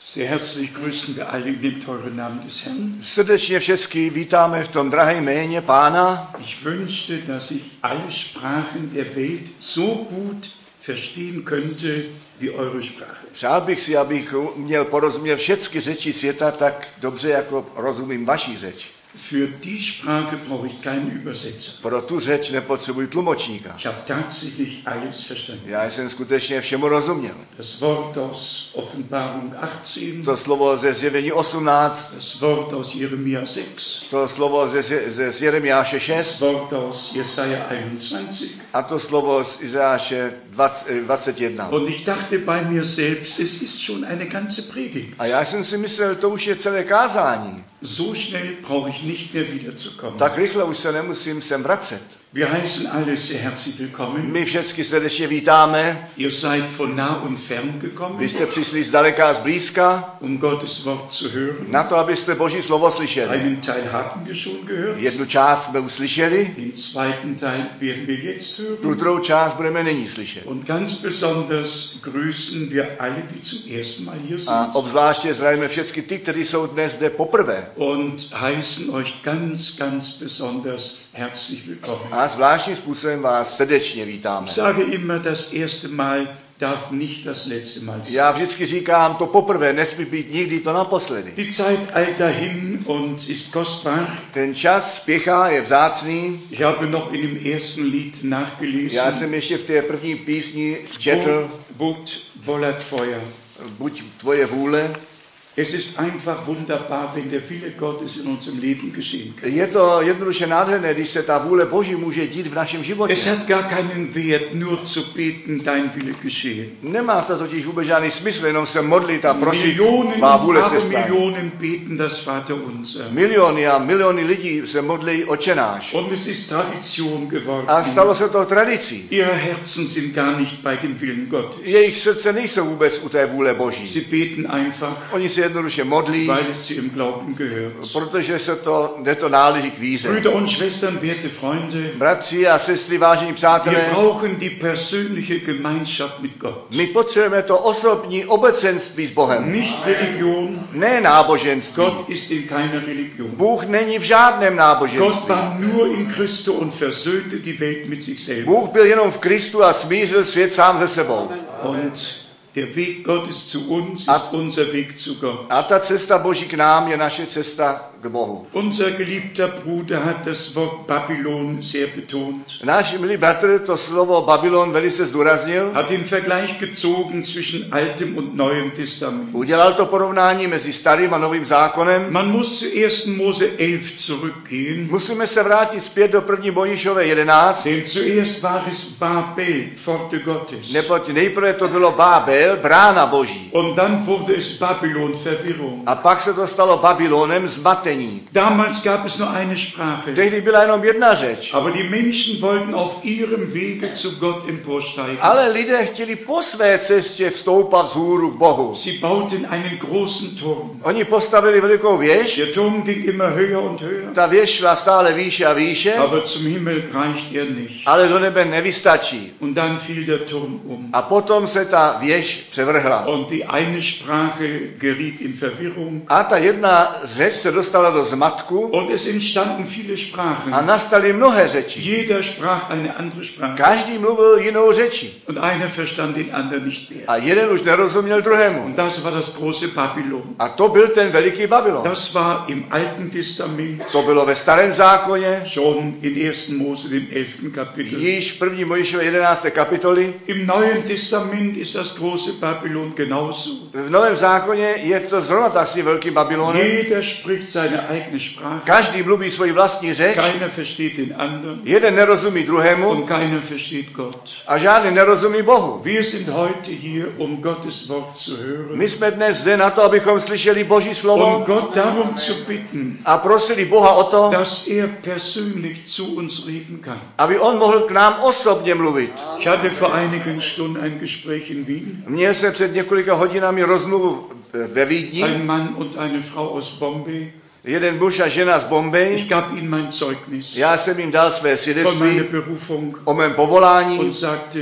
Sehr herzlich grüßen wir alle in dem teuren Namen des Herrn. Srdečně všechny vítáme v tom drahém jméně Pána. Ich wünschte, dass ich alle Sprachen der Welt so gut verstehen könnte wie eure Sprache. Přál bych si, abych měl porozumět všechny řeči světa tak dobře, jako rozumím vaší řeč. Für die Sprache brauche ich keinen Übersetzer. Pro tu řeč nepotřebuji tlumočníka. Ich habe tatsächlich alles verstanden. Já jsem skutečně všemu rozuměl. Das Wort aus Offenbarung 18, To slovo ze Zjevení 18, das Wort aus Jeremia 6, to slovo ze Jeremiáše das 6 Wort aus Jesaja 21. a to slovo z Izajáše 21. Und ich dachte bei mir selbst, es ist schon eine ganze Predigt. A já jsem si myslel, to už je celé kázání. So schnell brauche ich nicht mehr wiederzukommen. Tak rychle už se nemusím sem vracet. Wir heißen alle sehr herzlich willkommen. My všechny srdečně vítáme. Ihr seid von nah und fern gekommen, Vy jste přišli zdaleka a zblízka Gottes Wort zu hören. na to, abyste Boží slovo slyšeli. Einen Teil hatten wir schon gehört. Jednu část jsme uslyšeli, Den zweiten Teil werden wir jetzt hören. tu druhou část budeme nyní slyšet. Und ganz besonders grüßen wir alle, die zum ersten Mal hier sind. A obzvláště zdravíme všechny ty, kteří jsou dnes zde poprvé. Und heißen euch ganz besonders herzlich willkommen. A zvláštním způsobem vás srdečně vítáme. Ich sage immer, das erste Mal darf nicht das letzte Mal sein. Já vždycky říkám, to poprvé nesmí být nikdy to naposledy. Die Zeit eilt dahin und ist kostbar. Ten čas spěchá, je vzácný. Ich habe noch in dem ersten Lied Já nachgelesen. jsem ještě v té první písni četl, Wut vollet Feuer. buď tvoje vůle. Es ist einfach wunderbar, wenn der Wille Gottes in unserem Leben geschehen kann. Je to jednoduše nádherné, když se ta vůle Boží může dít v našem Es životě. hat gar keinen Wert, nur zu beten, dein Wille geschehe. Nemá to totiž vůbec žádný smysl, jenom se modlit a prosit, Millionen má und vůle se stát. Abermillionen beten das Vaterunser. Miliony a miliony lidí se modlí Otčenáš. Und es ist Tradition geworden. A stalo se to tradicí. Ihre Herzen sind gar nicht bei dem Willen Gottes. Jejich srdce nejsou vůbec u té vůle Boží. Sie beten einfach, Oni se jednoduše modlí, weil es zu ihrem Glauben gehört. protože to náleží k víře. Brüder und Schwestern, werte Freunde, Bratři a sestry, vážení wir přátelé, brauchen die persönliche Gemeinschaft mit Gott. my potřebujeme to osobní obecenství s Bohem. Nicht Religion. Ne náboženství. Gott ist in keiner Religion. Bůh není v žádném Gott náboženství. war nur in Christo und versöhnte die Welt mit sich selbst. Bůh byl jenom v Kristu a smířil svět sám ze sebou. Und der Weg Gottes zu uns ist unser Weg zu Gott. A ta cesta Boží k nám je naše cesta k Bohu. Unser geliebter Bruder hat das Wort Babylon sehr betont. Náš milý bratr to slovo Babylon velice zdůraznil. Hat den Vergleich gezogen zwischen Altem und Neuem Testament. Udělal to porovnání mezi starým a novým zákonem. Man muss zu 1. Mose 11 zurückgehen. Musíme se vrátit zpět do 1. Mojžíšové 11. Denn zuerst war es Babel, Pforte Gottes. Neboť nejprve to bylo Bábel, brána Boží. Und dann wurde es Babylon, Verwirrung. A pak se to stalo Babylonem, zmatení. Damals gab es nur eine Sprache. Tehdy byla jenom jedna řeč. Aber die Menschen wollten auf ihrem Wege zu Gott emporsteigen. Ale lidé chtěli po své cestě vstoupat vzhůru k Bohu. Sie bauten einen großen Turm. Oni postavili velikou věž. Der Turm ging immer höher und höher. Ta věž šla stále výše a výše, Aber zum Himmel reicht er nicht. ale do nebe nevystačí. Und dann fiel der Turm um. A potom se ta věž převrhla. Und die eine Sprache geriet in Verwirrung. A ta jedna řeč se dostala do zmatku Und es entstanden viele Sprachen. a nastaly mnohé řeči. Jeder sprach eine andere Sprache. Každý mluvil jinou řečí. Und einer verstand den anderen nicht mehr. A jeden už nerozuměl druhému. Und das war das große Babylon. A to byl ten veliký Babylon. Das war im Alten Testament, To bylo ve starém zákoně, schon in 1. Mose, dem 11. Kapitel. již v 1. Mojžíšové 11. kapitoli. Im Neuen Testament ist das große Babylon genauso. V Novém zákoně je to zrovna tak si velký Babylon. Jeder spricht seine eigene Sprache. Každý mluví svoji vlastní řeč. Keiner versteht den anderen. Jeden nerozumí druhému Und keiner versteht Gott. a žádný nerozumí Bohu. Wir sind heute hier, um Gottes Wort zu hören. My jsme dnes zde na to, abychom slyšeli Boží slovo Und Gott darum zu bitten, a prosili Boha o to, dass er persönlich zu uns reden kann. aby on mohl k nám osobně mluvit. Ich hatte vor einigen Stunden ein Gespräch in Wien. Měl jsem před několika hodinami rozmluvu ve Vídni. Ein Mann und eine Frau aus Bombay. Jeden muž a žena z Bombay. Ich gab ihnen mein Zeugnis Já jsem jim dal své von meiner svědectví Berufung o mém povolání und sagte,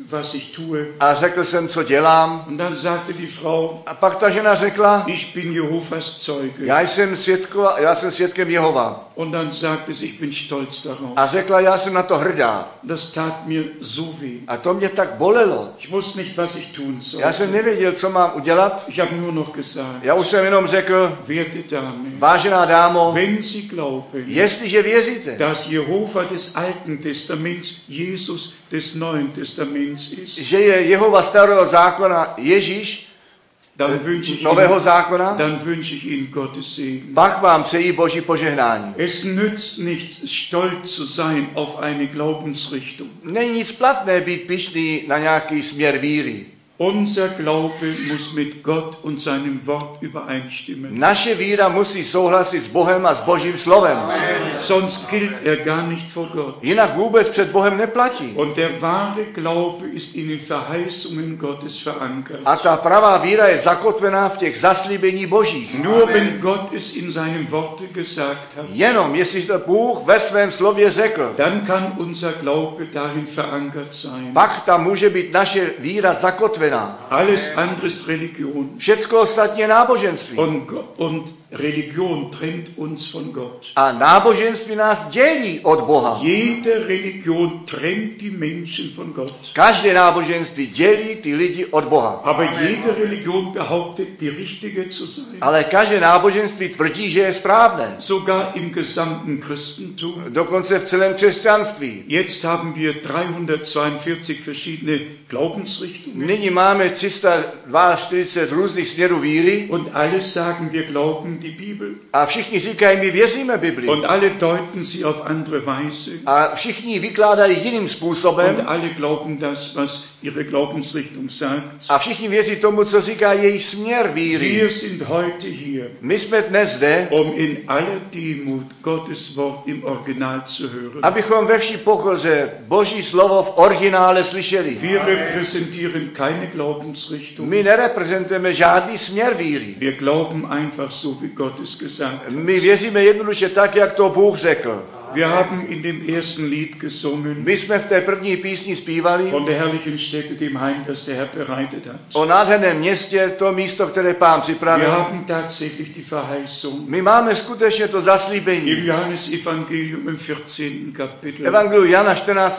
was ich tue. A řekl jsem, co dělám. Und dann sagte die Frau, A pak ta žena řekla, ich bin Jehovas Zeuge. já jsem svědkem Jehova. Und dann sagte sie, ich bin stolz darauf. A řekla, já jsem na to hrdá. Das tat mir so weh. A to mě tak bolelo. Ich wusste nicht, was ich tun Já jsem sollte. nevěděl, co mám udělat. Ich habe nur noch gesagt, Já už jsem jenom řekl, werte Dame, vážená dámo, wenn Sie glauben, jestliže věříte, dass Jehova des Alten Testaments Jesus des Neuen Testaments ist, že je Jehova starého zákona Ježíš, nového zákona, dann wünsche ich Ihnen Gottes Segen. pak vám přeji Boží požehnání. Es nützt nichts, stolz zu sein auf eine Glaubensrichtung. Není nic platné být pyšný na nějaký směr víry. Unser Glaube muss mit Gott und seinem Wort übereinstimmen. Naše víra musí souhlasit s Bohem a s Božím slovem. Sonst gilt er gar nicht vor Gott. Jinak vůbec před Bohem neplatí. Und der wahre Glaube ist in den Verheißungen Gottes verankert. A ta pravá víra je zakotvená v těch zaslíbení Božích. Nur wenn Gott es in seinem Worte gesagt hat, Jenom jestliže to Bůh ve svém slově řekl, dann kann unser Glaube darin verankert sein. pak tam může být naše víra zakotvená. Alles andere ist Religion. Všecko ostatní je náboženství. Und Religion trennt uns von Gott. A náboženství nás dělí od Boha. Jede Religion trennt die Menschen von Gott. Každé náboženství dělí ty lidi od Boha. Aber jede Religion behauptet, die richtige zu sein. Ale každé náboženství tvrdí, že je správné. Sogar im gesamten Christentum. Dokonce v celém křesťanství. Jetzt haben wir 342 verschiedene Glaubensrichtungen. Nyní máme 342 různých směrů víry. Und alle sagen, wir glauben die Bibel. A všichni říkají, my věříme Bibli. Und alle deuten sie auf andere Weise. A všichni vykládají jiným způsobem. Und alle glauben das, was ihre Glaubensrichtung sagt. A všichni věří tomu, co říká jejich směr víry. Wir sind heute hier, My jsme dnes zde, in aller Demut Gottes Wort im Original zu hören. abychom ve vší pokoře Boží slovo v originále slyšeli. Wir repräsentieren keine Glaubensrichtung. My nereprezentujeme žádný směr víry. Wir glauben einfach so, wie Gott es gesagt hat. My věříme jednoduše tak, jak to Bůh řekl. Wir haben in dem ersten Lied gesungen My jsme v té první písni zpívali von der herrlichen Stätte, dem Heim, das der Herr bereitet hat. o nádherném městě, to místo, které Pán Wir připravil. haben tatsächlich die Verheißung My máme skutečně to zaslíbení. im Johannesevangelium im 14. Kapitel. Evangeliu Jana 14.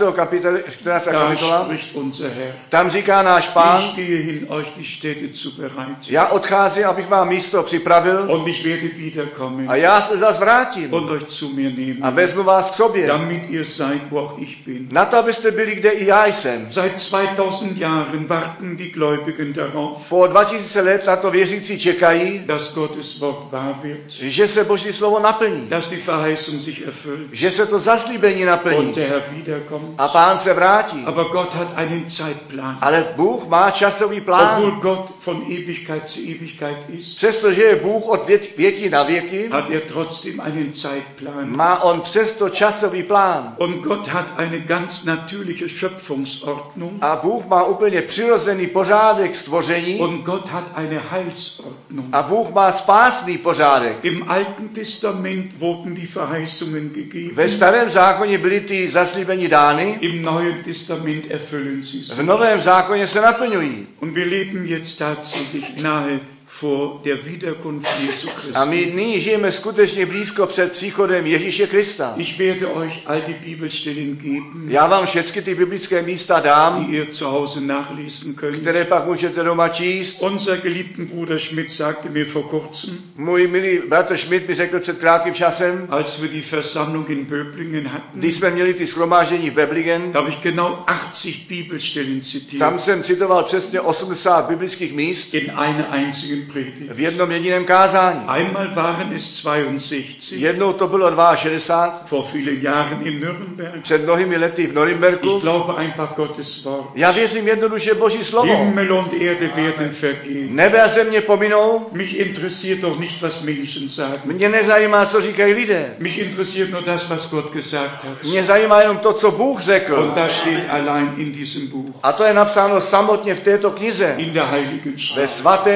Da kapitola. spricht unser Herr. Tam říká náš Pán, Ich gehe hin, euch die Städte zu bereiten. já odcházím, abych vám místo připravil Und ich werde wiederkommen a já se zas vrátím und euch zu mir a nehmen, vezmu vás k sobě. damit ihr seid, wo auch ich bin. Na to, abyste byli, kde i já jsem. Seit 2000 Jahren warten die Gläubigen darauf, Po 2000 let na to věřící čekají, dass Gottes Wort wahr wird, že se Boží slovo naplní, dass die Verheißung sich erfüllt že se to zaslíbení naplní und der Herr wiederkommt. a Pán se vrátí. Aber Gott hat einen Zeitplan. Ale Bůh má časový plán. Obwohl Gott von Ewigkeit zu Ewigkeit ist, Přestože je Bůh od věky na věky, hat er trotzdem einen Zeitplan. má on přesto časový plán. Und Gott hat eine ganz natürliche Schöpfungsordnung. A Bůh má úplně přirozený pořádek stvoření. Und Gott hat eine Heilsordnung. A Bůh má spásný pořádek. Im Alten Testament wurden die Verheißungen gegeben. Ve starém zákoně byly ty zaslíbení dány, Im Neuen Testament erfüllen sie v sie. novém zákoně se naplňují. Und wir leben jetzt tatsächlich nahe vor der Wiederkunft Jesu A my Christi. nyní žijeme skutečně blízko před příchodem Ježíše Krista. Ich werde euch all die Bibelstellen geben, Já vám všechny ty biblické místa dám, die ihr zu Hause nachlesen könnt. které pak můžete doma číst. Unser geliebten Bruder Schmidt sagte mir vor kurzem, Můj milý bratr Schmidt mi řekl před krátkým časem, als wir die Versammlung in Böblingen hatten, když jsme měli ty shromáždění v Beblingen, da habe ich genau 80 Bibelstellen zitiert, tam jsem citoval přesně 80 biblických míst in einer einzigen Predigt. v jednom jediném kázání. Einmal waren es 62, Jednou to bylo 62, vor vielen Jahren in Nürnberg. před mnohými lety v Ich Norimberku. glaube einfach Gottes Wort. Já věřím jednoduše Boží slovo. Himmel und Erde werden vergehen. Nebe a země pominou, Mich interessiert doch nicht, was Menschen sagen. mě nezajímá, co říkají lidé. Mich interessiert nur das, was Gott gesagt hat. Mě zajímá jenom to, co Bůh řekl. Und das steht allein in diesem Buch, A to je napsáno samotně v této knize, in der Heiligen ve Schrift. svatém písmě.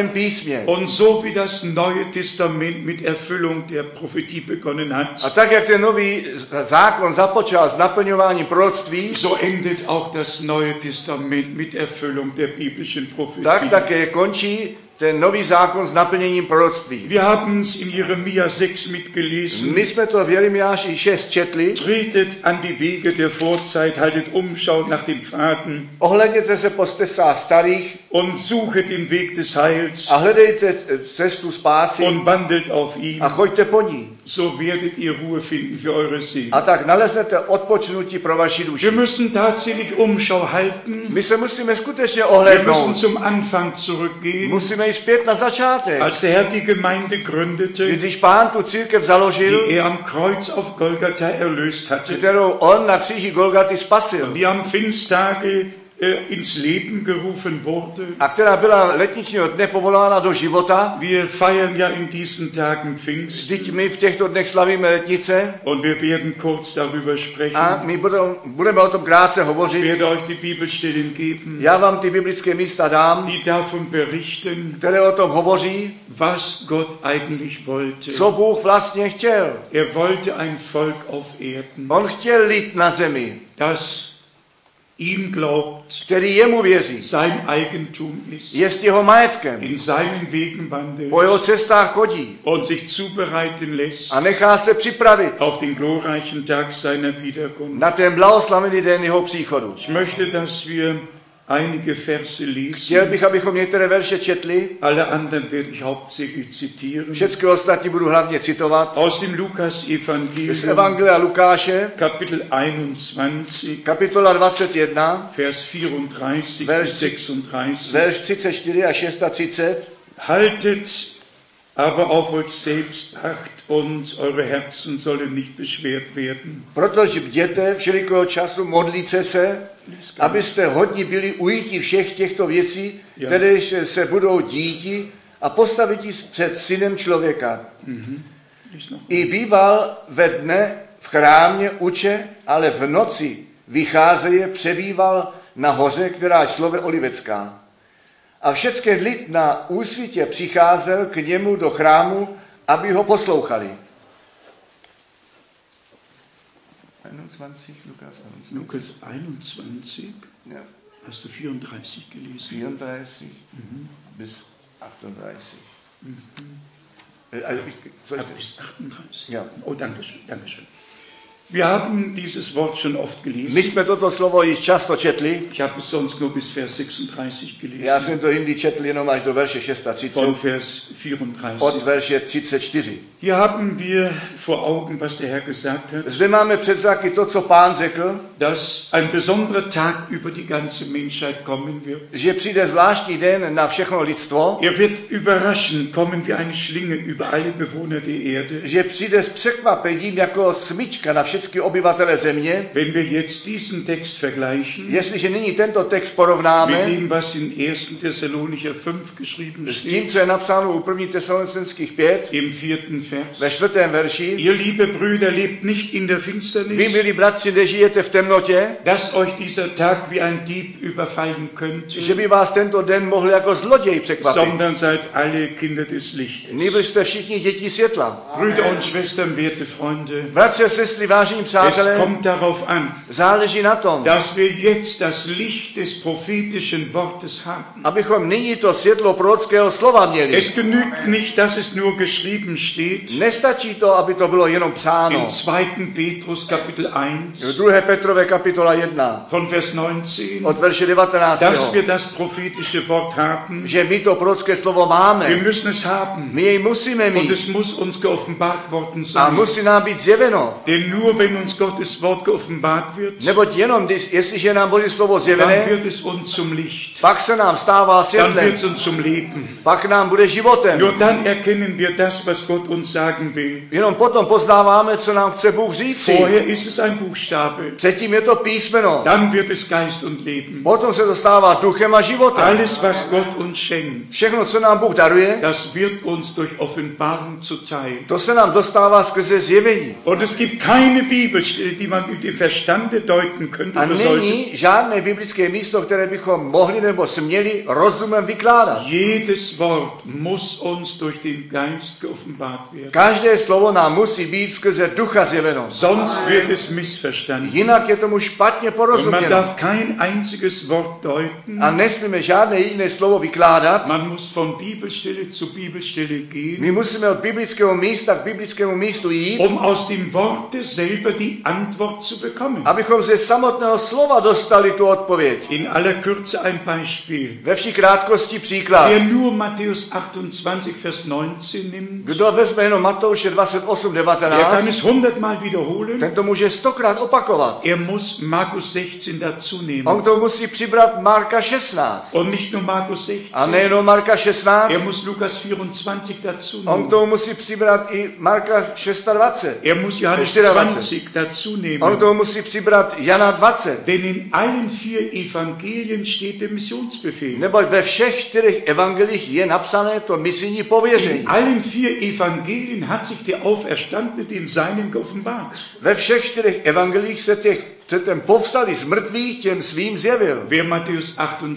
výsměch. Und so wie das Neue Testament mit Erfüllung der Prophetie begonnen hat, A tak, jak ten nový zákon započal s naplňováním proroctví, so endet auch das Neue Testament mit Erfüllung der biblischen Prophetie. tak také končí ten nový zákon s naplněním proroctví. Wir haben es in Jeremia 6 mitgelesen. My jsme to v Jeremiáši 6 četli. Tretet an die Wege der Vorzeit, haltet Umschau nach den Pfaden Ohledněte se po stezách starých und suchet den Weg des Heils a hledejte cestu spásy und wandelt auf ihm. a choďte po ní. So werdet ihr Ruhe finden für eure Seele. A tak naleznete odpočnutí pro vaši duši. Wir müssen tatsächlich Umschau halten. My se musíme skutečně Wir müssen ohlédnout. zum Anfang zurückgehen. Musíme jít zpět na začátek. Als der Herr die Gemeinde gründete, Když Pán tu církev založil, die er am Kreuz auf Golgatha erlöst hatte, kterou on na kříži Golgaty spasil, die am Pfingsttage ins Leben gerufen wurde. a která byla letničního dne povolána do života. Wir feiern ja in diesen Tagen Pfingsten Vždyť my v těchto dnech slavíme letnice und wir werden kurz darüber sprechen. a my budeme o tom krátce Ich hovořit. werde euch die Bibelstellen geben, Já vám ty biblické místa dám, die davon berichten, které o tom hovoří, was Gott eigentlich wollte. co Bůh vlastně chtěl. Er wollte ein Volk auf Erden, On chtěl lid na zemi, das ihm glaubt, který jemu věří, sein Eigentum ist, jest jeho majetkem, in seinen Wegen wandelt po jeho cestách chodí und sich zubereiten lässt a nechá se připravit auf den glorreichen Tag seiner Wiederkunft. na ten blahoslavený den jeho příchodu. Ich möchte, dass wir einige Verse Chtěl lesen. bych, abychom některé verše četli, Alle anderen werde ich hauptsächlich zitieren. všechny ostatní budu hlavně citovat. Aus dem Lukas Z Evangelium, Evangelia Lukáše, Kapitel 21, kapitola 21, Vers 34 Vers- bis 36. verš 34 a 630. Haltet aber auf euch selbst Acht und eure Herzen sollen nicht beschwert werden. Protože bděte všelikého času, modlíte se, abyste hodni byli ujiti všech těchto věcí, které se budou díti a postavit před synem člověka. I býval ve dne v chrámě uče, ale v noci vycházeje přebýval na hoře, která je slove Olivecká. A všecký lid na úsvitě přicházel k němu do chrámu, aby ho poslouchali. 21, Lukas 21, Ja, hast du 34 gelesen? 34 bis 38. Also soll ich, Bis 38. Ja. Oh, danke schön, danke schön. Wir haben dieses Wort schon oft My gelesen. jsme toto slovo již často četli. Ich habe es sonst nur bis Vers 36 Já gelesen. jsem to jindy četl jenom až do verše 36, Von Vers 34. od verše 34. Hier haben wir vor Augen, was der Herr gesagt hat, Zde máme před zraky to, co Pán řekl, dass ein besonderer Tag über die ganze Menschheit kommen wird. že přijde zvláštní den na všechno lidstvo, Er wird überraschend kommen wie eine Schlinge über alle Bewohner der Erde. že přijde s překvapením jako smyčka na všechny obyvatele země. Wenn wir jetzt diesen Text vergleichen Jestliže nyní tento text mit porovnáme dem, was in 1. Thessalonicher 5 geschrieben s tím, steht, co je napsáno u 1. Tesalonických 5, im 4. Vers. ve 4. verši, Ihr liebe Brüder, lebt nicht in der vy, Finsternis, milí bratři, nežijete v temnotě, dass euch dieser Tag wie ein Dieb überfallen könnte, že by vás tento den mohl jako zloděj překvapit. sondern seid alle Kinder des Lichtes. Nýbrž jste všichni děti světla. Brüder und Schwestern, werte Freunde, Bratři a sestry, vážení es přátelé, kommt darauf an, záleží na tom, dass wir jetzt das Licht des prophetischen Wortes haben. abychom nyní to světlo prorockého slova měli. Es genügt nicht, dass es nur geschrieben steht Nestačí to, aby to bylo jenom in psáno. 2. Petrus Kapitel 1 V 2. Petrové kapitola 1 von Vers 19, od verše 19. dass wir das prophetische Wort haben. Že my to prorocké slovo Wir máme. müssen es haben My jej musíme und mít. es muss uns geoffenbart worden A sein. musí nám být zjeveno. Denn nur wenn uns Gottes Wort geoffenbart wird, Neboť jenom, jestliže je nám Boží slovo dann zjevené, wird es uns zum Licht. pak se nám stává Dann světlem. wird es uns zum Leben. Pak nám bude životem. Nur dann erkennen wir das, was Gott uns sagen will. Jenom potom poznáváme, co nám chce Bůh říci. Vorher ist es ein Buchstabe, Předtím je to písmeno. dann wird es Geist und Leben. Potom se to stává duchem a životem. Alles, was Gott uns schenkt, Všechno, co nám Bůh daruje, das wird uns durch Offenbarung zuteil. to se nám dostává skrze zjevení. Und es gibt keine Bibelstelle, die man mit dem Verstande deuten könnte A oder sollte. není žádné biblické místo, které bychom mohli nebo směli rozumem vykládat. Jedes Wort muss uns durch den Geist geoffenbart werden. Každé slovo nám musí být skrze ducha zjeveno. Sonst wird es missverstanden. Jinak je tomu špatně Und man porozuměno. darf kein einziges Wort deuten. A nesmíme žádné jiné slovo vykládat. Man muss von Bibelstelle zu Bibelstelle gehen, My musíme od biblického místa k biblickému místu jít, um aus dem Worte selber die Antwort zu bekommen. abychom ze samotného slova dostali tu odpověď. In aller Kürze ein Beispiel. Ve vší krátkosti příklad. Wer nur Matthäus 28, Vers 19 nimmt, Kdo vezme jenom Matouše 28, der kann 19, es 100-mal wiederholen. ten to může 100krát opakovat. Er muss Markus 16 dazu On nehmen. to musí přibrat Marka 16. Und nicht nur Markus A 16, nejenom Marka 16, er muss Lukas 24 dazu on nehmen. to musí přibrat i Marka 26. Er muss Johannes 24. 20 dazu On nehmen. to musí přibrat Jana 20. Denn in allen 4 Evangelien steht der Missionsbefehl. Neboť ve všech 4 evangelích je napsané to misijní pověření. In allen 4 Evangelien hat sich der Auferstandene den Seinen geoffenbart. Ve všech 4 evangelích se ten povstalý z mrtvých těm svým zjevil. Wer Matthäus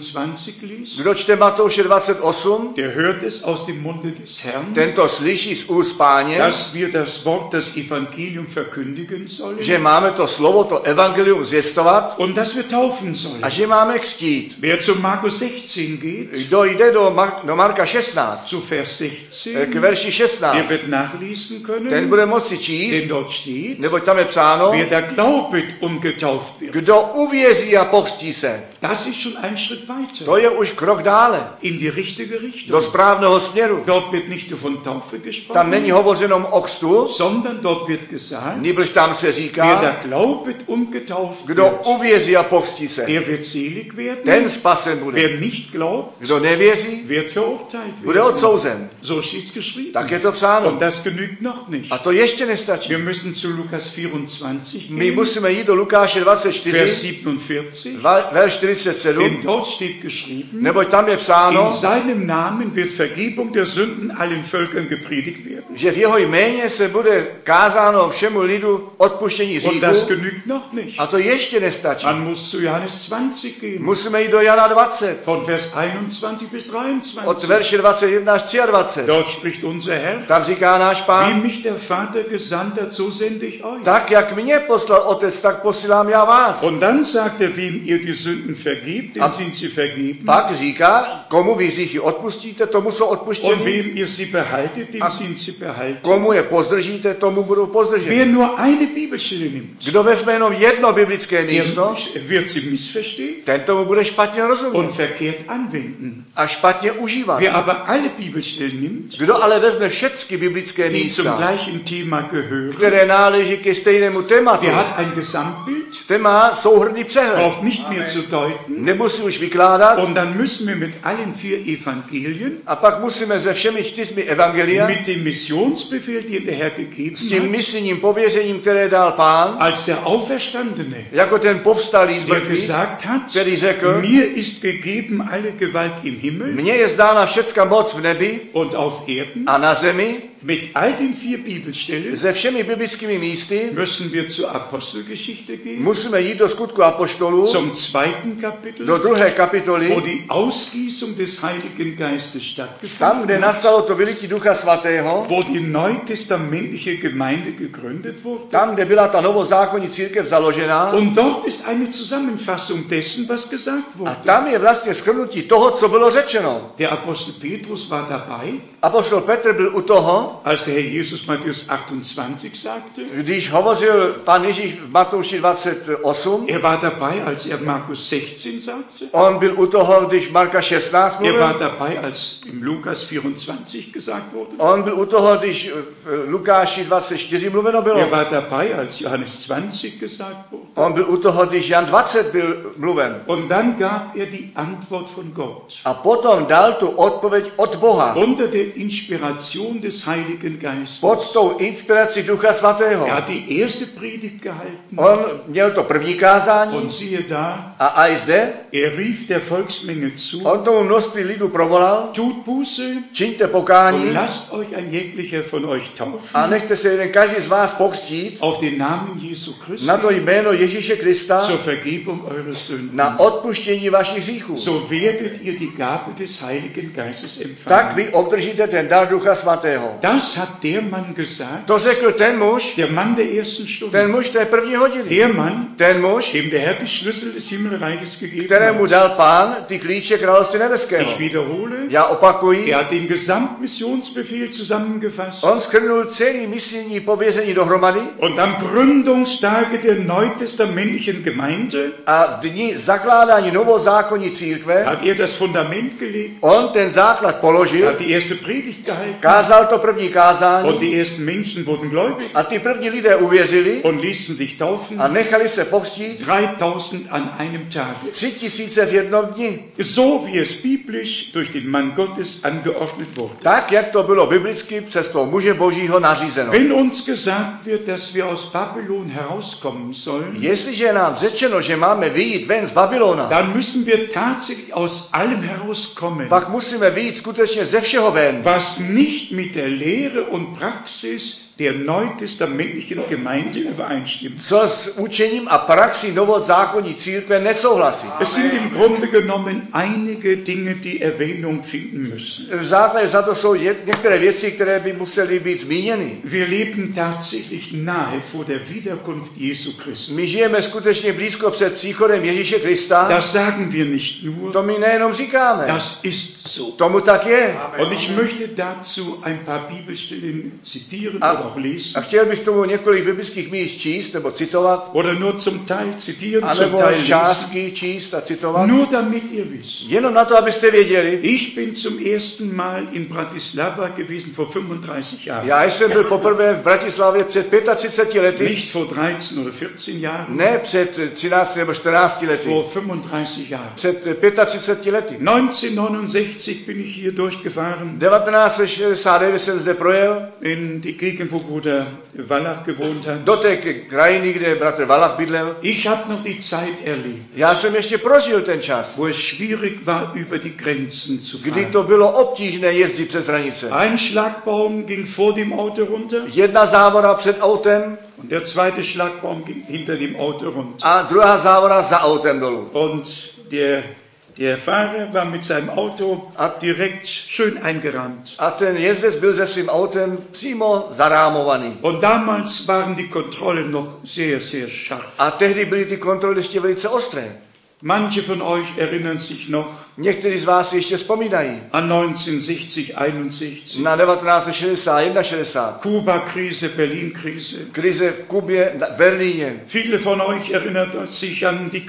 28 liest, Kdo čte Matouše 28, der hört es aus dem Munde des Herrn, ten to slyší z úst Páně, dass wir das Wort, das Evangelium verkündigen sollen že máme to slovo, to evangelium zvěstovat und dass wir taufen a sollen. že máme křtít. Wer zu Markus 16 geht, Kdo jde do Marka 16, zu Vers k 16, verši der 16, wird nachlesen ten können, bude moci denn číst, dort steht, neboť tam je psáno, wer da glaubet und getauft wird. kdo uvěří a povstí se. Das ist schon ein Schritt weiter To je už krok dále, in die richtige do Richtung. správného směru. Dort wird nicht nur von Taufe Tam není gesprochen, hovořeno o křtu, sondern dort wird gesagt, nýbrž tam se wer říká, da glaubet und getauft kdo wird, uvěří a povstí se, der wird selig werden. ten spasen bude. Wer nicht glaubt, Kdo nevěří, wird verurteilt bude werden. odsouzen. So steht es geschrieben. Tak je to psáno. Und das genügt noch nicht. A to ještě nestačí. Wir müssen zu Lukas 24 My gehen, musíme jít do Lukáše Vers 24, 47. verš 47, Denn dort steht geschrieben, neboť tam je in psáno, seinem Namen wird Vergebung der Sünden allen Völkern gepredigt werden. že v jeho jméně se bude kázáno všemu lidu odpuštění Und das hříchů. genügt noch nicht. A to ještě nestačí. Man muss zu Johannes 20 gehen, Musíme jít do Jana 20, von Vers 21 bis od 23. verše 21 až 23. Dort spricht unser Herr, Tam říká náš wie Pán, mich der Vater gesandt hat, so sende ich euch. tak jak mě poslal Otec, tak posílám já vás. Und dann sagt er, wem ihr die Sünden vergebt, dem sind sie vergeben. Pak říká, komu vy hříchy odpustíte, tomu jsou Und odpuštěni. wem ihr sie behaltet, dem sind sie behalten. Komu je pozdržíte, tomu budou pozdrženi. Wer nur eine Bibelstelle nimmt, Kdo vezme jenom jedno biblické místo, der wird sie missverstehen ten tomu bude špatně rozumět und verkehrt anwenden. a špatně užívat. Wer aber alle Bibelstellen nimmt, Kdo ale vezme všechny biblické die zum místa, gleichen Thema gehören, které náleží ke stejnému tématu, der hat ein Gesamtbild, ten má souhrnný přehled. braucht nicht mehr zu deuten. Nemusí už vykládat Und dann müssen wir mit allen 4 Evangelien, a pak musíme se všemi 4 evangelia mit dem Missionsbefehl, den der Herr gegeben s tím hat, misijním pověřením, které dal Pán, als der Auferstandene, jako ten povstalý z der mrtvých, gesagt hat, který řekl, mir ist gegeben alle Gewalt im Himmel mně je zdána všecka moc v nebi und auf Erden. a na zemi, Mit all den 4 Bibelstellen se všemi biblickými místy müssen wir zur Apostelgeschichte gehen, musíme jít do skutku apoštolů, zum 2. Kapitel, do 2. kapitoly, wo die Ausgießung des Heiligen Geistes tam, stattgefunden kde hat, nastalo to vylití Ducha Svatého, wo die neutestamentliche Gemeinde gegründet wurde. tam, kde byla ta novozákonní církev založená, Und dort ist eine Zusammenfassung dessen, was gesagt a wurde. tam je vlastně shrnutí toho, co bylo řečeno. Der Apostel Petrus war dabei, Apoštol Petr byl u toho, als der Herr Jesus Matthäus 28 sagte. když hovořil Pán Ježíš v Matouši 28, Er war dabei, als er Markus 16 sagte. on byl u toho, když Marka 16 Er war mluvil, dabei, als im Lukas 24 gesagt wurde. on byl u toho, když v Lukáši 24 mluveno Er bylo, war dabei, als Johannes 20 gesagt wurde. on byl u toho, když Jan 20 byl mluven. Und dann gab er die Antwort von Gott. A potom dal tu odpověď od Boha. Unter der Inspiration des Heiligen Heiligen Geistes. pod tou inspirací Ducha Svatého. Er hat die erste Predigt gehalten. On měl to první kázání Und siehe da, a i zde er rief der Volksmenge zu, on tomu množství lidu provolal, tut Buße čiňte und pokání lasst euch ein jeglicher von euch a taufen nechte se jeden každý z vás pokřtít auf den Namen Jesu Christi na to jméno Ježíše Krista zur Vergebung eurer Sünden. na odpuštění vašich hříchů. So werdet ihr die Gabe des Heiligen Geistes Tak empfangen. vy obdržíte ten dar Ducha Svatého. Das hat der Mann gesagt, To řekl ten muž, der Mann der ersten ten Stunde. muž té první hodiny. Der Mann, Ten muž, dem der Herr die Schlüssel des Himmelreiches gegeben kterému hat. dal Pán ty klíče království nebeského. Ich wiederhole, Já opakuji, er hat den Gesamtmissionsbefehl zusammengefasst. on shrnul celý misijní pověření dohromady Und am Gründungstage der neutestamentlichen Gemeinde a v dní zakládání novozákonní církve hat er das Fundament gelegt, on ten základ položil, hat die erste Predigt gehalten kázal to první und kázání die ersten Menschen wurden gläubig a ty první lidé uvěřili und ließen sich taufen. a nechali se pokřtít 3000 an einem Tag. 3000 v jednom dni. So wie es biblisch durch den Mann Gottes angeordnet wurde. Tak, jak to bylo biblicky přes toho muže božího nařízeno. Wenn uns gesagt wird, dass wir aus Babylon herauskommen sollen, Jestliže je nám řečeno, že máme vyjít ven z Babylona, dann müssen wir tatsächlich aus allem herauskommen, pak musíme vyjít skutečně ze všeho ven, was nicht mit der Lehre und Praxis der neutestamentlichen Gemeinde übereinstimmt. co s učením a praxí novozákonní církve nesouhlasí. Es sind im Grunde genommen einige Dinge, die Erwähnung finden müssen. V základě za to jsou některé věci, které by musely být zmíněny. Wir leben tatsächlich nahe vor der Wiederkunft Jesu Christi. My žijeme skutečně blízko před příchodem Ježíše Krista. Das sagen wir nicht nur, To my nejenom říkáme. das ist so. Tomu tak je. Und ich möchte dazu ein paar Bibelstellen zitieren oder auch A lesen. chtěl bych tomu několik biblických míst číst nebo citovat, Oder nur zum Teil zitieren, zum anebo Teil lesen. částky číst a citovat. Nur damit ihr wisst. Jenom na to, abyste věděli. Ich bin zum ersten Mal in Bratislava gewesen vor 35 Jahren. Já jsem byl poprvé v Bratislavě před 35 lety, Nicht vor 13 oder 14 Jahren, ne před 13 nebo 14 lety, vor 35 Jahren. před 35 lety. 1969 bin ich hier durchgefahren 1969 jsem zde projel in die Gegend, wo Bruder Wallach gewohnt hat. do té krajiny, kde bratr Valach bydlel. Ich habe noch die Zeit erlebt, Já jsem ještě prožil ten čas, wo es schwierig war, über die Grenzen zu kdy fahren. to bylo obtížné jezdit přes hranice. Ein Schlagbaum ging vor dem Auto runter Jedna závora před autem und der zweite Schlagbaum ging hinter dem Auto runter. a druhá závora za autem dolů. Und der Fahrer war mit seinem Auto direkt schön eingerahmt. A ten jezdec byl se svým autem přímo zarámovaný. Und damals waren die Kontrollen noch sehr, sehr scharf. A tehdy byly ty kontroly ještě velice ostré. Manche von euch erinnern sich noch Někteří z vás si ještě vzpomínají an 1960, 61. na 1961-60. Kuba-Krise, Berlin-Krise. Krize v Kubě, v Berlíně. Viele von euch erinnern sich an die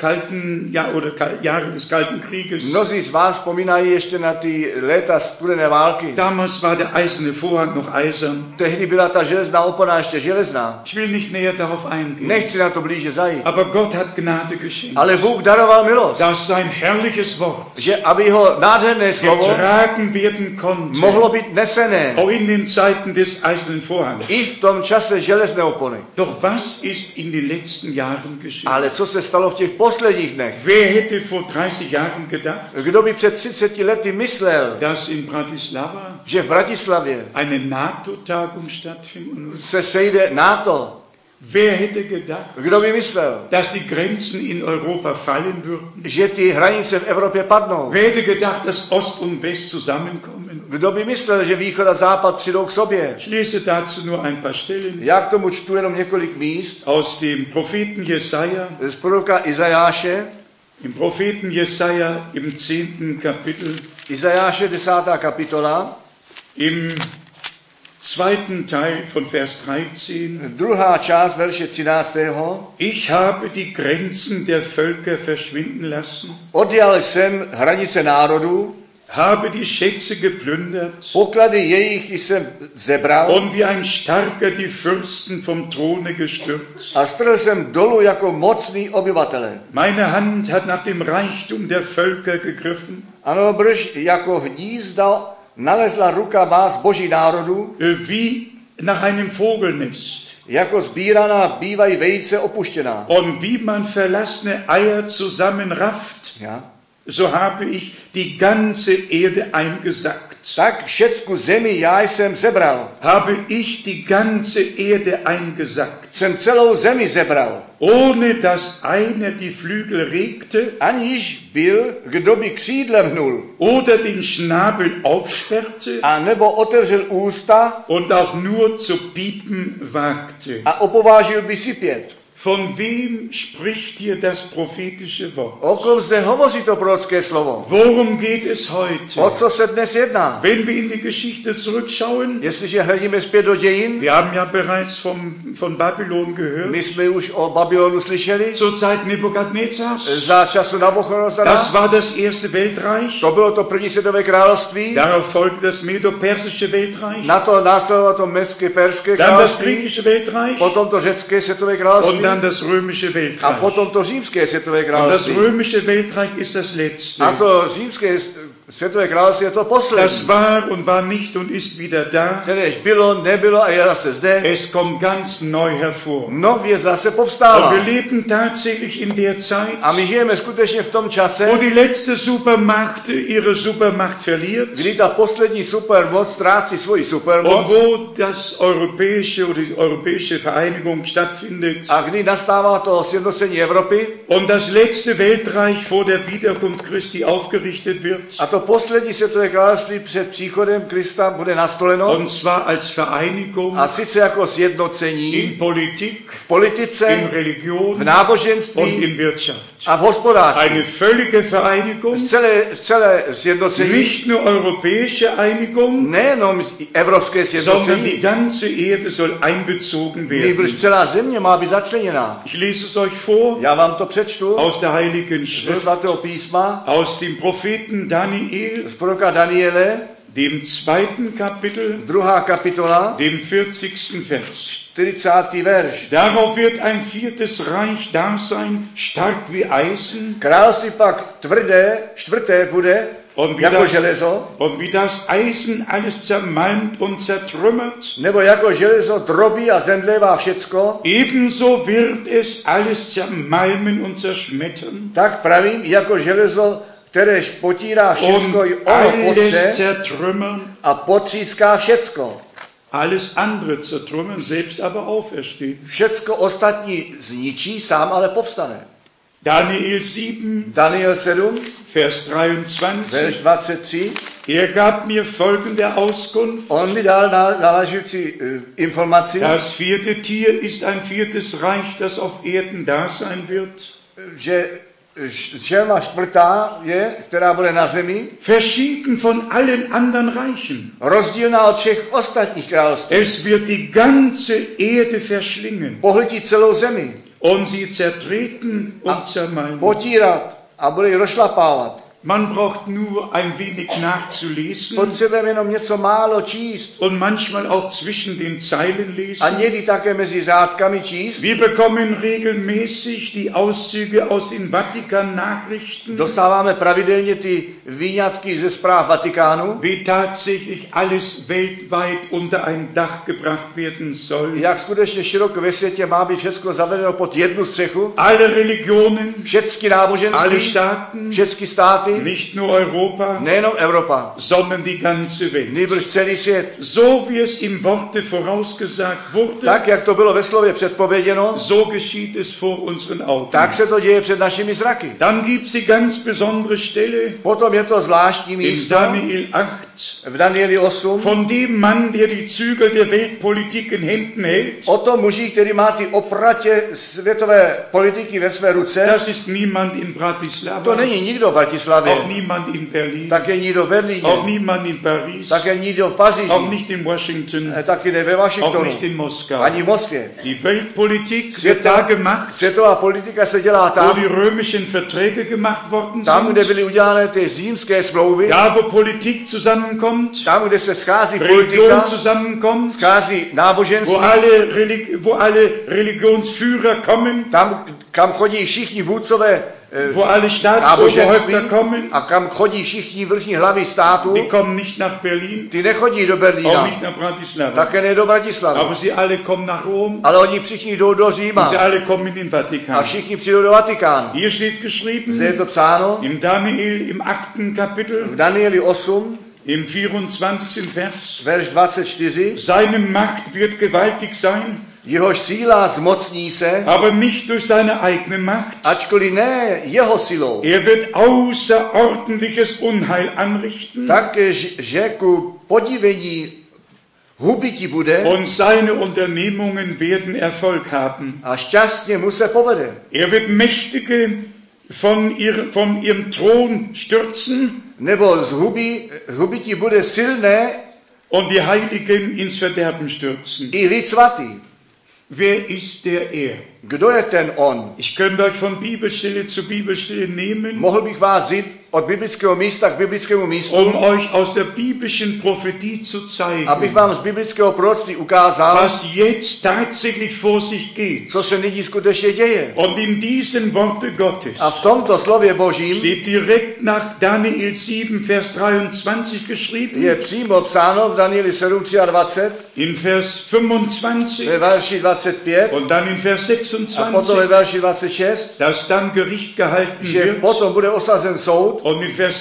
Jahre des Kalten Krieges. Mnozí z vás vzpomínají ještě na ty léta studené války. Damals war der eiserne Vorhang noch eisern. Tehdy byla ta železná opona ještě železná. Ich will nicht näher darauf eingehen. Nechci na to blíže zajít. Aber Gott hat Gnade geschenkt, Ale Bůh daroval milost, dass sein herrliches Wort že aby jeho nádherné slovo getragen werden konnte, mohlo být nesené auch in den Zeiten des eisernen Vorhangs. i v tom čase železné opony. Doch was ist in den letzten Jahren geschehen? Ale co se stalo v těch posledních dnech? Wer hätte vor 30 Jahren gedacht, Kdo by před 30 lety myslel, dass in Bratislava že v Bratislavě eine NATO-Tagung stattfinden muss? se sejde NATO? Wer hätte gedacht, Kdo by myslel, dass die Grenzen in Europa fallen würden? že ty hranice v Evropě padnou? Wer hätte gedacht, dass Ost und West zusammenkommen? Kdo by myslel, že východ a západ přijdou k sobě? Ich lese dazu nur ein paar Stellen Já k tomu čtu jenom několik míst aus dem Propheten Jesaja. z proroka Izajáše, Im Propheten Jesaja im 10. Kapitel, Izajáše 10. kapitola, im zweiten Teil von Vers 13. druhá část verše 13. Ich habe die Grenzen der Völker verschwinden lassen, Odjal jsem hranice národů, habe die Schätze geplündert poklady jejich jsem zebral und wie ein Starker die Fürsten vom Throne gestürzt. a strhl jsem dolů jako mocný obyvatele. Meine Hand hat nach dem Reichtum der Völker gegriffen Ano, brž jako hnízda nalezla ruka má z boží národu, wie nach einem Vogelnest. jako sbíraná bývají vejce opuštěná. Und wie man verlassene Eier zusammenrafft, Ja. so habe ich die ganze Erde eingesackt. Tak všecku zemi já jsem zebral. Habe ich die ganze Erde eingesackt. Jsem celou zemi zebral. Ohne dass einer die Flügel regte Aniž byl, kdo by křídlem hnul. oder den Schnabel aufsperrte A nebo otevřel ústa und auch nur zu piepen wagte. a opovážil by si pět. Von wem spricht hier das prophetische Wort? O kom zde hovoří to prorocké slovo? Worum geht es heute? O co se dnes jedná? Wenn wir in die Geschichte zurückschauen, Jestliže hledíme zpět do dějin, wir haben ja bereits von Babylon gehört, my jsme už o Babylonu slyšeli, zur Zeit Nebukadnezars. za času Nabuchodonozora. Das war das erste Weltreich. To bylo to první světové království. Darauf folgte das Medo-Persische Weltreich. Na to následovalo to mecké perské Dann das království, griechische Weltreich. potom to řecké světové Und království dann das römische a Weltreich. potom to římské světové Und das království. römische Weltreich ist das letzte. A to římské světové království je to Das poslední, war und war nicht und ist wieder da. kteréž bylo, nebylo a je zase zde. Es kommt ganz neu hervor. Nově zase Und povstává. wir leben tatsächlich in der Zeit, A my žijeme skutečně v tom čase, wo die letzte Supermacht ihre Supermacht verliert kdy ta poslední supermoc ztrácí svoji und supermoc wo das europäische oder die europäische Vereinigung stattfindet a kdy nastává to sjednocení Evropy und das letzte Weltreich vor der Wiederkunft Christi aufgerichtet wird, a to poslední světové království před příchodem Krista bude nastoleno, und zwar als Vereinigung a sice jako sjednocení in Politik, v politice, in Religion v náboženství und in Wirtschaft. a v hospodářství. Eine völlige Vereinigung, Celé sjednocení, nicht nur europäische Einigung, nejenom evropské sondern die sjednocení, ganze Erde soll einbezogen nýbrž werden. celá země má být začleněná. Ich lese es euch vor Já vám to přečtu aus der Heiligen ze Schrift, svatého písma, aus dem Propheten Daniel, z proroka Daniele, dem 2. Kapitel, 2. kapitola, dem 40. Vers. 40. verš. Darauf wird ein viertes Reich da sein, stark wie Eisen, Království pak tvrdé, čtvrté bude, und jako železo, wie das Eisen alles zermalmt und zertrümmert, nebo jako železo drobí a zemdlévá všecko, ebenso wird es alles zermalmen und zerschmettern tak pravím, jako železo, kteréž potírá všecko, und i ono potře alles zertrümmern, a potříská všecko. alles andere zertrümmern, selbst aber auferstehen. Všecko ostatní zničí, sám ale povstane. Daniel 7, Daniel 7, Vers verš 23. 23. Er gab mir folgende Auskunft. On mi dal náležující informaci, Das vierte Tier ist ein viertes Reich, das auf Erden da sein wird. že želma čtvrtá je, která bude na zemi, Verschieden von allen anderen Reichen. rozdílná od všech ostatních království. Es wird die ganze Erde verschlingen Pohltí celou zemi, und sie zertreten und zermalmen. potírat a bude ji rozšlapávat. Man braucht nur ein wenig nachzulesen Potřebujeme jenom něco málo číst und manchmal auch zwischen den Zeilen a lesen. někdy také mezi řádkami číst. Wir bekommen regelmäßig die Auszüge aus den Vatikan-Nachrichten, Dostáváme pravidelně ty výňatky ze zpráv Vatikánu, wie tatsächlich alles weltweit unter ein Dach gebracht werden soll. jak skutečně široko ve světě má být všechno zavedeno pod jednu střechu, Alle Religionen, všechny alle náboženství, Staaten, všechny státy, nicht nur Europa, nejenom Evropa, sondern die ganze Welt. nýbrž celý svět. So wie es im Worte vorausgesagt wurde, Tak, jak to bylo ve slově předpověděno, so geschieht es vor unseren Augen. tak se to děje před našimi zraky. Dann gibt es die ganz besondere Stelle Potom je to zvláštní in místo Daniel 8, v Danieli 8 von dem Mann, der die Zügel der Weltpolitik in Händen hält. o tom muži, který má ty opratě světové politiky ve své ruce. Das ist niemand in To Bratislava, není nikdo v Bratislavě, auch niemand in Berlin, také nikdo v Berlíně, auch niemand in Paris, také nikdo v Paříži, auch nicht in Washington, taky ne ve auch Washingtonu, nicht in Moskau. ani v Moskvě. Die Weltpolitik wird da gemacht, Světová politika se dělá wo tam, die römischen Verträge gemacht worden tam, kde sind, byly udělané ty římské smlouvy, da wo Politik zusammenkommt, tam, kde se schází Religion politika, zusammenkommt, schází náboženství, wo alle Religionsführer kommen, tam, kam chodí všichni vůdcové wo alle Staatsoberhäupter kommen. A kam chodí všichni vrchní hlavy státu. Die kommen nicht nach Berlin. Ty nechodí do Auch Berlína. nicht nach Bratislava. Také ne do Bratislavy. Aber sie alle kommen nach Rom. Ale oni všichni jdou do Und Říma. sie alle kommen in den A Vatikan. všichni přijdou do Vatikánu. Hier steht Zde je geschrieben, to psáno im Daniel im 8. Kapitel, v Danieli 8, im 24. Vers. verš 24. Seine Macht wird gewaltig sein, Jehož síla zmocní se, aber nicht durch seine eigene Macht. ačkoliv ne jeho silou, Er wird außerordentliches Unheil anrichten tak, že ku podivení hubiti bude und seine Unternehmungen werden Erfolg haben. a šťastně mu se povede. Er wird Mächtige von ihrem Thron stürzen Nebo hubiti bude silné und die Heiligen ins Verderben stürzen. i lid svatý. Wer ist der Er? Kdo je ten on? Ich könnte euch von Bibelstelle zu Bibelstelle nehmen, Mohl bych vás vzít od biblického místa k biblickému místu, um euch aus der biblischen Prophetie zu abych zeigen, vám z biblického proroctví ukázal, was jetzt tatsächlich vor sich geht. co se nyní skutečně děje. Und in diesem Worte Gottes A v tomto slově Božím steht direkt nach Daniel 7, Vers 23 geschrieben, je přímo psáno v Danieli 7:23, in Vers 25 ve verši 25 und dann in Vers a potom ve 26, verši 26, dass dann Gericht gehalten že wird, potom bude osazen soud, und in Vers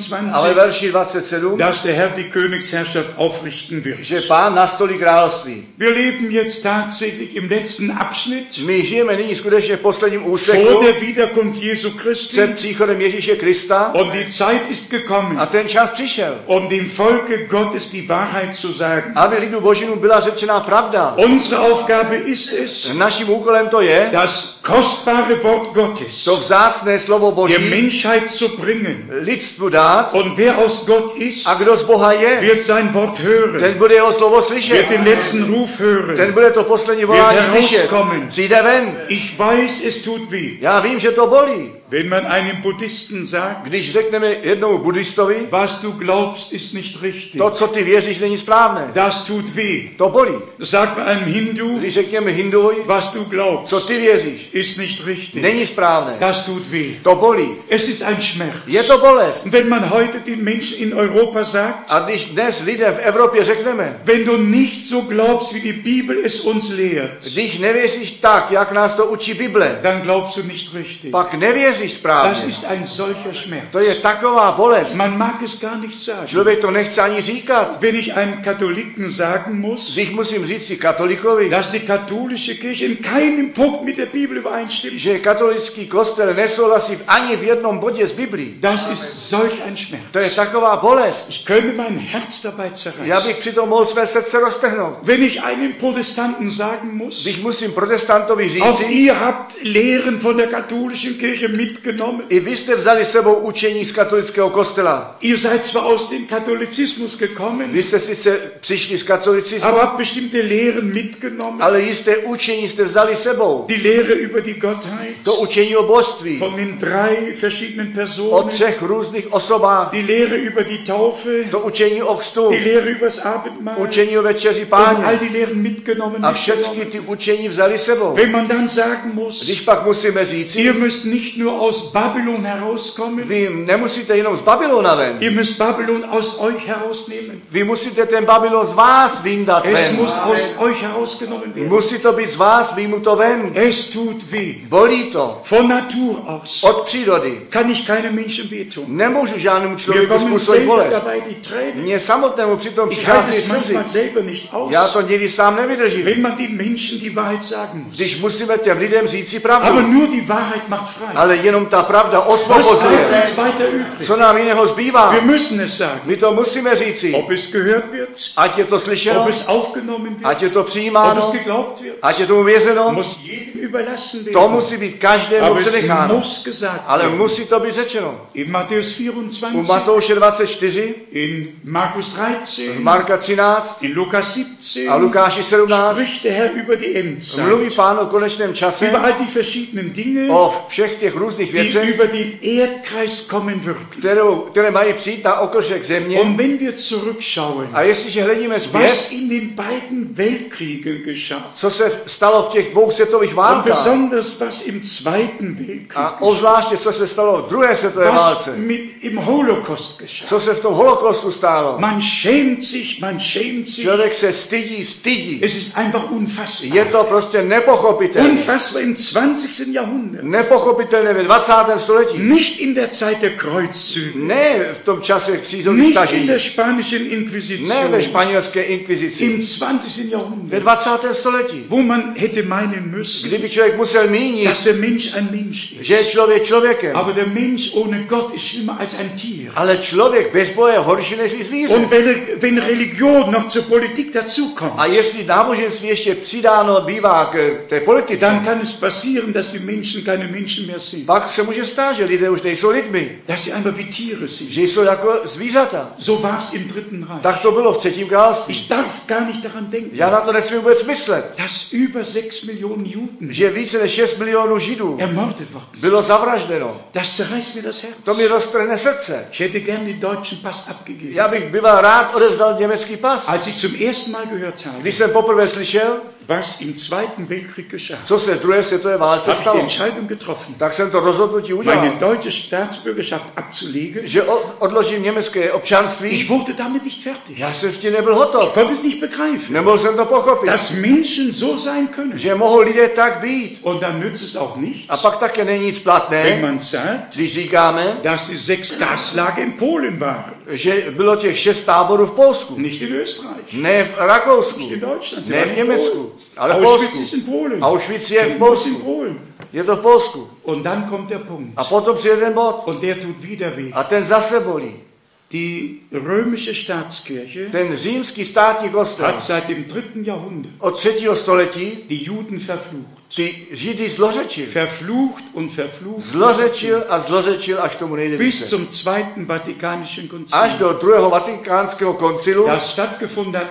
a ve 27, verši 27, dass der Herr die Königsherrschaft aufrichten wird. že Pán nastolí království. Wir leben jetzt tatsächlich im letzten Abschnitt My žijeme nyní skutečně v posledním vor úseku der Wiederkunft Jesu Christi před příchodem Ježíše Krista und die Zeit ist gekommen, a ten čas přišel, um dem Volke Gottes die Wahrheit zu sagen. aby lidu Božímu byla řečená pravda. Unsere Aufgabe ist es, Naším úkolem to je, das kostbare Wort Gottes to vzácné slovo der Boží Menschheit zu bringen. lidstvu dát, Und wer aus Gott ist, a kdo z Boha je, wird sein Wort ten hören, bude jeho slovo slyšet. wird den letzten Ruf Ten hören. bude to poslední volání Wird slyšet. herauskommen. Přijde ven. Ich weiß, es tut weh. Já vím, že to bolí. Wenn man einem Buddhisten sagt, Když řekneme jednomu buddhistovi, was du glaubst, ist nicht richtig. to, co ty věříš, není správné. Das tut weh. To bolí. Sagt man einem Hindu, Když řekněme hinduji, was du glaubst, co ty věříš, ist nicht richtig. není správné. Das tut weh. To bolí. Es ist ein Schmerz. Je to bolest. Und wenn man heute den Menschen in Europa sagt, A když dnes lidem v Evropě řekneme, wenn du nicht so glaubst, wie die Bibel es uns lehrt, když nevěříš tak, jak nás to učí Bible, dann glaubst du nicht richtig. pak nevěříš Das správně. ist ein solcher Schmerz. To je taková bolest. Man mag es gar nicht sagen. Člověk to nechce ani říkat. Wenn ich einem Katholiken sagen muss, Když musím říct si katolikovi, dass die katholische Kirche in keinem Punkt mit der Bibel übereinstimmt, že katolický kostel nesouhlasí ani v jednom bodě z Biblí. das ist solch ein Schmerz. To je taková bolest. Ich könnte mein Herz dabei Já zerreißen. bych přitom mohl své srdce roztrhnout. Wenn ich einem Protestanten sagen muss, Když musím protestantovi auch říci, ihr habt Lehren von der katholischen Kirche mitgenommen. i vy jste vzali sebou učení z katolického kostela. Ihr seid zwar aus dem Katholizismus gekommen, Vy jste sice přišli z katolicismu, aber habt bestimmte Lehren mitgenommen. ale jisté učení jste vzali sebou. Die Lehre über die Gottheit To učení o božství, von den drei verschiedenen o Personen, 3 různých osobách, die Lehre über die Taufe, to učení o křtu, die Lehre über das Abendmahl učení o večeři und all Páně. die Lehren mitgenommen. A všechny ty učení vzali sebou. Wenn man dann sagen muss, Když pak musíme říci, ihr müsst nicht nur aus Babylon herauskommen, vy nemusíte jenom z Babylona ven. ihr müsst Babylon aus euch herausnehmen. Vy musíte ten Babylon z vás vyndat Es ven. muss aus euch herausgenommen werden. Musí to být z vás vyjmuto ven. Es tut weh. Bolí to. Von Natur aus Od přírody. kann ich keinem Menschen wehtun. Nemůžu žádnému Wir člověku kommen způsobit selber bolest. dabei die Tränen. Mně samotnému přitom Ich halte přichází es slzy. manchmal selber nicht aus. Já to někdy sám nevydržím. Wenn man den Menschen die Wahrheit sagen muss. Když musíme těm lidem říci Aber pravdu. nur die Wahrheit macht frei. Ale jenom ta pravda Was bleibt osvobozuje. uns weiter übrig? Co nám jiného zbývá? Wir müssen es sagen. My to musíme říci. Ob es gehört wird, Ať je to slyšeno, ob es aufgenommen wird, ať je to ob es přijímáno, geglaubt wird, ať je tomu věřeno. muss jedem überlassen To werden. musí být každému Aber es přenecháno. muss gesagt Ale werden. musí to být řečeno. In Matthäus U 24, Matouše 24, in Markus v 13, Marka 13 in Lukas a 17 Lukáši 17 spricht der Herr über die Endzeit, mluví Pán o konečném čase, über all die verschiedenen Dinge, o všech těch různých různých die věcech, über den Erdkreis kommen wird. které mají přijít na okršek země. Und wenn wir zurückschauen, A jestliže hledíme was zpět, in den beiden Weltkriegen geschah, co se stalo v těch dvou světových und válkách, besonders was im Zweiten Weltkrieg, a obzvláště co se stalo v druhé světové was válce, im Holocaust geschah. co se v tom holokaustu stálo. Man schämt sich. Člověk se stydí. Es ist einfach unfassbar. Je to prostě nepochopitelné. Unfassbar im 20. Jahrhundert. Nepochopitelné ve 20. století. Nicht in der Zeit der Kreuzzüge. Ne v tom čase křížových Nicht in tažení. der spanischen Ne ve Inquisition. španělské inkvizici. Im 20. Ve Jahrhundert. 20. století. Wo man hätte meinen müssen, Kdyby člověk musel mínit, dass der Mensch ein Mensch ist. že je člověk člověkem. Aber der Mensch ohne Gott ist schlimmer als ein Tier. Ale člověk bez Boha je horší než zvíře. Und wenn Religion noch zur Politik dazukommt, A jestli náboženství ještě přidáno bývá k té politice, dann kann es passieren, dass die Menschen keine Menschen mehr sind. pak se může stát, že lidé už nejsou lidmi, Dass sie einfach wie Tiere sind. že jsou jako zvířata. So war es im Dritten Reich. Tak to bylo v třetím království. Ich darf gar nicht daran denken, Já na to nesmím vůbec myslet, dass über 6 Millionen Juden že více než 6 milionů Židů ermordet worden sind. bylo zavražděno. Das zerreißt mir das Herz. To mi roztrhne srdce. Ich hätte gern den deutschen Pass abgegeben. Já bych býval rád odevzdal německý pas. Als ich zum ersten Mal gehört habe, Když jsem poprvé slyšel, was im Zweiten Weltkrieg geschah, co se v druhé světové válce habe ich die stalo, Entscheidung getroffen, tak jsem to rozhodnutí meine udělal, deutsche Staatsbürgerschaft abzulegen. že odložím německé občanství. Ich wurde damit nicht fertig. Já jsem s tím nebyl hotov. Ich konnte es nicht begreifen, Nemohl jsem to pochopit, dass Menschen so sein können. že mohou lidé tak být. Und dann nützt es auch A nichts, pak také není nic wenn platné, man sagt, když říkáme, dass die 6 Gaslager in Polen waren. že bylo těch 6 táborů v Polsku. Nicht in Österreich, Ne v Rakousku, nicht in Deutschland, ne sondern v in Německu, Polen. ale v Auschwitz Polsku. ist in Polen. Auschwitz je v Ist in Polsku. Polen. Je to v Polsku. Und dann kommt der Punkt. A potom přijde ten bod. Und der tut wieder weh. A ten zase bolí. Die römische Staatskirche Ten římský státní kostel hat seit dem 3. Jahrhundert od 3. století die Juden verflucht. ty Židy zlořečil. Verflucht und verflucht. Zlořečil a zlořečil až tomu nejde Bis více. zum Zweiten Vatikanischen Až Konzil. do druhého vatikánského koncilu, Das stattgefunden hat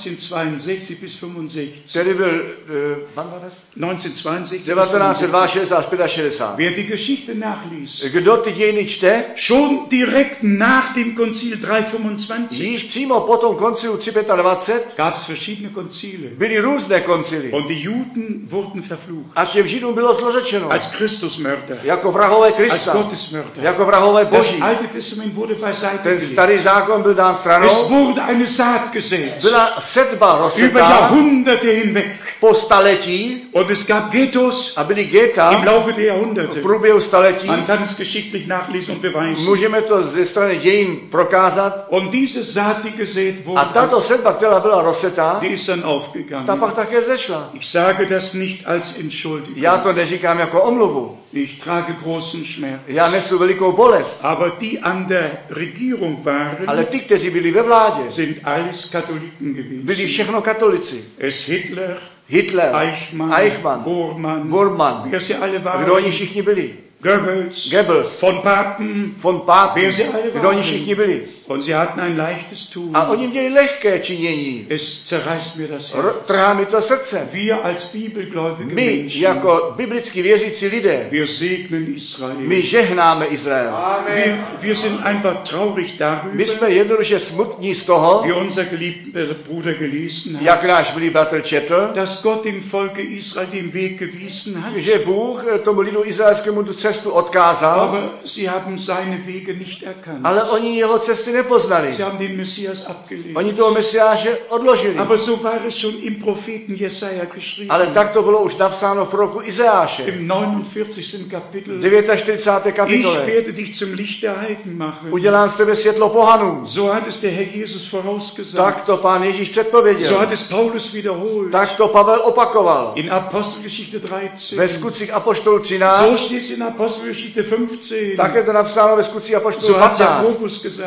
1962 bis 65. který byl, wann war das? 1962 bis 1962 65. až 65. Wer die Geschichte nachliest, Kdo ty dějiny čte, schon direkt nach dem Konzil 325 již přímo po tom koncilu 325 gab es verschiedene Konzile. byly různé koncily. Und die Juden wurden verflucht. A těm Židům bylo zlořečeno Als Christusmörder, jako vrahové als Krista, Gottesmörder. jako vrahové Das Boží. Alte Testament wurde beiseite Ten gelegt. starý zákon byl dán Es stranou, wurde eine Saat gesät. byla setba Über rozsetá Jahrhunderte hinweg. po staletí Und es gab Ghettos a byly im geta Laufe der v Jahrhunderte. průběhu staletí. Man kann es geschichtlich nachlesen und beweisen. Můžeme to ze strany dějin prokázat. Und diese Saat, die gesät A wurde, tato setba, která byla rozsetá, die ist dann ta aufgegangen. pak také zešla. Ich sage das nicht als Entschuldigung. Já to neříkám jako omluvu. Ich trage großen Schmerz. Já nesu velikou bolest. Aber die an der Regierung waren, Ale ty, kteří byli ve vládě, sind alles Katholiken gewesen. byli všechno katolici. Es Hitler, Hitler, Eichmann, Bormann, wer sie alle kdo oni waren, všichni byli? Goebbels, von Papen, von Papen, wer sie alle kdo oni waren. všichni byli? Und sie hatten ein leichtes Tun. A oni měli lehké činění. Es zerreißt mir das Herz. Trhá mi to srdce. Wir als bibelgläubige My, Menschen, jako biblicky věřící lidé, wir segnen Israel. my žehnáme Izrael. Wir sind einfach traurig My darüber, jsme jednoduše smutní z toho, wie unser geliebter Bruder gelesen hat, jak náš milý bratr četl, dass Gott dem Volke Israel den Weg gewiesen hat, že Bůh tomu lidu izraelskému tu cestu odkázal, aber sie haben seine Wege nicht erkannt. ale oni jeho cesty nepoznali. Sie haben den Messias abgelehnt. Oni toho Mesiáše odložili. Aber so war es schon im Propheten Jesaja geschrieben. Ale tak to bylo už napsáno v proroku Izajáše. Im 49. Kapitel. 49. Ich kapitole. werde dich zum Licht der Heiden machen. Udělám z tebe světlo pohanů. So hat es der Herr Jesus vorausgesagt. Tak to pán Ježíš So předpověděl. hat es Paulus wiederholt. Tak to Pavel opakoval. In Apostelgeschichte 13. Ve skutcích apoštolů So 13, steht es in Apostelgeschichte 15. tak je to napsáno ve skutcích apoštolů So hat 15. Jakobus gesagt. Tak to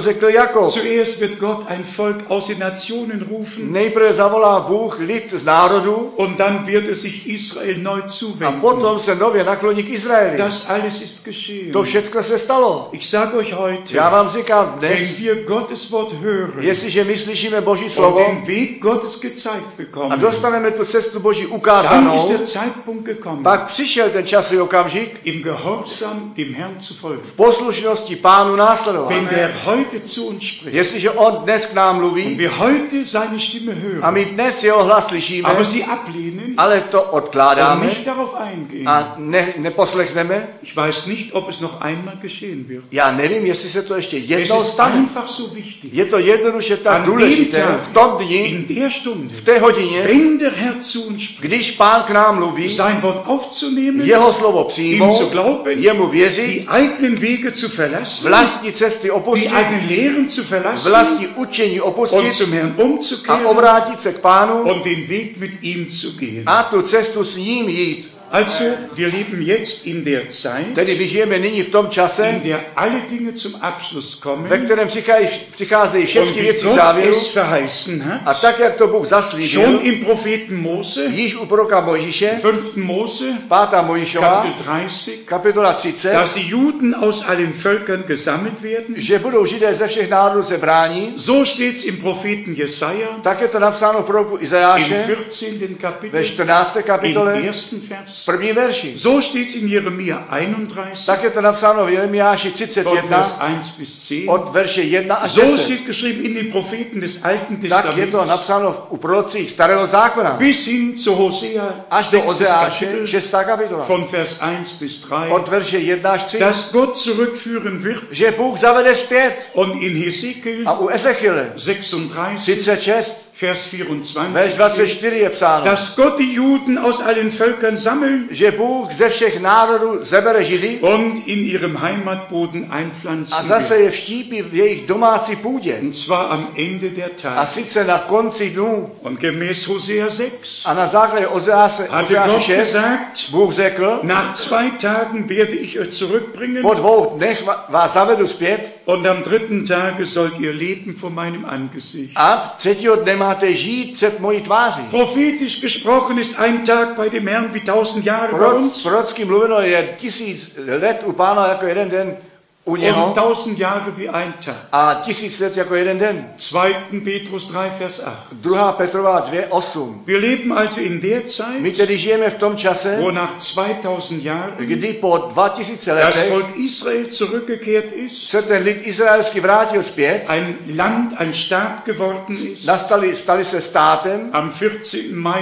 řekl Jakob. Zuerst wird Gott ein Volk aus den Nationen rufen. Nejprve zavolá Bůh lid z národu Und dann wird es sich Israel neu a zuwenden. potom se nově nakloní k Izraeli. Das alles ist geschehen. To všechno se stalo. Ich sage euch heute, Já vám říkám dnes, wenn wir Gottes Wort hören jestliže my slyšíme Boží und slovo den Weg Gottes gezeigt a bekommen, dostaneme tu cestu Boží dann ukázanou, ist der Zeitpunkt gekommen, pak přišel ten časový okamžik im Gehorsam dem Herrn zu folgen. v poslušnosti Pánu následovat. Wenn der heute zu uns spricht Jestliže on dnes k nám und mluví wir heute seine Stimme a hören, my dnes jeho hlas slyšíme, aber sie ablehnen ale to und odkládáme nicht darauf eingehen, a neposlechneme, ich weiß nicht, ob es noch einmal geschehen wird. já nevím, jestli se to ještě Es jednou ist stane. einfach so wichtig. Je to jednoduše tak An dem důležité Tag, v tom dni, in der Stunde, v té hodině, wenn der Herr zu uns spricht, když Pán k nám mluví, sein Wort aufzunehmen, jeho slovo ihm zu přijmout, glauben, jemu věřit, die eigenen Wege zu verlassen, vlastní cesty die opustit, eigenen Lehren zu verlassen vlastní učení und opustit zum Herrn a umzukehren obrátit se k Pánu und den Weg mit ihm zu gehen. a tu cestu s ním jít. Also, wir leben jetzt in der Zeit, Tedy my žijeme nyní v tom čase, in der alle Dinge zum Abschluss ve kommen kterém přicházejí und všechny wie věci k Gott závěru es verheißen a hat, tak, jak to Bůh schon zaslíbil, im Propheten Mose, již u proroka Mojžíše, 5. Mose, 5. Mojžíšova, Kapitel 30, kapitola 30, dass die Juden aus allen Völkern gesammelt werden. že budou Židé ze všech národů zebrání, So steht es im Propheten Jesaja tak je to napsáno v proroku im Izajáše 14. ve Kapitel, 14. im kapitole, ersten Vers. první verši. So steht es in Jeremia 31, Tak je to napsáno v Jeremiáši von Vers 31 1 bis 10. od verše 1 až So 10. steht geschrieben in den Propheten des Alten Tak je to Testaments napsáno u prorocích starého zákona. bis hin zu Hosea Až do 6. Ozeáše Kapitel, 6. kapitola. von Vers 1 bis 3, Od verše 1 až 3. dass Gott zurückführen wird. Že Bůh zavede zpět. Und in Hesekiel A u Ezechiele 36, 36, Vers verš 24, 24 je psáno, dass Gott die Juden aus allen Völkern sammeln že Bůh ze všech národů zebere Židy und in ihrem Heimatboden a einpflanzen zase wird. je vštípí v jejich domácí půdě. Und zwar am Ende der A Tage. sice na konci dnů. Und gemäß Hosea 6 A na základě Ozeáše hatte Gott 6 gesagt, Bůh řekl, nach 2 Tagen werde ich euch zurückbringen po 2 dnech vás zavedu zpět und am 3. Tage sollt ihr leben vor meinem Angesicht. a 3. dne máte žít před mojí tváří. Prophetisch gesprochen ist ein Tag bei dem Herrn wie 1000 Jahre bei uns Prorocky mluveno je 1000 let u Pána jako jeden den u něho und 1000 Jahre wie ein Tag. a 1000 let jako jeden den. 2. Petrus 3, Vers 8. 2. Petrova 2:8. Wir leben also in der My Zeit, tedy žijeme v tom čase, wo nach 2000 Jahren kdy po 2000 das letech Volk Israel zurückgekehrt ist, se ten lid izraelský vrátil zpět, ein Land, ein Staat geworden ist, stali se státem am 14. Mai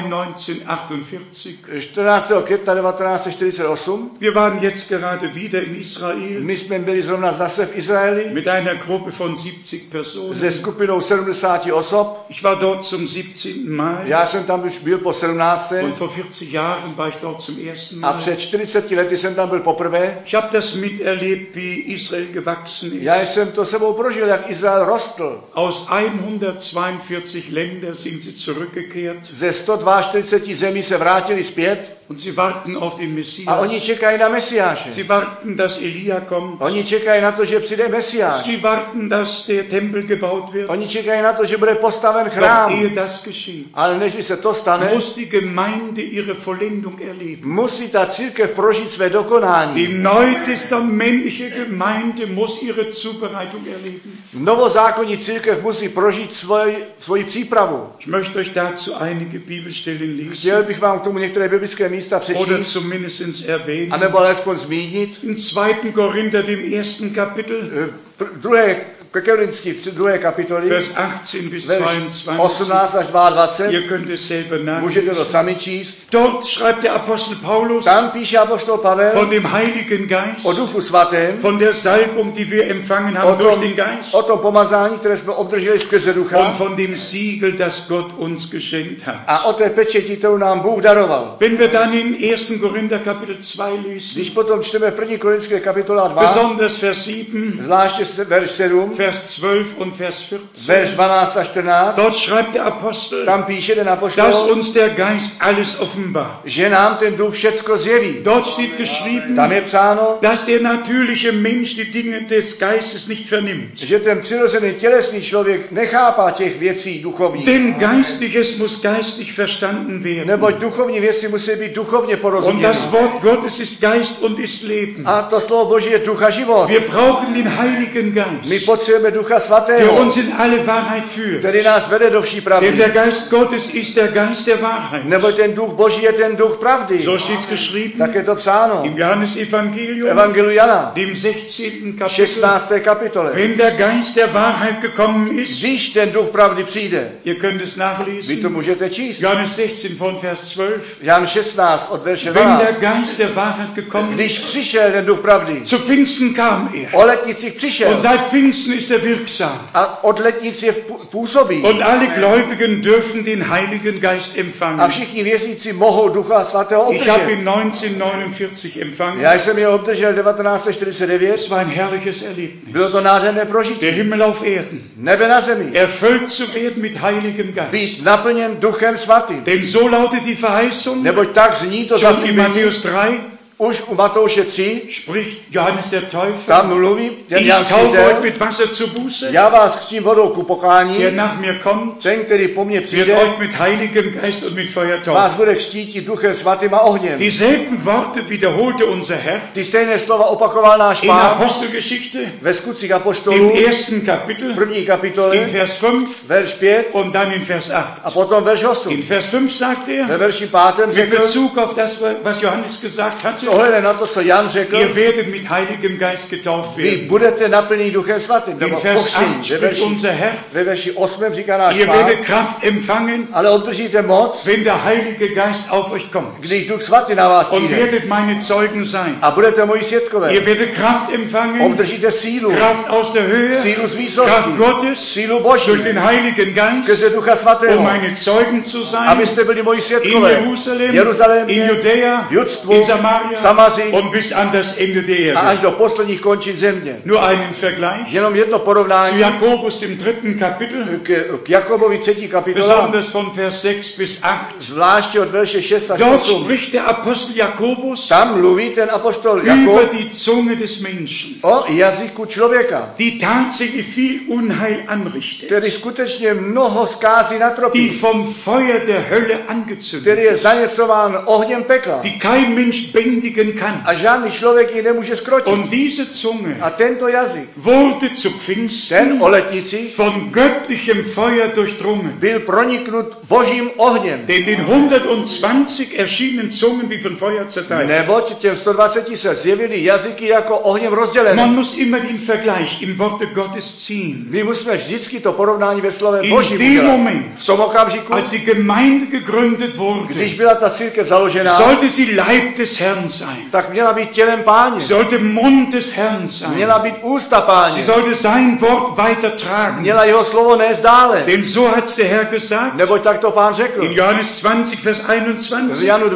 1948. 14. května 1948. Wir waren jetzt gerade wieder in Israel My jsme byli zrovna zase v Izraeli mit einer Gruppe von 70 Personen. se skupinou 70 osob. Ich war dort zum 17. Mal Já jsem tam už byl po 17. und vor 40 Jahren war ich dort zum ersten A Mal. před 40 lety jsem tam byl poprvé. Ich habe das miterlebt, wie Israel gewachsen ist. Já jsem to sebou prožil, jak Izrael rostl. Aus 142 Ländern sind sie zurückgekehrt Ze 142 zemí se vrátili zpět und sie warten auf den a oni Messias. čekají na Mesiáše. Sie warten, dass Elia kommt. Oni čekají na to, že přijde Mesiáš. Sie warten, dass der Tempel gebaut wird. Oni čekají na to, že bude postaven Doch chrám. ehe das geschieht, Ale než se to stane, muss die Gemeinde ihre Vollendung erleben. musí ta církev prožít své dokonání. Die neutestamentliche Gemeinde muss ihre Zubereitung erleben. Novozákonní církev musí prožít svoji přípravu. Ich möchte euch dazu einige Bibelstellen Chtěl lesen bych vám k tomu některé biblické místa oder přečíst, zumindest erwähnen. anebo alespoň zmínit. In 2. Korinther, dem 1. Kapitel, Druhé Korinský 2. kapitoly, Vers 18 bis verš 22. 18 až 22. Ihr könnt es selber Můžete to nachlesen. sami číst. Dort schreibt der Apostel Paulus Tam píše apoštol Pavel von dem Heiligen Geist, o Duchu Svatém, von der Salbung, die wir empfangen haben durch den Geist o tom pomazání, které jsme obdrželi skrze Ducha und von dem Siegel, das Gott uns geschenkt hat. a o té pečeti, kterou nám Bůh daroval. Wenn wir dann in 1. Korinther Kapitel 2 lesen, Když potom čteme v 1. Korinské kapitola 2, besonders Vers 7, zvláště verš 7, Vers 12 und Vers 14. verš 12 a 14, Dort schreibt der Apostel, tam píše ten dass apoštol, uns der Geist alles offenbart. že nám ten duch všecko zjeví. Dort steht geschrieben, Tam je psáno, dass der natürliche Mensch die Dinge des Geistes nicht vernimmt. že ten přirozený tělesný člověk nechápá těch věcí duchovních. Denn Geistliches muss geistlich verstanden werden. Neboť duchovní věci musí být duchovně Und porozuměny. das Wort Gottes ist Geist und ist Leben. A to slovo Boží je duch a život. Wir brauchen den Heiligen My Geist, potřebujeme ducha der svatého, uns in alle Wahrheit führt. který nás vede do vší Denn pravdy. der Geist Gottes ist der Geist der Wahrheit. Neboť ten duch Boží je ten duch pravdy. So steht es geschrieben Tak je to psáno im Johannesevangelium, Evangeliu Jana, dem 16. Kapitel. 16. kapitole. Wenn der Geist der Wahrheit gekommen ist, Když ten duch pravdy přijde, ihr könnt es vy to nachlesen, můžete číst. Johannes 16 von Vers 12. Jan 16 od verše Wenn 12. der Geist der Wahrheit gekommen ist, Když přišel ten duch pravdy, zu Pfingsten kam er. o letnicích přišel Und seit Pfingsten ist er wirksam. a od letnic je působí. Und alle Gläubigen dürfen den Heiligen Geist A empfangen. všichni věřící mohou ducha svatého Ich habe obdržet. ihn 1949 empfangen. Já jsem je obdržel 1949. Es war ein herrliches Erlebnis. Bylo to nádherné prožití. Der Himmel auf Erden. Nebe na zemi. Erfüllt zu werden mit Heiligem Geist. Být naplněn duchem svatým. Denn so lautet die Verheißung, Neboť tak zní to schon in zaslíbení. Matthäus 3, Už u Matouše 3, spricht Johannes der Täufer, tam mluví ten ich Jan taufe Křtitel, euch mit Wasser zur Buße, já vás křtím vodou ku poklání, der nach mir kommt, ten, který po mně wird přijde, euch mit Heiligem Geist und mit Feuer vás taufen. bude křtít druhým svatým a ohněm. Dieselben Worte wiederholte unser Herr Ty stejné slova opakoval náš in Pán Apostelgeschichte, ve skutcích im apoštolů, ersten Kapitel, první in kapitole, Vers 5 verš 5 und dann in Vers 8. a potom verš 8. In Vers 5 sagt Ve er, verši 5. mit řekl, Bezug auf das, was Johannes gesagt s hatte, ohledem na to, co Jan řekl, ihr werdet mit Heiligem Geist getauft vy werden. budete naplněni duchem svatým. In Nebo Vers 8 pochřtěni. spricht unser Herr, Ve verši 8 říká náš ihr Pán, werdet Kraft empfangen, ale obdržíte moc, wenn der Heilige Geist auf euch kommt. když duch svatý na vás Und přijde. werdet meine Zeugen sein. A budete moji svědkové. Ihr werdet Kraft empfangen, Obdržíte sílu. Kraft aus der Höhe, Sílu z Kraft výsosti. Gottes, Sílu Boží. durch den Heiligen Geist, Skrze ducha um svatého. meine Zeugen zu sein, Abyste byli moji in svědkové. Jerusalem, V Jeruzalémě, in Judäa, v Judsku, in Samaria Samaří und bis an das Ende der a Erde. až do posledních končin země. Nur einen Vergleich. Jenom jedno Zu porovnání Jakobus im 3. Kapitel, k Jakobovi 3. kapitola, besonders von Vers 6 bis 8. zvláště od verše 6 až Dort 8. spricht der Apostel Jakobus Tam mluví ten apoštol über Jakob die Zunge des Menschen, o jazyku člověka, die tatsächlich viel Unheil anrichtet, který skutečně mnoho zkází na die tropí, vom Feuer der Hölle angezündet, který je zaněcován ohněm pekla die kein Mensch bändigen kann. a žádný člověk ji nemůže skrotit. Und diese Zunge A tento jazyk, wurde zu ten Pfingsten o letnicích, von göttlichem Feuer durchdrungen. byl proniknut božím ohněm. Denn den 120 erschienenen Zungen wie von Feuer zerteilt. Neboť těm 120 se zjevily jazyky jako ohněm rozdělené. Man muss immer den Vergleich im Worte Gottes ziehen. My musíme vždycky to porovnání ve slově In Božím dem udělat. Moment, V tom okamžiku, als die Gemeinde gegründet wurde, když byla ta církev založená, sollte sie Leib des Herrn sein, tak měla být tělem Páně. sollte Mund des Herrn sein, Měla být ústa sie Páně. sollte sein Wort weitertragen. Měla jeho slovo nést dále. Denn so hat der Herr gesagt, Neboť tak to Pán řekl. in Johannes 20, Vers V 21, Janu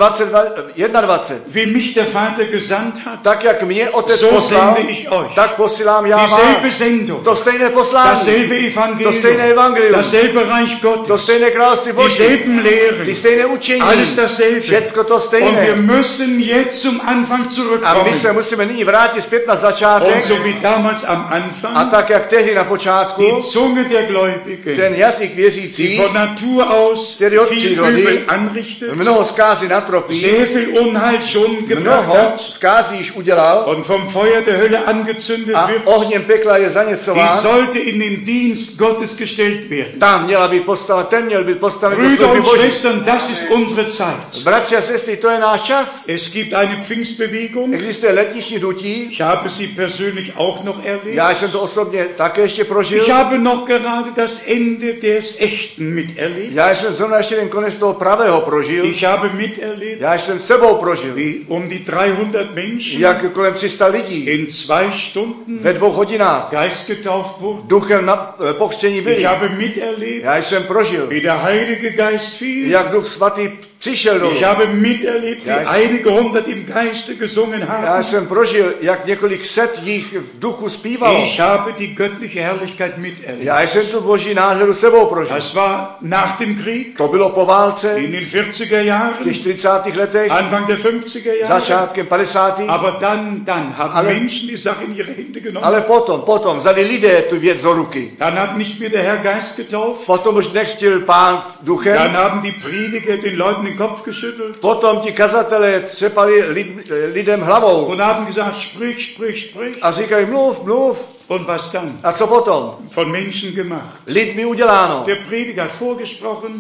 21. wie mich der Vater gesandt hat, Tak jak mě Otec so poslal, sende ich euch. tak posílám já Dieselbe vás. Sendung, To stejné poslání, dasselbe to stejné Evangelium, evangelium, dasselbe Reich to Gottes, stejné království Boží, dieselben ty Lehren, stejné učení, alles dasselbe. všecko to Und stejné. wir müssen jetzt zum Anfang A my zurückkommen. se musíme nyní vrátit zpět na Und začátek. so wie damals am A Anfang, tak jak tehdy na počátku, die Zunge der Gläubigen, ten jazyk die věřící von Natur aus Který od viel přírody Übel anrichtet, mnoho zkází natropí, sehr viel Unheil schon gebracht mnoho hat zkází již udělal und vom Feuer der Hölle angezündet a wird, ohněm pekla je die zaněcován, sollte in den Dienst Gottes gestellt werden. tam měla být postaven, ten měl být postaven do Brüder služby und Boží. Schwestern, das ist unsere Zeit. Bratři a sestry, to je náš čas. Es gibt eine Pfingstbewegung. Existuje letniční hnutí, Ich habe sie persönlich auch noch erlebt. já jsem to osobně také ještě prožil. Ich habe noch gerade das Ende des Echten miterlebt. Já jsem zrovna ještě ten konec toho pravého prožil. Ich habe miterlebt, Já jsem sebou prožil, wie um die 300 Menschen jak kolem 300 lidí in 2 Stunden ve 2 hodinách Geist getauft wurden. duchem pokřtění byli. Ich habe miterlebt, Já jsem prožil, wie der Heilige Geist fiel jak duch svatý přišel dolů. Ich habe miterlebt, wie einige hundert im Geiste gesungen Já haben. jsem prožil, jak několik set jich v duchu zpívalo. Ich habe die göttliche Herrlichkeit miterlebt. Já jsem tu boží nádheru sebou prožil. Das war nach dem Krieg, To bylo po válce, in den 40er Jahren, v těch 40. letech, Anfang der 50er Jahre. začátkem 50. Aber dann haben Menschen die Sache in ihre Hände genommen. Ale potom vzali lidé tu věc do ruky. Dann hat nicht mehr der Herr Geist getauft. Potom už nechtěl Pán duchem. Dann haben die Prediger den Leuten den Kopf geschüttelt Potom ti kazatelé třepali lidem hlavou und haben gesagt, sprich, sprich, sprich. a říkají mluv. Und was dann? A co potom? Von Menschen gemacht. Lidmi uděláno. Der Prediger hat vorgesprochen.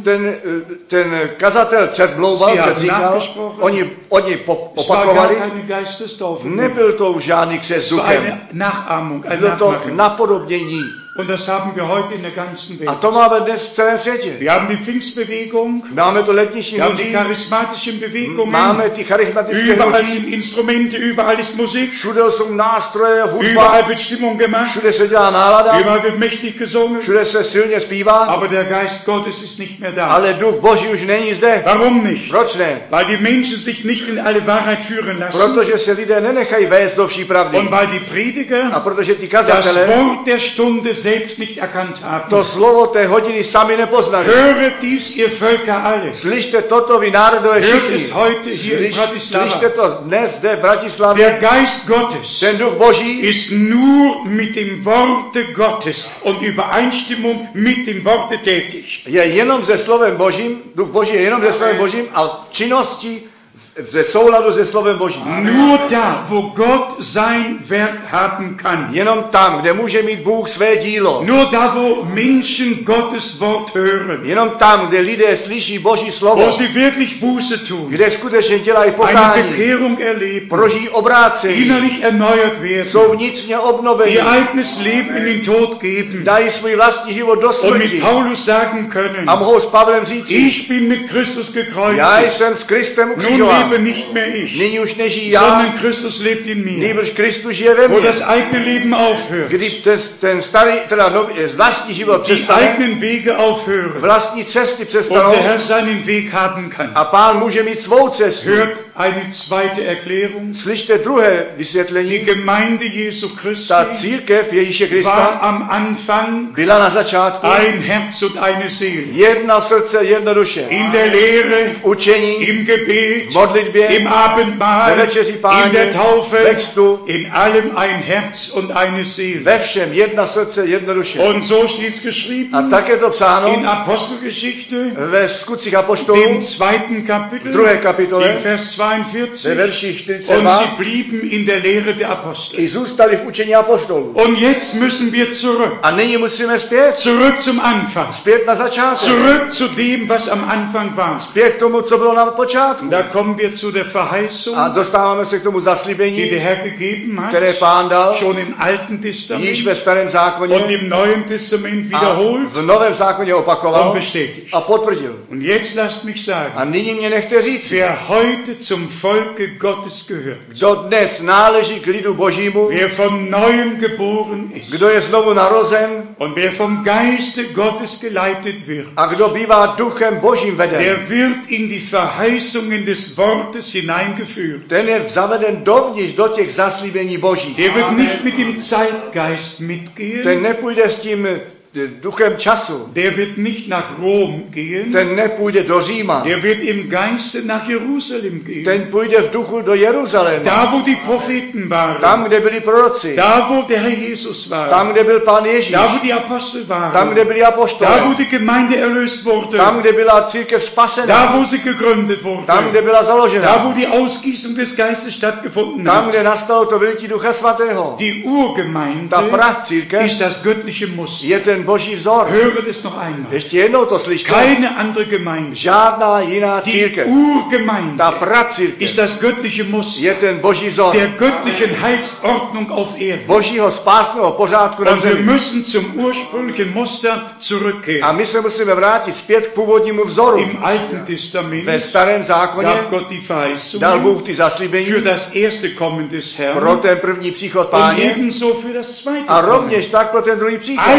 Ten kazatel předmlouval, předříkal, oni Es war opakovali. gar keine Geistestaufe mehr. Nebyl to už žádný křest Es war duchem. eine Nachahmung, ein Bylo to Nachmachen. napodobnění. Und das haben wir heute in der ganzen A Welt. to máme dnes v celém světě. Wir haben die Pfingstbewegung, Máme to letniční wir haben die hnutí, charismatischen Bewegungen, máme ty charismatické überall hnutí, sind Instrumente, überall ist Musik, všude jsou nástroje, hudba, überall wird Stimmung gemacht, všude se dělá nálada, überall wird mächtig gesungen, všude se silně zpívá, aber der Geist Gottes ist nicht mehr da. ale duch Boží už není zde. Warum nicht? Proč ne? Weil die Menschen sich nicht in alle Wahrheit führen lassen Protože se lidé nenechají vést do vší pravdy. und weil die Prediger A protože ty das kazatelé Wort der Stunde selbst nicht erkannt haben. to slovo té hodiny sami nepoznali. Höret dies, ihr Völker alle. Slyšte toto, vy národové Hört všichni. es heute hier in Bratislava. Slyšte to dnes zde v Bratislavě. Der Geist Gottes Ten duch Boží ist nur mit dem Worte Gottes und Übereinstimmung mit dem Worte tätig. je jenom se slovem Božím, duch Boží je jenom se slovem Božím a v činnosti ze souladu se slovem Božím. Nur da, wo Gott sein Werk haben kann. Jenom tam, kde může mít Bůh své dílo. Nur da, wo Menschen Gottes Wort hören. Jenom tam, kde lidé slyší Boží Wo slovo, sie wirklich Buße tun. kde skutečně dělají Eine pokání, Bekehrung erleben. prožijí obrácení, Innerlich erneuert werden. jsou vnitřně obnovení, Ihr eigenes Leben in den Tod geben. dají svůj vlastní život do Und mit smrti Paulus sagen können, a mohou s Pavlem říci, ich bin mit Christus já gekreuzigt. jsem s Kristem Nun ukřižován. lebe nicht mehr ich, Nyní už nežijí já, sondern Christus lebt in mir. nýbrž Kristus žije ve Wo mně. das eigene Leben aufhört, Kdy ten starý, teda vlastní život die přestane, eigenen Wege aufhören vlastní cesty und přestanou der Herr seinen Weg haben kann. a Pán může mít svou cestu. Hört eine zweite Erklärung. Slyšte druhé Die vysvětlení. Gemeinde Jesu Christi Ta církev Ježíše war Krista am Anfang byla na začátku ein Herz und eine Seele. jedna srdce, jedna duše. In der Lehre, V učení, im Gebet, v modlitbě, im Abendmahl, ve večeři in Páně, der Taufe, ve křtu, in allem ein Herz und eine Seele. ve všem jedna srdce, jedna duše. Und so steht es A geschrieben tak je to in psáno Apostelgeschichte, ve skutcích dem apoštolů, zweiten Kapitel, druhé kapitole, in Vers ve 42. verši Und 42, sie blieben in der Lehre der Apostel. i zůstali v učení apoštolů. Und jetzt müssen wir zurück. A nyní musíme zpět, Zurück zum Anfang. zpět na začátek, Zurück zu dem, was am Anfang war. zpět k tomu, co bylo na počátku. Da kommen wir zu der Verheißung, A dostáváme se k tomu die der zaslíbení, Herr gegeben hat, které Pán dal schon im Alten již Testament ve Starém und zákoně im Neuen Testament a wiederholt v Novém zákoně und opakoval bestätigt. a potvrdil. Und jetzt lasst mich sagen, A nyní mě nechte říct, wer heute zum Volke Gottes gehört, kdo dnes náleží k lidu Božímu, wer von Neuem geboren ist kdo je znovu narozen und wer vom Geiste Gottes geleitet wird, a kdo bývá duchem Božím veden, der wird in die Verheißungen des Wortes hineingeführt. ten je zaveden dovnitř do těch zaslíbení Božích. Der wird nicht mit dem Zeitgeist mitgehen, Ten nepůjde s tím duchem času, der wird nicht nach Rom gehen, ten nepůjde do Říma, der wird im Geiste nach Jerusalem gehen. ten půjde v duchu do Jeruzaléma, Da, wo die Propheten waren, tam, kde byli proroci, da, wo der Herr Jesus war, tam, kde byl Pán Ježíš, da, wo die Apostel tam, waren, kde byli da, apoštolé, wo die Gemeinde erlöst wurde, tam, kde byla církev da, spasená, wo sie gegründet wurde, tam, kde byla da, založena, wo die Ausgießung des Geistes stattgefunden tam, hat. kde nastalo to vylití Ducha Svatého. Die Urgemeinde Ta pracírkev ist das göttliche Muster. je ten Boží vzor. Höre das noch einmal. Ještě jednou to slyšte. Keine andere Gemeinde. Žádná jiná Die církev. Urgemeinde Ta ist pracírkev das göttliche Muster je ten Boží vzor. der göttlichen Heilsordnung auf Erden. Božího spásného pořádku na Und wir zemi. müssen zum ursprünglichen Muster zurückkehren. A my se musíme vrátit zpět k původnímu vzoru. Im Alten Testament Ve starém zákoně gab Gott die dal Verheißung Bůh ty zaslíbení für das erste Kommen des pro Herrn ten první příchod und Páně ebenso für das zweite a Kommen. rovněž tak pro ten druhý příchod. Alles steht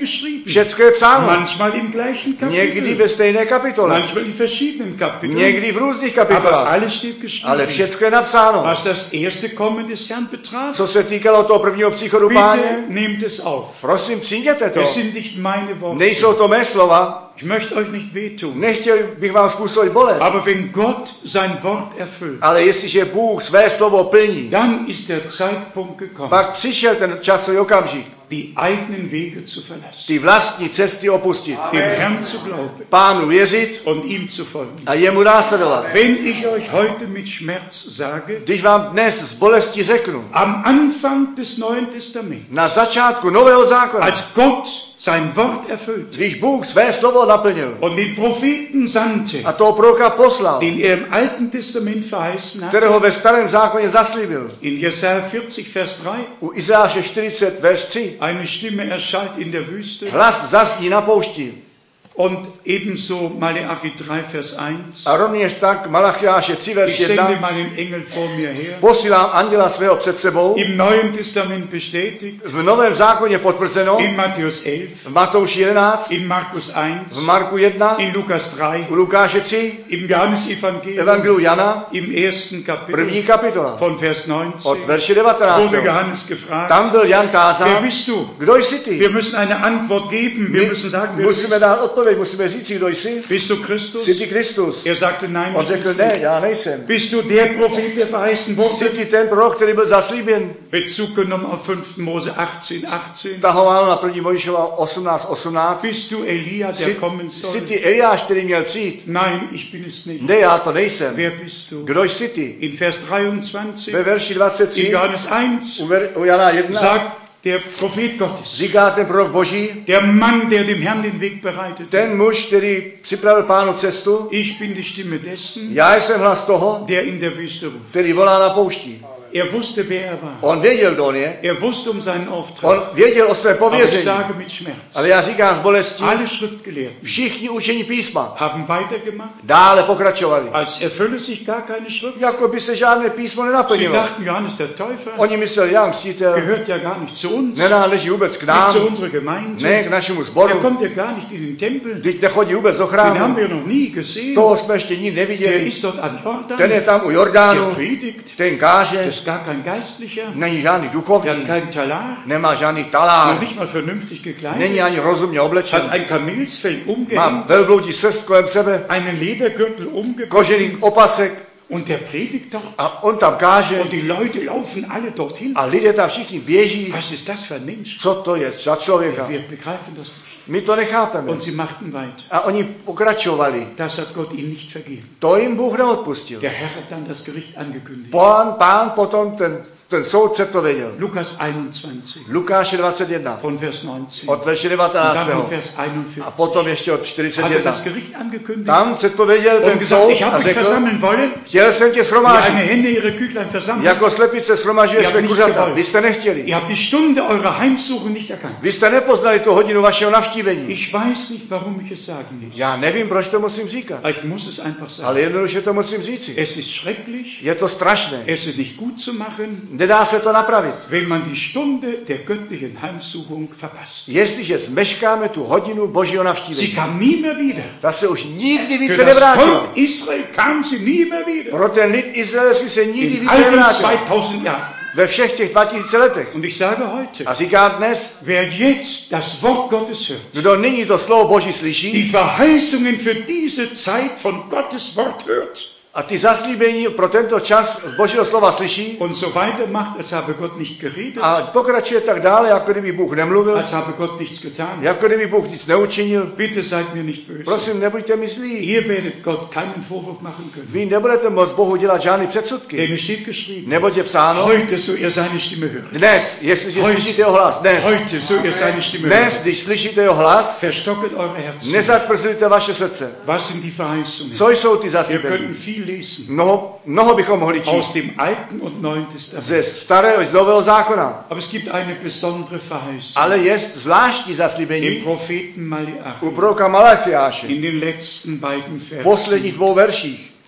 geschrieben. Všecko je psáno. Manchmal im gleichen Někdy Kapitel. ve stejné kapitole. Manchmal in verschiedenen Kapiteln. Někdy v různých Aber kapitolách. alles steht geschrieben. Ale všecko je napsáno. Was das erste Kommen des Herrn betraf, Co se týkalo toho prvního příchodu Páně, bitte nehmt es auf. prosím, přijměte to. Es sind nicht meine Worte. Nejsou to mé slova. Ich möchte euch nicht wehtun. Nechtěl bych vám způsobit bolest. Aber wenn Gott sein Wort erfüllt, Ale jestliže Bůh své slovo plní, dann ist der Zeitpunkt gekommen, pak přišel ten časový okamžik. die eigenen Wege zu verlassen, Ty vlastní cesty opustit. dem Herrn zu glauben Pánu věřit und ihm zu folgen. a jemu následovat. Wenn ich euch heute mit Schmerz sage, Když vám dnes z bolesti řeknu, am Anfang des Neuen Testaments, na začátku Nového zákona, als Gott sein Wort erfüllt když Bůh své slovo naplnil und den Propheten sandte, a toho proroka poslal, den er im Alten Testament verheißen hat, kterého ve starém zákoně zaslíbil, in Jesaja 40, Vers 3, u Izáše 40, verš 3, eine Stimme erschallt in der Wüste hlas zazní na poušti. und ebenso Malachi 3, Vers 1. A rovněž tak Malachiáše 3, verš Ich 1, sende meinen Engel vor mir her. posílám anděla svého před sebou, Im Neuen Testament bestätigt, v Novém zákoně potvrzeno, in Matthäus 11, v Matouši 11, in Markus 1, v Marku 1, in Lukas 3, u Lukáše 3, im Johannesevangelium, Evangeliu Jana, im ersten Kapitel první kapitola, von Vers od 19, verše wurde 19. Johannes gefragt, Tam byl Jan wer tázán, bist du? kdo jsi ty? Wir müssen eine Antwort geben, wir müssen sagen, wer du Musíme dát odpověď, musíme říct, kdo jsi. bist du Christus? Jsi ty Kristus. Er sagte, nein, On ich řekl, bin's ne, nicht. já nejsem. Bist du der Prophet, der verheißen Jsi wurde? ty ten prorok, který byl zaslíben. Bezug genommen auf 5. Mose 18,18. Tahováno na 1. Mojžíšova 18:18. Bist du Elia, der kommen Jsi soll? ty Eliáš, který měl přijít. Nein, ich bin es nicht. Ne, já to nejsem. Wer bist du? Kdo jsi ty? In Vers 23, Ve verši in 23, Johannes 1, u Jana 1, sagt der Prophet Gottes, říká ten prorok Boží, der Mann, der dem Herrn den Weg bereitet. ten muž, který připravil Pánu cestu, Ich bin die Stimme dessen, já jsem hlas toho, der in der Wüste ruft. který volá na poušti. Er wusste, wer er war. On věděl, kdo on je, Er wusste um seinen on Auftrag. věděl o své Aber ich pověření. sage mit Schmerz, Ale já říkám z bolesti, alle Schriftgelehrten všichni učení písma haben weitergemacht, dále pokračovali. als erfülle sich gar keine Schrift. Jako by se žádné písmo Sie nenaplnilo. dachten, Johannes der Täufer Oni mysleli, Jan Křtitel gehört ja gar nicht zu uns, nenáleží vůbec k nicht zu nám, unserer Gemeinde. ne k našemu Er sboru, kommt ja gar nicht in den Tempel. teď nechodí vůbec do Den haben chrámu. wir noch nie gesehen. Toho jsme ještě nikdy Der neviděli. ist dort an Ten Jordan. je tam u Der Jordánu, predigt. ten Der káže, ist gar kein Geistlicher. není žádný Der hat duchovní, keinen Talar. nemá žádný Noch talár, nicht mal vernünftig není gekleidet. ani rozumně Hat oblečen, ein Kamelsfell má umgehängt. velbloudí srst kolem sebe, Einen Ledergürtel umgebunden. kožený opasek Und der predigt dort. a on tam káže Und die Leute laufen alle dorthin. a lidé tam všichni běží. Was ist das für ein Mensch? Co to je za člověka? Wir begreifen das nicht. My to nechápeme. Und sie machten weiter. A oni pokračovali. Das hat Gott ihnen nicht vergeben. To jim Bůh neodpustil. Der Herr hat dann das Gericht angekündigt. Pán potom ten soud předpověděl. Lukas 21, Lukáše 21, von Vers 19. od verše Und dann 19. von Vers 41. A potom ještě od Hat er 41. das Gericht angekündigt Tam předpověděl und ten gesagt, soud ich habe a mich řekl, versammeln wollen, chtěl jsem tě wie shromáždit, eine Henne ihre Küchlein versammelt. jako slepice shromažuje Já své bych kuřata. nechtěl. Vy jste nechtěli. Ihr habt die Stunde eurer Heimsuche nicht erkannt. Vy jste nepoznali tu hodinu vašeho navštívení. Ich weiß nicht, warum ich es sagen muss. Já nevím, proč to musím říkat, Aber ich muss es einfach sagen. ale jednoduše to musím říci. Es ist schrecklich, Je to strašné. es ist nicht gut zu machen, Nedá se to napravit. wenn man die Stunde der göttlichen Heimsuchung verpasst. Jestliže zmeškáme tu hodinu Božího Sie navštívení, kam nie mehr wieder. ta se už nikdy Für více das nevrátila. Volk Israel kam sie nie mehr wieder. Pro ten lid izraelský se nikdy In více all den nevrátila. 2000 Jahren. Ve všech těch 2000 letech. Und ich sage heute, A říkám dnes, wer jetzt das Wort Gottes hört, kdo nyní to slovo Boží die slyší Verheißungen für diese Zeit von Gottes Wort hört a ty zaslíbení pro tento čas z Božího slova slyší und so weitermacht, als habe Gott nicht geredet, a pokračuje tak dále, jako kdyby Bůh nemluvil, als habe Gott nichts getan. jako kdyby Bůh nic neučinil. Bitte seid mir nicht böse. Prosím, nebuďte mi zlí. Ihr werdet Gott keinen Vorwurf machen können. Vy nebudete moct Bohu dělat žádný předsudky. Denn es steht geschrieben, Neboť je psáno, heute, so ihr seine Stimme hört. dnes, jestliže Heute. slyšíte jeho hlas, dnes, Heute, so ihr seine Stimme dnes, hört. když slyšíte jeho hlas, Verstocket eure Herzen. nezatvrzujte vaše srdce. Was sind die Verheißungen? Co jsou ty Wir zaslíbení? könnten viel lesen. Mnoho bychom mohli Aus číst dem Alten und Neuen Testament. ze starého i z nového zákona. Aber es gibt eine besondere Verheißung. Ale je zvláštní Im zaslíbení Propheten Malachi, u proroka Malachiáše. in den letzten beiden V posledních Versen. 2 verších.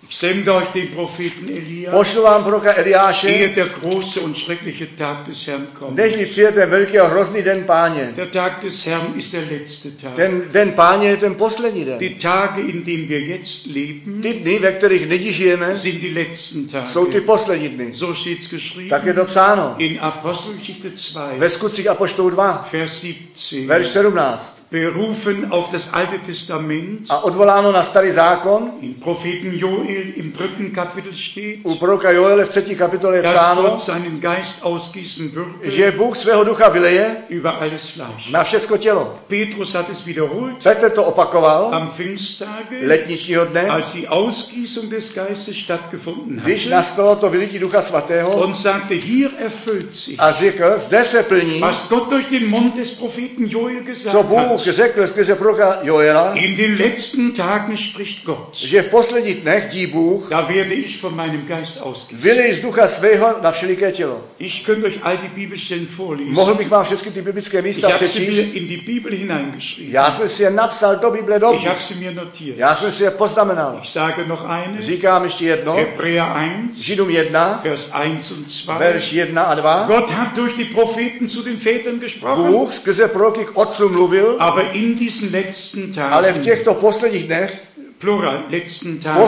Ich sende euch den Propheten Elia, pošlu vám proroka Eliáše, ehe der große und schreckliche Tag des Herrn kommt. nežli přijde ten velký a hrozný den Páně. Der Tag des Herrn ist der letzte Tag. Ten den Páně je ten poslední den. Die Tage, in denen wir jetzt leben, Ty dny, ve kterých nyní žijeme, sind die letzten Tage. jsou ty poslední dny. So steht's geschrieben Tak je to psáno. in Apostelgeschichte 2, Ve Skutcích apoštolů 2, Vers 17. verš 17. Berufen auf das Alte Testament. A odvoláno na starý zákon, Im Propheten Joel im 3. Kapitel steht, u proroka Joele v 3. kapitole je dass psáno, Gott seinen Geist ausgießen würde že Bůh svého ducha vyleje über alles Fleisch. na všecko tělo. Petrus hat es wiederholt Petr to opakoval am Pfingsttage, letničního dne, als die Ausgießung des Geistes stattgefunden když hatte, nastalo to vylití ducha svatého und sagte, hier erfüllt sich, a řekl, zde se plní, was Gott durch den Mund des Propheten Joel co gesagt Bůh hat. řekl skrze proroka Joela, In den letzten Tagen spricht Gott. že v posledních dnech dí Bůh Da werde ich von meinem Geist ausgießen. vylej z ducha svého na všeliké tělo. Ich könnte euch all die Bibelstellen vorlesen. Mohl bych vám všechny ty biblické Ich místa habe sie přečíst. mir in die Bibel hineingeschrieben. Já jsem si je napsal do Bible Ich dovnitř. habe sie mir notiert. Já jsem si je poznamenal. Ich sage noch eine. Říkám ještě jedno. Hebräer 1, Židům 1, Vers 1 und 2. verš 1 a 2. Gott hat durch die Propheten zu den Vätern gesprochen, Bůh skrze proroky k otcům mluvil, aber in diesen letzten ale v Tagen, těchto posledních dnech, Plural, letzten Tagen,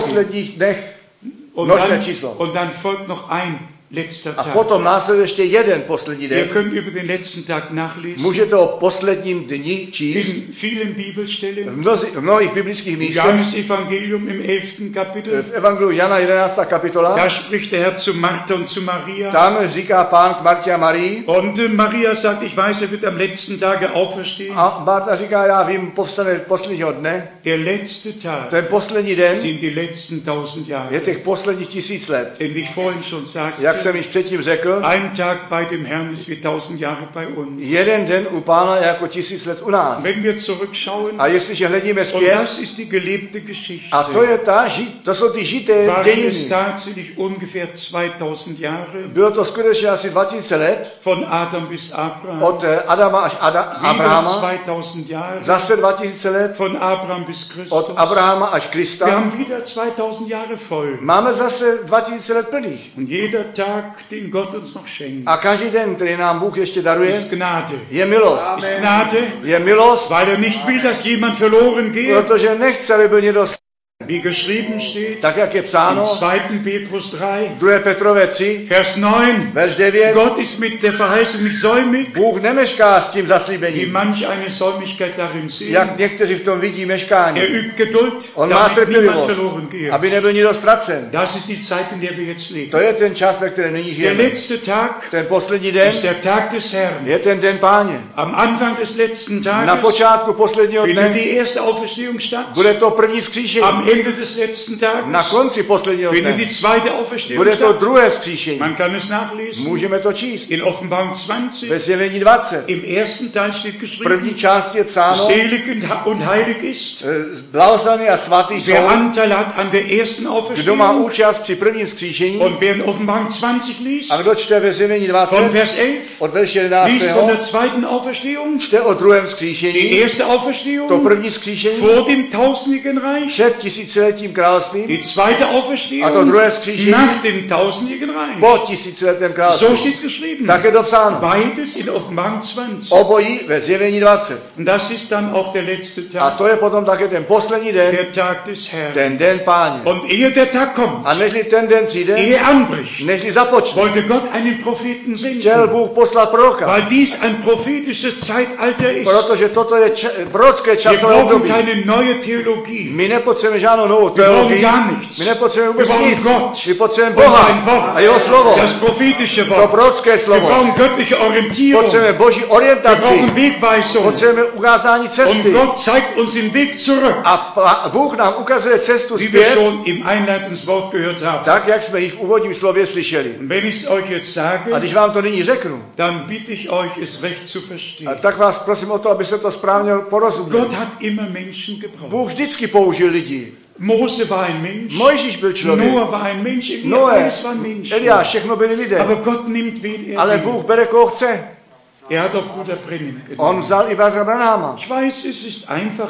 množné číslo. und dann folgt noch ein letzter A Tag. potom následuje ještě jeden poslední Ihr den. könnt über den letzten Tag nachlesen. Můžete o posledním dni číst In vielen Bibelstellen. v mnohých biblických Im místech. Johannesevangelium im 11. Kapitel. V Evangeliu Jana 11. kapitola. Da spricht der Herr zu Martha und zu Maria. Tam říká Pán k Martě a Marii. Und Maria sagt, ich weiß, er wird am letzten Tage auferstehen. A Marta říká, já vím, povstane posledního dne. Der letzte Tag Ten poslední den sind die letzten 1000 je Jahre. těch posledních 1000 let. Denn wie ich vorhin schon sagte, Jak jsem již předtím řekl, ein Tag bei dem Herrn ist wie 1000 Jahre bei uns. jeden den u Pána je jako 1000 let u nás. Wenn wir zurückschauen, A jestliže hledíme und zpět, das ist die gelebte Geschichte, a to je to jsou ty žité waren es dějiny. tatsächlich ungefähr 2000 Jahre, Bylo to skutečně asi 2000 let, von Adam bis Abraham, od Adama až wieder Abrahama, 2000 Jahre, zase 2000 let, von Abraham bis Christus. od Abrahama až Wir Krista. haben wieder 2000 Jahre voll. Máme zase 2000 let plných. Und jeder Tag, den Gott uns noch schenkt, A každý den, který nám Bůh ještě daruje, ist Gnade. je milost. Ist Gnade, Je milost, weil er nicht will, dass jemand verloren geht, protože nechce, aby byl někdo, wie geschrieben steht tak jak je in psáno, 2. Petrus 3, 2. Petrové 3, Vers 9. verš 9. Gott ist mit der Verheißung nicht säumig, Bůh nemešká s tím wie zaslíbením, manch eine Säumigkeit darin sehen. jak někteří v tom vidí meškání, Er übt Geduld, On má damit niemand trpělivost, verloren geht. aby nebyl nikdo ztracen. Das ist die Zeit, in der wir jetzt leben. To je ten čas, ve kterém nyní Der žijeme. letzte Tag Ten poslední den ist der Tag des Herrn. je ten den Páně. Am Anfang des letzten Na Tages počátku posledního findet dne die erste Auferstehung statt. bude to první skříšení. Am Ende des letzten Na Tages konci posledního findet dne die zweite Auferstehung bude to statt. druhé skříšení. Man kann es nachlesen. Můžeme to číst. In Offenbarung 20, Ve Zjevení 20. im ersten Teil steht V geschrieben, první části je psáno, selig und heilig ist, blahoslavený a svatý wer jsou, Anteil hat an der ersten kdo má Auferstehung. účast při prvním skříšení. Und wer in Offenbarung 20 liest, A kdo čte ve Zjevení von 20 Vers 11, od verše liest von 11. der zweiten Auferstehung, čte o druhém die skříšení, erste to Auferstehung první skříšení vor dem tausendjährigen Reich, před tisíciletím královstvím die zweite a to Auferstehung druhé skříšení nach dem tausendjährigen Reich. po tisíciletém So království. steht es geschrieben. Tak je to psáno. Beides in Offenbarung 20. Obojí ve Zjevení 20. Und das ist dann auch der letzte A Tag, to je potom také ten poslední den, der Tag des Herrn. ten den Páně. Und ehe der Tag kommt, A nežli ten den přijde, ehe anbricht, nežli započne, wollte Gott einen Propheten chtěl senden, Bůh poslat proroka, weil dies ein prophetisches Zeitalter ist. protože toto je prorocké Wir časové brauchen období. keine neue Theologie. My nepotřebujeme žádnou novou Wir brauchen teologii, gar nichts. my nepotřebujeme Wir vůbec brauchen nic. Gott My potřebujeme und sein Boha Wort, a jeho slovo, das prophetische to Wort. prorocké Wir slovo. brauchen göttliche Orientierung. Potřebujeme boží Wir orientaci, brauchen Wegweisung. potřebujeme ukázání Und cesty. Gott zeigt uns den Weg zurück, A Bůh nám ukazuje cestu wie wir zpět, schon im Einleitungswort gehört haben. tak jak jsme již v úvodním slově slyšeli. Und wenn ich es euch jetzt sage, A když vám to nyní řeknu, dann bitte ich euch, es recht zu verstehen. tak vás prosím o to, abyste to správně porozuměli. Gott hat immer Menschen gebraucht. Bůh vždycky použil lidi. Mose war ein Mensch, Mojžíš byl člověk, Noah war ein Mensch, Noé, alles war Mensch. Eliáš, všechno byli lidé. Aber Gott nimmt, wen er Ale will. Bůh bere, koho chce. Er hat auch Bruder Brennan On genommen. vzal i Bratra Branhama. Ich weiß, es ist einfacher,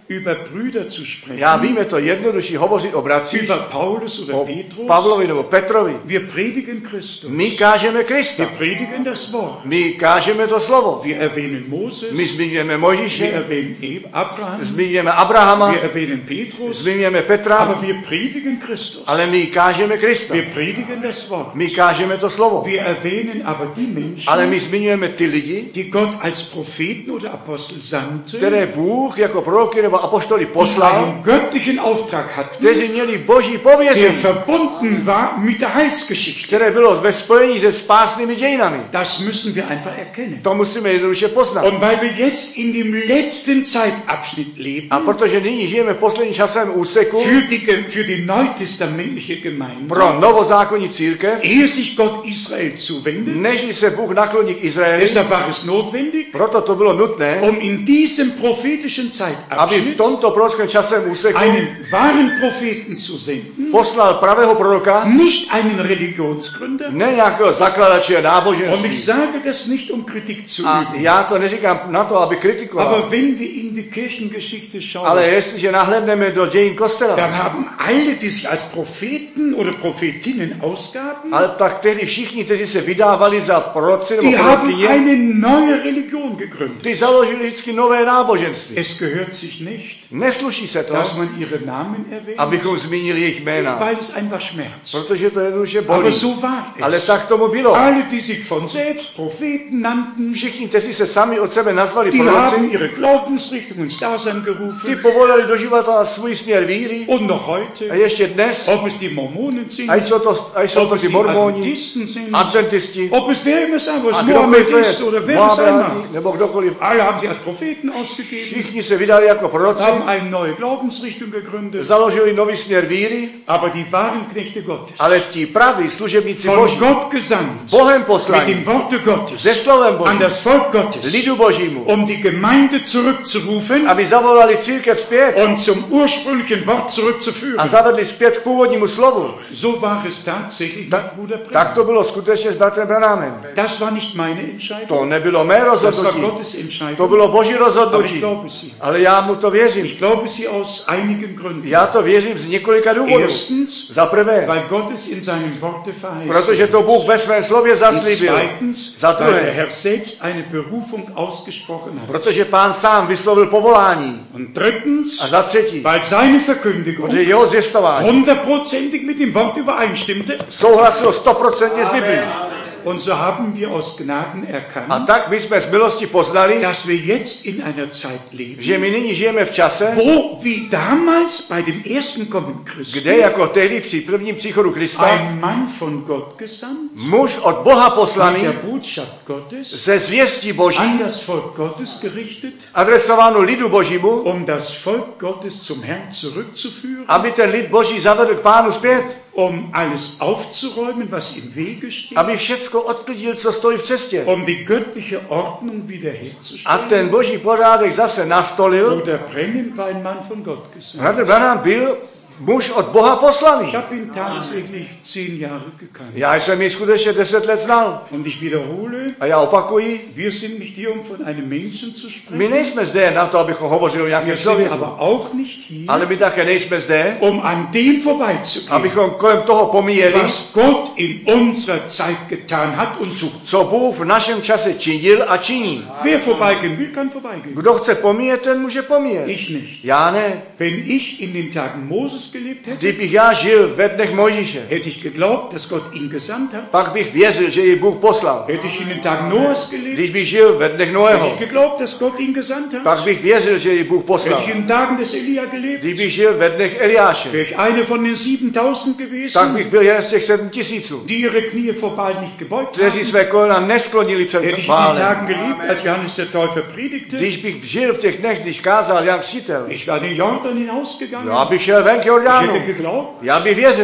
über Brüder zu sprechen, Já vím, je to jednodušší hovořit o bratřích, über Paulus oder o Petrus. Pavlovi nebo Petrovi. Wir predigen Christus. My kážeme Krista. Wir predigen das Wort. My kážeme to slovo. Wir erwähnen Moses. My zmiňujeme Wir Mojžíše, erwähnen Abraham. zmiňujeme Abrahama, Wir erwähnen Petrus. zmiňujeme Petra, Aber wir predigen Christus. ale my kážeme Krista. Wir predigen das Wort. My kážeme to slovo. Wir erwähnen aber die Menschen, Ale my zmiňujeme ty lidi, die Gott als Propheten oder Apostel sandte, které Bůh jako proroky nebo apoštoli die poslal, einen göttlichen Auftrag hatten, kteří měli boží der pověření, verbunden war mit der Heilsgeschichte. které bylo ve spojení se spásnými dějinami. Das müssen wir einfach erkennen. To musíme jednoduše poznat. Und weil wir jetzt in dem letzten Zeitabschnitt leben, A protože nyní žijeme v posledním časovém úseku für die neutestamentliche Gemeinde, pro novozákonní církev, ehe sich Gott Israel zuwendet, než se Bůh nakloní k Izraeli, deshalb war es notwendig, proto to bylo nutné, um in diesem prophetischen aby v Zeitabschnitt tomto prorockém časovém úseku einen wahren Propheten zu senden, poslal pravého proroka, nicht einen Religionsgründer. ne nějakého zakladače Und ich náboženství. sage das nicht, um Kritik zu A üben. já to neříkám na to, aby kritikoval, Aber wenn wir in die Kirchengeschichte schauen, ale jestliže nahlédneme do dějin kostela, dann haben alle, die sich als Propheten oder Prophetinnen ausgaben, ale tak tehdy všichni, kteří se vydávali za proroci nebo die haben prorokyně, eine neue Religion gegründet. ty založili vždycky nové náboženství. Es gehört sich nicht, Nesluší se to, dass man ihre Namen erwähnt, abychom zmínili jejich jména, weil es einfach schmerzt. protože to jednoduše Aber bolí. so war Ale es. tak tomu bylo. Alle, die sich von selbst Propheten nannten, Všichni, kteří se sami od sebe nazvali die haben proroci, ihre Glaubensrichtung ins Dasein ty gerufen. povolali do života svůj směr víry. Und noch A heute, ještě dnes, ob es die Mormonen sind, ať jsou to ob es ty die mormoni, Adventisten sind, adventisti, ob es wer immer sein, was a kdokoliv to Mohammed ist je, oder wer es sein mag. Mohamedáni, nebo kdokoliv. Alle haben sie als Propheten ausgegeben, Všichni se vydali jako proroci, haben eine neue Glaubensrichtung gegründet, založili nový směr víry, aber die wahren Knechte Gottes, ale ti praví služebníci von Boží, Gott gesandt, Bohem mit poslaní, dem Worte Gottes, se slovem an Božím, das Volk Gottes, lidu Božímu, um die Gemeinde zurückzurufen aby zavolali církev zpět und zum ursprünglichen Wort a zurückzuführen. zavedli zpět k původnímu slovu. So war es tatsächlich mit Bruder Tak Branham. to bylo skutečně s bratrem Branhamem. Das war nicht meine Entscheidung, To nebylo mé das war rozhodnutí, Gottes to Entscheidung, bylo Boží aber ich rozhodnutí. glaube sie. Ale já mu to věřím. Ich glaube sie aus einigen Gründen. Já to věřím z několika důvodů. Erstens, Za prvé, weil Gott es in seinem Worte verheißen protože to Bůh ve svém slově hat. zaslíbil. Zweitens, Za weil der druhé, Herr selbst eine Berufung ausgesprochen hat. protože Pán sám vyslovil povolání. Und drittens, A za třetí, weil seine Verkündigung protože jeho zvěstování 100%ig mit dem Wort übereinstimmte. souhlasilo 100% s Biblí. Und so haben wir aus Gnaden A erkannt, tak my jsme z milosti poznali, dass wir jetzt in einer Zeit leben, že my nyní žijeme v čase, wo wie damals bei dem ersten Kommen Christi kde jako tehdy při prvním příchodu Krista ein Mann von Gott gesandt, muž od Boha mit poslaný der Botschaft Gottes ze zvěstí Boží an das Volk Gottes gerichtet, adresováno lidu Božímu, um das Volk Gottes zum Herrn zurückzuführen, aby ten lid Boží zavedl k Pánu zpět, um alles aufzuräumen, was im Wege steht, aby všecko odklidil, co stojí v cestě. um die göttliche Ordnung A wiederherzustellen. ten boží pořádek zase nastolil. Bruder Brennan war ein Mann von Gott gesandt. Bratr Branham byl muž od Boha poslaný. Ich habe ihn tatsächlich 10 Jahre gekannt. Já jsem ji skutečně 10 let znal. Und ich wiederhole, A já opakuji, wir sind nicht hier, um von einem Menschen zu my sprechen. nejsme zde na to, abychom hovořili o nějakém Wir sind člověku. aber auch nicht hier, Ale my také nejsme zde, um an dem vorbeizugehen, abychom kolem toho pomíjeli, was Gott in unserer Zeit getan hat und tut. co Bůh v našem čase činil a činí. Wer vorbeigehen will, kann vorbeigehen. Kdo chce pomíjet, ten může pomíjet. Ich nicht. Já ne. Wenn ich in den Tagen Moses gelebt hätte, Kdybych já žil ve dnech Mojžíše, hätte ich geglaubt, dass Gott ihn gesandt hat. pak bych věřil, že ji Bůh poslal. Hätte ich in den Tagen Noahs gelebt, Když bych žil ve dnech hätte Noého, ich geglaubt, dass Gott ihn gesandt hat. pak bych věřil, že ji Bůh Hätte poslal. ich in den Tagen des Elia gelebt, Když bych žil ve dnech Eliáše, wäre ich einer von den 7000 tak gewesen, bych byl jeden z těch 7000, die ihre Knie vor Baal nicht gebeugt kteří haben. své kolena nesklonili před Hätte ich in den Bálem. Tagen gelebt, als Johannes der Täufer predigte, Když bych žil v těch dnech, když kázal Jan Křtitel, ich war den Jordan hinausgegangen, já bych šel ven k ich Jordánu. hätte geglaubt, Já bych věřil,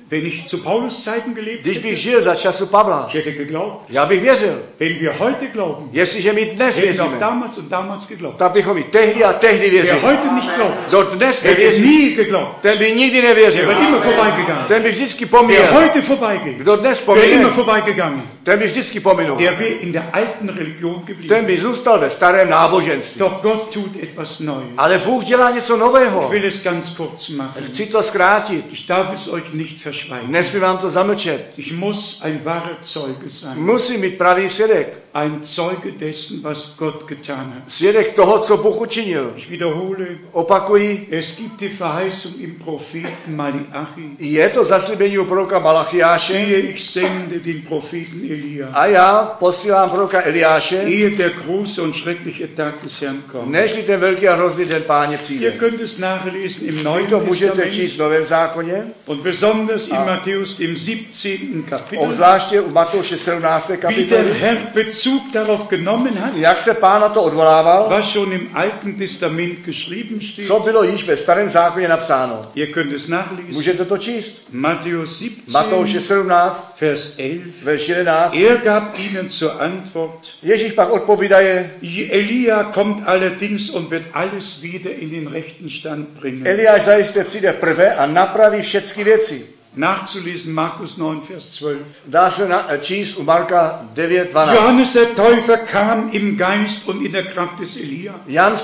Wenn ich zu Paulus Zeiten gelebt Když hätte, bych žil za času Pavla, ich hätte geglaubt. já bych věřil. Wenn wir heute glauben, Jestliže my dnes hätten auch věříme, damals und damals geglaubt. tak bychom i tehdy a tehdy Wer věřili. heute nicht glaubt, Kdo dnes hätte nevěří, nie geglaubt. ten by nikdy Der nevěřil. wird immer vorbeigegangen. Ten by vždycky Wer pomíjel. heute vorbeigeht, Kdo dnes wäre immer pomíjel, vorbeigegangen. ten by vždycky pominul. Der wäre in der alten Religion Ten geblieben. by zůstal ve starém náboženství. Doch Gott tut etwas Neues. Ale Bůh dělá něco Ich nového. will es ganz kurz machen. Chci to zkrátit. Ich darf es euch nicht verschweigen. Nesmím vám to zamlčet. Ich muss ein wahrer Zeuge sein. Musím mít pravý svědek. Ein Zeuge dessen, was Gott getan hat. Svědek toho, co Bůh učinil. Ich wiederhole, Opakuji, es gibt die Verheißung im Propheten Malachi. je to zaslíbení u proroka Malachiáše. Siehe, ich sende den Propheten Elia, A já posílám proroka Eliáše, ehe der große und schreckliche Tag des Herrn kommt. nežli ten velký a hrozný den Páně Ihr přijde. könnt es nachlesen im Vy Neuen to můžete Testament číst v Novém zákoně, und besonders in Matthäus dem 17. Kapitel, obzvláště u Matouše 17. wie der kapitoly, Herr Bezug darauf genommen hat, jak se Pán na to odvolával, was schon im Alten Testament geschrieben steht. co bylo již ve starém zákoně napsáno. Ihr könnt es nachlesen. Můžete to číst. Matthäus 17, Matouše 17, Vers 11. verš 11. Er gab ihnen zur Antwort, Ježíš pak odpovídaje, Elia kommt allerdings und wird alles wieder in den rechten Stand bringen. Eliáš zajisté přijde prvé a napraví všechny věci. Nachzulesen Markus 9, Vers 12. Dá se číst u Marka 9, 12. Johannes der Täufer kam im Geist und in der Kraft des Elia Jan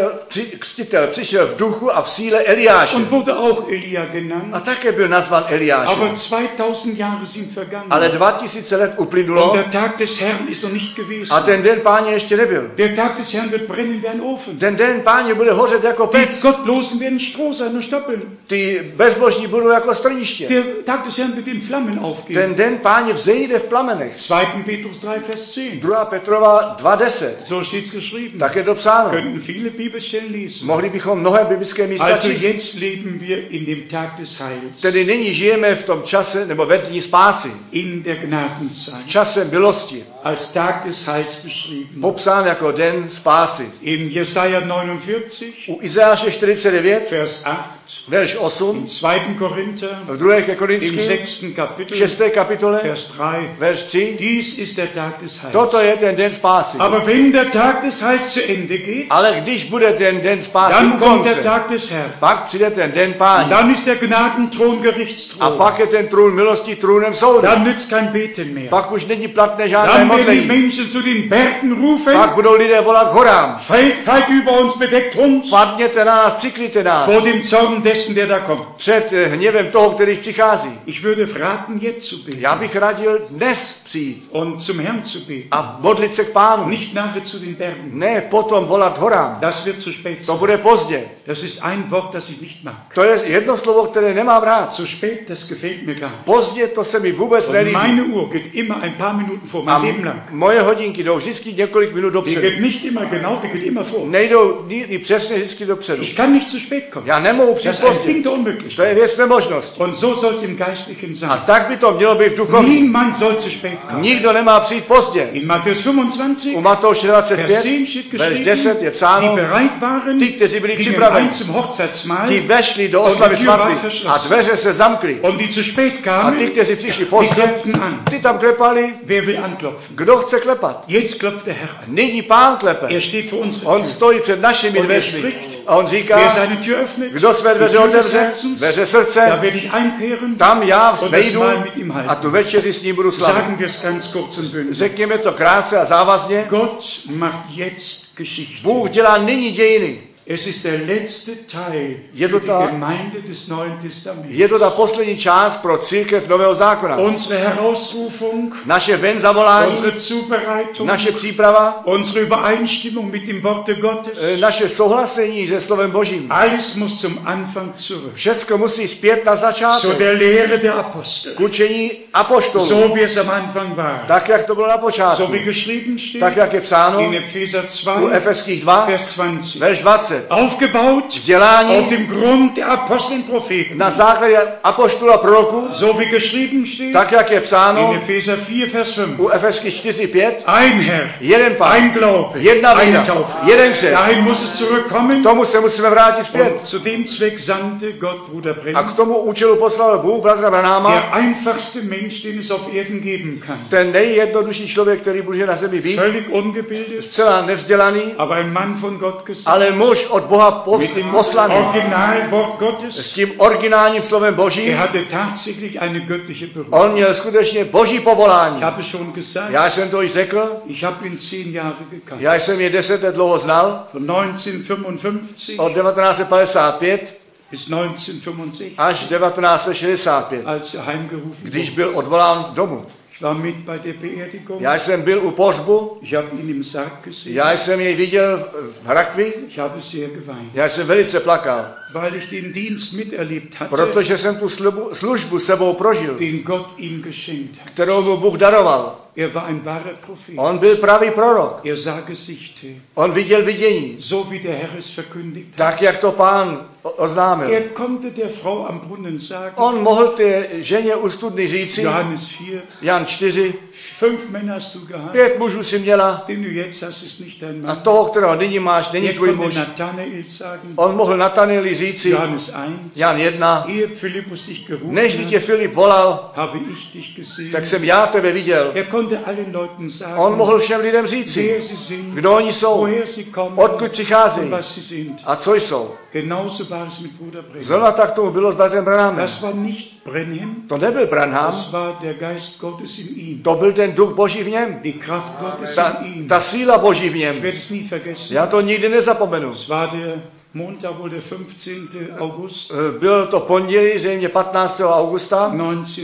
Křtitel přišel v duchu a v síle Eliáše. und wurde auch Elia genannt. A také byl nazvan Eliáš. Aber 2000 Jahre sind vergangen. Ale 2000 let Und uplynulo der Tag des Herrn ist noch nicht gewesen. a ten den Páně ještě nebyl. Der Tag des Herrn wird brennen wie ein Ofen. Ten den Páně bude hořet jako Die pec. Gottlosen werden Stroh sein und stoppeln. Ty bezbožní budou jako strniště. Der Tag des Herrn wird in Flammen aufgehen. Ten den Páně vzejde v plamenech. 2. Petrus 3, Vers 10. 2. Petrova 2.10. So steht es geschrieben. Tak je to psáno. Könnten viele Bibelstellen lesen. Mohli bychom mnohé biblické místa Also číst. jetzt leben wir in dem Tag des Heils, Tedy nyní žijeme v tom čase, nebo ve dní spásy. in der Gnadenzeit, Časem milosti. als Tag des Heils beschrieben. Popsán jako den spásy. In Jesaja 49, U Izajáše 49, Vers 8, verš in 8, 2. Korinther, v 2. im Korinském, 6. Kapitel, 6. kapitole, Vers 3. verš 3. Dies ist der Tag des Heils. Toto je ten den spásy. Aber wenn der Tag des Heils zu Ende geht, Ale když bude ten den spásy dann u kommt der konce, Tag des Herrn. pak přijde ten den Páně. Dann ist der Gnadenthron A Gerichtsthron. pak je ten trůn milosti trůnem soudu. Dann nützt kein Beten mehr. Pak už není platné žádné Dann werden die modlení. Menschen zu den Bergen rufen, Pak budou lidé volat k horám. Fällt über uns, bedeckt uns Padněte na nás, přikryjte nás. vor dem Zorn dessen, der da kommt. Před hněvem toho, který přichází. Ich würde raten, jetzt zu beten Já bych radil dnes přijít und zum Herrn zu beten. a modlit se k Pánu. Nicht nachher zu den Bergen. Ne potom volat horám. Das wird zu spät To sein. bude pozdě. Das ist ein Wort, das ich nicht mag. To je jedno slovo, které nemám rád. Zu spät, das gefällt mir gar nicht. Pozdě to se mi vůbec Und nelíbí. meine Uhr geht immer ein paar Minuten vor, A mein Leben lang. moje hodinky jdou vždycky několik minut Die dopředu. geht nicht immer genau, die geht immer vor. Nejdou ni přesně vždycky dopředu. Ich kann nicht zu spät kommen. Já nemohu Das přijít ist ein pozdě. Ding der Unmöglichkeit. To je věc nemožnosti. Und so soll es im Geistlichen A sein. tak by to mělo být v duchovní. Niemand soll zu spät kommen. Nikdo nemá přijít pozdě. In Matthäus 25, U Matouše Vers 25, 10 steht verš 10 je geschrieben, psáno, die bereit waren, ty, kteří byli gingen připraveni, ein zum Hochzeitsmahl ti vešli do und oslavy die Tür war svatby a verschlossen. dveře se zamkly. Und die zu spät A kamen, ty, kteří přišli die pozdě, klopften an. ty tam klepali. Wer will anklopfen? Kdo chce klepat? Jetzt klopft der Herr an. Nyní Pán klepe. Er steht vor unserer On Tür. stojí před našimi Und er dveřmi. spricht. A on Wer říká, seine Tür öffnet, kdo své die dveře Tür des otevře, Herzens, dveře da srdce, werde ich einkehren tam já und das vejdu Mahl mit ihm a halten. tu večeři s ním budu slavit. Sagen wir es ganz kurz und bündig. Řekněme to krátce a závazně. Gott macht jetzt Geschichte. Bůh dělá nyní dějiny. Es ist der letzte Teil Je für to die ta- Gemeinde des Neuen Testaments. Je to ta poslední část pro církev Nového zákona. Unsere Herausrufung, Naše ven zavolání, unsere Zubereitung, naše příprava, unsere Übereinstimmung mit dem Worte Gottes, naše souhlasení se slovem Božím. alles muss zum Anfang zurück. Všecko musí zpět na Zu začátek. der Lehre der Apostel. K učení apoštolů. So wie es am Anfang war. Tak, jak to bylo na počátku. So wie geschrieben steht Tak, jak je psáno in Epheser u 2, Efeských 2, Vers 20. verš 20. 20. Aufgebaut Vzdělání auf dem Grund der Apostel und Propheten. na základě apoštola proroku, So wie geschrieben steht tak jak je in psáno Epheser 4, Vers 5. u Efeský 4:5, Ein Herr, jeden Pán, ein Glaube, jedna eine víra, Taufe. jeden křest. Dahin muss es zurückkommen. K tomu se musíme vrátit zpět. Und zu dem Zweck sandte Gott Bruder A Branham, k tomu účelu poslal Bůh bratra Branhama, der einfachste Mensch, den es auf Erden geben kann. ten nejjednodušší člověk, který může na zemi být, Völlig ungebildet, zcela nevzdělaný, aber ein Mann von Gott gesandt. ale muž od Boha Mit dem poslaný. Originalwort S Gottes. tím originálním slovem Božím, hatte tatsächlich eine göttliche Berufung. on měl skutečně Boží povolání. Ich habe schon gesagt, Já jsem to již řekl, ich habe ihn 10 Jahre gekannt. já jsem je 10 let dlouho znal, Von 1955 od 1955 bis 1965, až 1965, als er heimgerufen když wurde. byl odvolán domů. Ich war mit bei der Beerdigung. Já jsem byl u pohřbu, Ich habe ihn im Sarg gesehen. já jsem jej viděl v rakvi, Ich habe sehr geweint, já jsem velice plakal, weil ich den Dienst miterlebt hatte, protože jsem tu službu sebou prožil, den Gott ihm geschenkt hat. kterou mu Bůh daroval. Er war ein wahrer Prophet. On byl pravý prorok, Er sah Gesichte, on viděl vidění, so wie der Herr es verkündigt hat. tak jak to Pán oznámil. Er konnte der Frau am Brunnen sagen, On mohl té ženě u studny říci, Johannes 4, Jan 4, 5 Männer hast du gehabt, 5 mužů si měla den du jetzt hast, ist nicht dein a Mann. toho, kterého nyní máš, není Er tvůj konnte muž. Nathanael sagen, On mohl Nataneli říci, Johannes 1, Jan 1, ehe Philippus dich gerufen než tě hat, Filip volal, habe ich dich gesehen. tak jsem já tebe viděl. Er konnte allen Leuten sagen, On mohl všem lidem říci, wer sie sind, kdo oni jsou, woher sie kommen odkud und přicházejí was sie sind. a co jsou. Genauso war es mit Bruder Branham. Zrovna tak tomu bylo s bratrem Branhamem. Das war nicht Branham, To nebyl Branham, das war der Geist Gottes in ihm, to byl ten duch Boží v něm, die Kraft Gottes ta, in ihm. ta síla Boží v Ich něm. werde es nie vergessen. Já to nikdy nezapomenu. Es war der Montag, wohl der 15. August Bylo to pondělí, zřejmě 15. augusta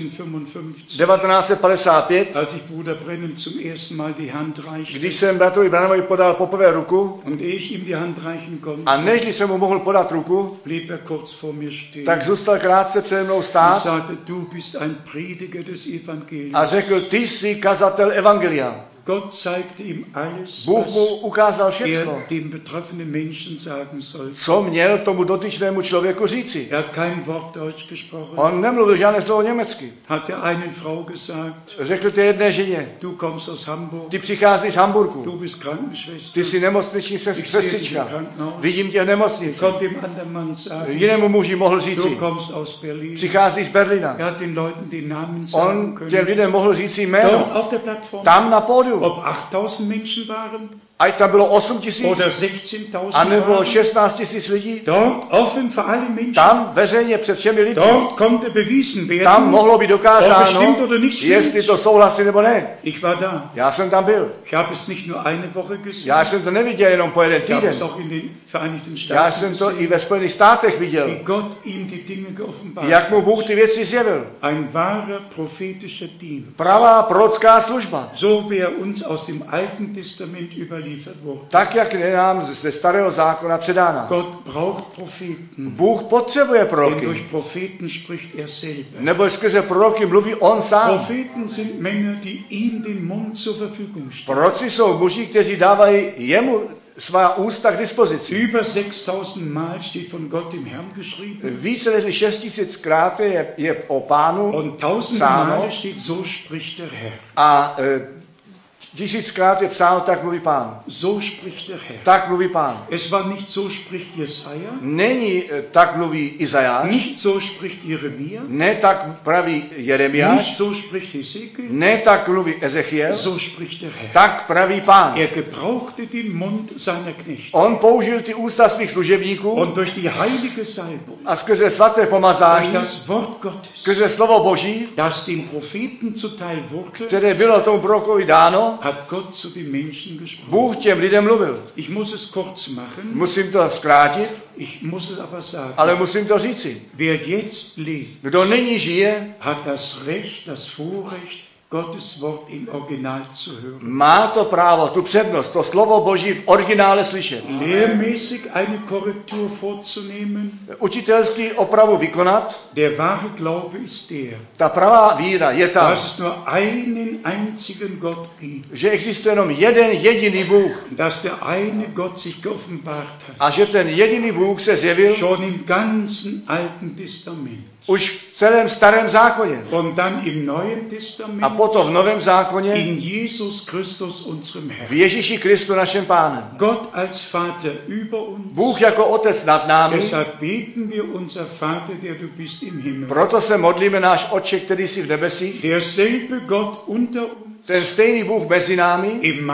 1955, 1955, als ich Bruder Branham zum ersten Mal die Hand reichte. když jsem bratrovi Branhamovi podal poprvé ruku, Und ehe ich ihm die Hand reichen konnte, a než jsem mu mohl podat ruku, blieb er kurz vor mir stehen tak zůstal krátce přede mnou und stát sagte, du bist ein Prediger des Evangeliums. a řekl, ty jsi kazatel evangelia. Gott zeigte ihm alles, Bůh mu ukázal er všecko, dem betroffenen Menschen sagen sollte. co měl tomu dotyčnému člověku říci. Er hat kein Wort Deutsch gesprochen, On nemluvil žádné slovo německy. hat der einen Frau gesagt, Řekl té jedné ženě, du kommst aus Hamburg, ty přicházíš z Hamburgu, du bist Krankenschwester. ty jsi nemocniční sestřička, vidím tě v nemocnici. Konnte dem anderen Mann sagen, Jinému muži mohl du říci, kommst aus Berlin. přicházíš z Berlína. Er hat den Leuten den Namen sagen On těm können. lidem mohl říci Dort jméno, auf der Plattform, tam na pódiu. ob 8000 Menschen waren Ať tam bylo 8 000, oder 16.000 anebo waren, 16 000 lidí, dort offen für alle Menschen. tam veřejně před všemi lidmi, Dort konnte bewiesen werden, tam mohlo být ob es dokázáno, stimmt oder nicht jestli stimmt. to souhlasí nebo ne. Ich war da. Já jsem tam byl. Ich habe es nicht nur eine Woche gesehen, Já jsem to neviděl jenom po jeden ich habe týden. es auch in den Vereinigten Já Staaten jsem to gesehen, i ve Spojených státech wie viděl. Gott ihm die Dinge geoffenbart Jak mu hat. Bůh ty věci zjevil. Ein wahrer prophetischer Dienst, Pravá prorocká služba. so wie er uns aus dem Alten Testament überliefert wurde. Tak, jak je nám ze starého zákona předána. Gott braucht Propheten, Bůh potřebuje denn proroky. durch Propheten spricht er selber. Nebo skrze proroky mluví on sám. Propheten sind Männer, die ihm den Mund zur Verfügung stellen. Proroci jsou muži, kteří dávají jemu svá ústa k dispozici. Über 6000 Mal steht von Gott dem Herrn geschrieben Více než 6 000 krát je o pánu und 1000 psáno Mal steht, so spricht der Herr. a 1000krát je psáno, tak mluví pán. So spricht der Herr. Tak mluví pán. Es war nicht so spricht Jesaja, Není tak mluví Izajáš, nicht so spricht Jeremia, ne tak praví Jeremiáš, nicht so spricht Hesekiel, ne tak mluví Ezechiel, so spricht der Herr. tak praví pán. Er gebrauchte den Mund seiner Knechte On použil ty ústa svých služebníků und durch die heilige Salbung, a skrze svaté durch pomazání, das Wort Gottes, skrze slovo Boží, das dem Propheten zuteil wurde, které bylo tomu prorokovi dáno, hat Gott zu den Menschen gesprochen. Bůh těm lidem mluvil. Ich muss es kurz machen, Musím to zkrátit, ich muss es aber sagen. ale musím to říci. Wer jetzt lebt, Kdo nyní žije, hat das Recht, das Vorrecht, Gottes Wort im Original zu hören. Má to právo, tu přednost, to slovo Boží v originále slyšet. Lehrmäßig eine Korrektur vorzunehmen. Učitelsky opravu vykonat. Der wahre Glaube ist der, Ta pravá víra je ta, dass es nur einen einzigen Gott gibt. že existuje jenom jeden jediný Bůh. Dass der eine Gott sich geoffenbart hat. A že ten jediný Bůh se zjevil Schon im ganzen Alten Testament. už v celém starém zákoně. Und dann im Neuen A Testament potom v novém zákoně in Jesus Christus, unserem Herrn. v Ježíši Kristu našem Pánem. Gott als Vater über uns. Bůh jako Otec nad námi. Deshalb beten wir, unser Vater, der du bist im Himmel. Proto se modlíme náš Otče, který jsi v nebesích. Derselbe Gott unter uns. Ten stejný Bůh mezi námi.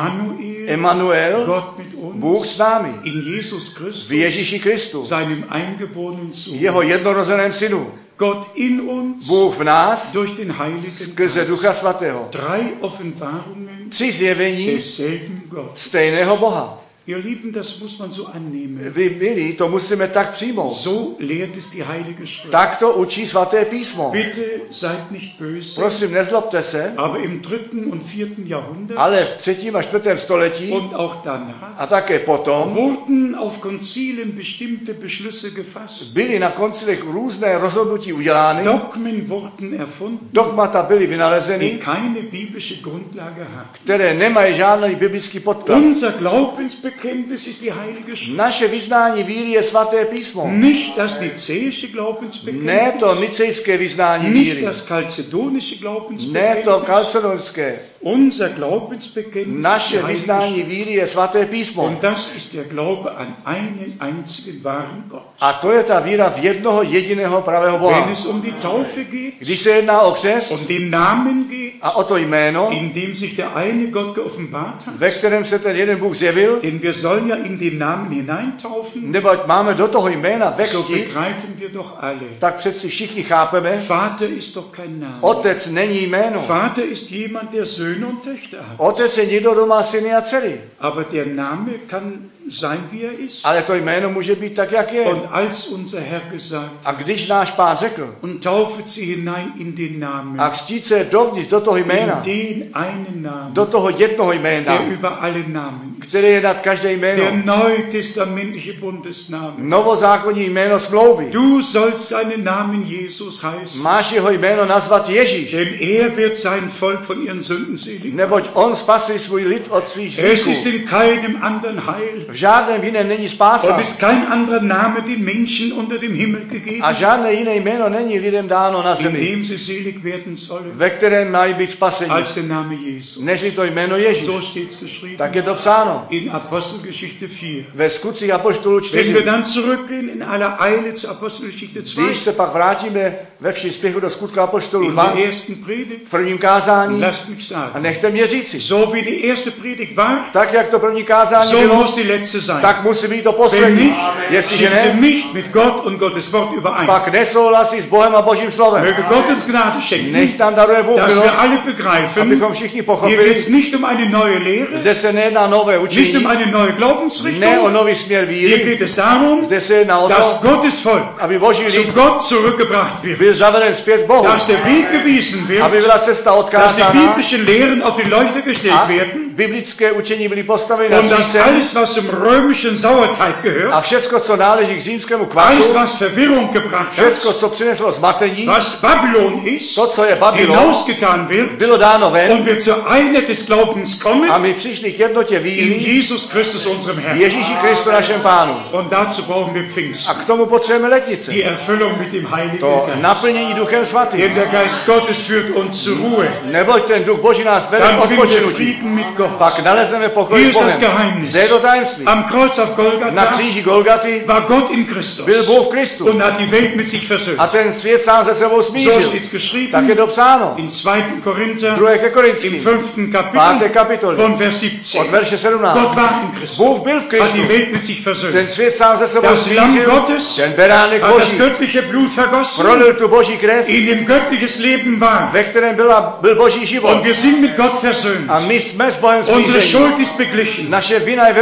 Emanuel. Gott mit uns. Bůh s námi. In Jesus Christus. V Ježíši Kristu. Seinem eingeborenen Sohn. Jeho jednorozeném synu. Gott in uns. Bůh v nás. Durch den Heiligen skrze Ducha Svatého. Drei Offenbarungen. 3 zjevení desselben Gott. Stejného Boha. Ihr Lieben, das muss man so annehmen. Vy, milí, to musíme tak přijmout. So lehrt es die Heilige Schrift. Tak to učí svaté písmo. Bitte seid nicht böse. Prosím, nezlobte se. Aber im 3. und 4. Jahrhundert ale v 3. a 4. století und auch danach a také potom wurden auf Konzilen bestimmte Beschlüsse gefasst. Byly na koncilech různé rozhodnutí udělány. Dogmen wurden erfunden. Dogmata byly vynalezeny, die keine biblische Grundlage haben. Které nemají žádný biblický podklad. Unser Glaubensbekenntnis ist die Heilige Schrift. Naše vyznání víry je svaté písmo. Nicht das nizäische Glaubensbekenntnis. Ne to nicejské vyznání víry. Nicht das chalcedonische Ne Glaubensbekenntnis. to kalcedonské. Unser Glaubensbekenntnis. Naše vyznání víry je svaté písmo. Und das ist der Glaube an einen einzigen wahren Gott. A to je ta víra v jednoho jediného pravého Boha. Wenn es um die Taufe geht, když se jedná o křest, um den Namen geht, a o to jméno, in dem sich der eine Gott geoffenbart hat, ve kterém se ten jeden Bůh zjevil, denn wir sollen ja in den Namen hineintaufen, neboť máme do toho jména so vextit, begreifen wir doch alle. tak přeci všichni chápeme, Vater ist doch kein Name. Otec není jméno. Vater ist jemand, der Söhne und Töchter hat. Otec je někdo, kdo má syny a dcery. Aber der Name kann sein, wie er ist. Ale to jméno může být tak, jak je. Und als unser Herr gesagt, A když náš Pán řekl, und taufet sie hinein in den Namen, a křtít se dovnitř do toho in jména, den einen Namen, do toho jednoho jména, der über alle Namen ist. které je nad každé jméno, Der neutestamentliche Bundesname. novozákonní jméno smlouvy. Du sollst seinen Namen Jesus heißen, Máš jeho jméno nazvat Ježíš, denn er wird sein Volk von ihren Sünden selig. neboť on spasí svůj lid od svých Es ist hříchů. in keinem anderen Heil. V žádném jiném není Und spása. es ist kein anderer Name den Menschen unter dem Himmel gegeben, A žádné jiné jméno není lidem dáno na in zemi, dem sie selig werden sollen, ve kterém mají být spaseni, als der Name Jesus. nežli to jméno Ježíš. So steht es geschrieben Tak je to psáno in Apostelgeschichte 4. ve Skutcích apoštolů Wenn wir 4. dann zurückgehen in aller Eile zur Apostelgeschichte 2, Když se pak vrátíme ve vší spěchu do Skutku apoštolů in 2, der ersten Predigt, v prvním kázání, lasst mich a sagen, nechte mě říci, so wie die erste Predigt war, tak jak to první kázání so bylo, muss die letzte sein. tak musí být to Wenn poslední. nicht, Jestliže sind sie ne, nicht mit Gott und Gottes Wort überein. pak nesouhlasí s Bohem a Božím slovem. Möge Gott uns Gnade schenken, Nech tam daruje Bůh dass wir milost, alle begreifen, abychom všichni hier geht pochopili, es nicht um eine neue Lehre, zde se nejedná nové nicht učení, um eine neue ne o Glaubensrichtung. nový směr Hier víry, geht es darum, zde se jedná o dass to, Gottes Volk aby Boží zu lid Gott zurückgebracht wird, byl zaveden zpět Bohu, dass der Weg gewiesen aby wird, byla cesta dass die odkázána biblischen Lehren auf den Leuchter gestellt a werden biblické učení byly postaveny na und dass svícen alles, was zum römischen Sauerteig gehört, a všecko, co náleží k římskému alles, kvasu, was Verwirrung gebracht všecko, hat, co přineslo zmatení, was Babylon ist, to, co je Babylon, hinausgetan wird bylo dáno ven und wir zur Einheit des Glaubens kommen a my přišli k jednotě in víry Jesus Christus, unserem v Herrn. Ježíši Kristu našem Pánu. Und dazu brauchen wir A Pfingsten, k tomu potřebujeme letnice. die Erfüllung mit dem Heiligen To Geist. naplnění Duchem Svatým. Denn der Geist Gottes führt uns zur Ruhe. Neboť ten Duch Boží nás vede k Dann finden wir odpočinutí. Frieden mit Gott. Pak nalezneme pokoj Hier s ist das Bohem. Geheimnis. Zde je to tajemství. Am Kreuz auf Na Golgatha kříži Golgaty war Gott in Christus byl Bůh v Kristu und hat die Welt mit sich versöhnt. a ten svět sám se sebou So smířil. steht es geschrieben Tak je to psáno. in 2. Korinther 2. ke im Korinským, 5. 5. Kapitel kapitole, von Vers od 17. verše 17. Gott war in Christus, Bůh byl v hat die Kristu. Welt mit sich Ten versöhnt. svět sám se sebou Das Lamm smířil. Gottes Ten beránek hat das Boží göttliche Blut vergossen, prolil tu Boží krev, in dem göttliches Leben war. ve kterém byl Boží život. Und wir sind mit Gott versöhnt. A my jsme s Bohem Unsere smířeni. Schuld ist beglichen. Naše vina je Unsere vyrovnána.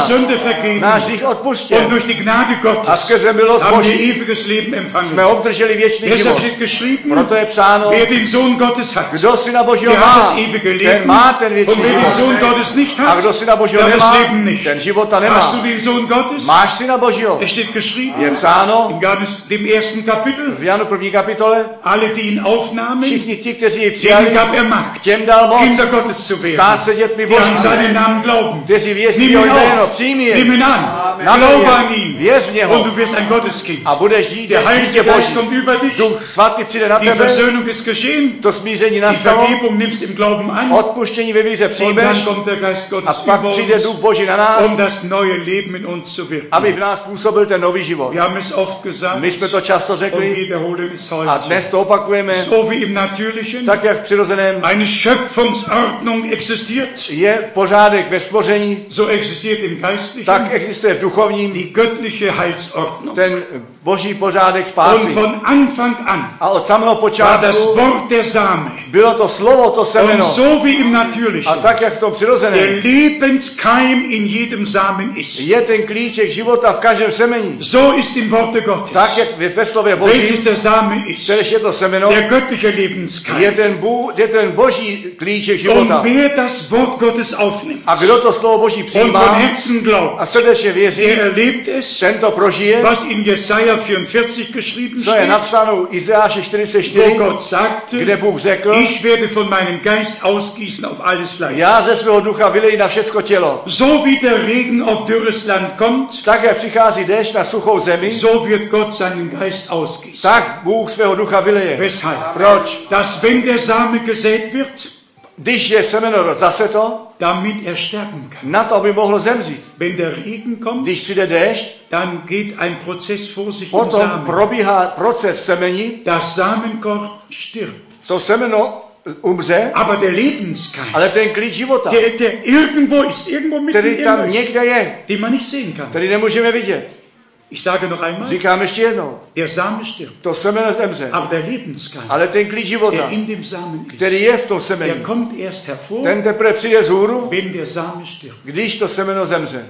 Sünde vergeben náš hřích odpustěn. und durch die Gnade A Gottes skrze milost haben wir Boží ewiges Leben empfangen. jsme obdrželi věčný Deshalb život. steht geschrieben, Proto je psáno, wer den Sohn Gottes hat, kdo Syna Božího der hat má, das ewige ten Leben. má ten Und věčný wer den Sohn život. Gottes nicht A hat, kdo Syna Božího der hat nemá, das Leben nicht. ten života Hast nemá. du den Sohn Gottes? Máš Syna Božího. Es steht geschrieben, Je psáno in Johannes, dem ersten Kapitel, v Janu 1. kapitole, alle, die ihn aufnahmen, všichni ti, kteří ji přijali, denen gab er Macht, těm dal moc Kinder Gottes zu werden, stát se dětmi die an Božími, seinen Namen glauben. kteří věří Nimm jeho ihn jméno, auf, přijmi nimm je, ihn an, Namen glaube je, an ihn věř v něho und du wirst ein Gotteskind. a budeš dítě Der Heilige Geist Boží. kommt über dich, Duch svatý přijde na die tebe, Versöhnung ist geschehen, to smíření die nastalo, Vergebung nimmst im Glauben an odpuštění ve víře und přijmeš dann kommt der Geist a Gottes pak über přijde uns, Duch Boží na nás, um das neue Leben in uns zu wirken. aby v nás působil ten nový život. Wir haben es oft gesagt My jsme to často und řekli wiederholen es a heute. dnes to opakujeme, So wie im Natürlichen tak jak v přirozeném eine Schöpfungsordnung existiert, je pořádek ve stvoření, so existiert im Geistlichen tak existuje v duchovním die göttliche Heilsordnung. ten boží pořádek Und spásy. von Anfang an A od samého war das počátku Wort der Same. bylo to slovo, to Und semeno. so wie im A Natürlichen tak jak v tom der přirozeném Lebenskeim in jedem Samen ist, je ten klíček života v každém semení. so ist im Worte Gottes, Tak jak ve slově welches Boží, der Same ist, kteréž je to semeno, der göttliche Lebenskeim. je ten boží klíček Und života. wer das Wort Gottes aufnimmt A kdo to slovo Boží und von přijímá Herzen glaubt, a srdečně věří, der erlebt es, ten to prožije, was in Jesaja 44 geschrieben co je steht, napsáno u Izajáše wo 44, Gott sagte, kde Bůh řekl, ich werde von meinem Geist ausgießen auf alles Fleisch. já ze svého ducha vyleji na všecko tělo. So wie der Regen auf dürres Land kommt, Tak jak přichází déšť na suchou zemi, so wird Gott seinen Geist ausgießen. tak Bůh svého ducha vyleje. Weshalb? Proč? Dass wenn der Same gesät wird, Když je semeno zaseto, damit er sterben kann. na to, aby mohlo zemřít. Wenn der Regen kommt, Když přijde déšť, dann geht ein Prozess vor sich im potom Samen. probíhá proces v semení, Das Samenkorn stirbt. to semeno umře, Aber der Lebenskeim, ale ten klíč života, der irgendwo ist, irgendwo mitten který in tam uns, někde je, den man nicht sehen kann. který nemůžeme vidět. Ich sage noch einmal, Říkám ještě jednou, der Same stirbt. to semeno zemře, Aber der Lebenskeim, ale ten klíč der života, in dem Samen ist, který je v tom der semení, kommt erst hervor, ten teprve přijde z hůru, wenn der Same stirbt. když to semeno zemře.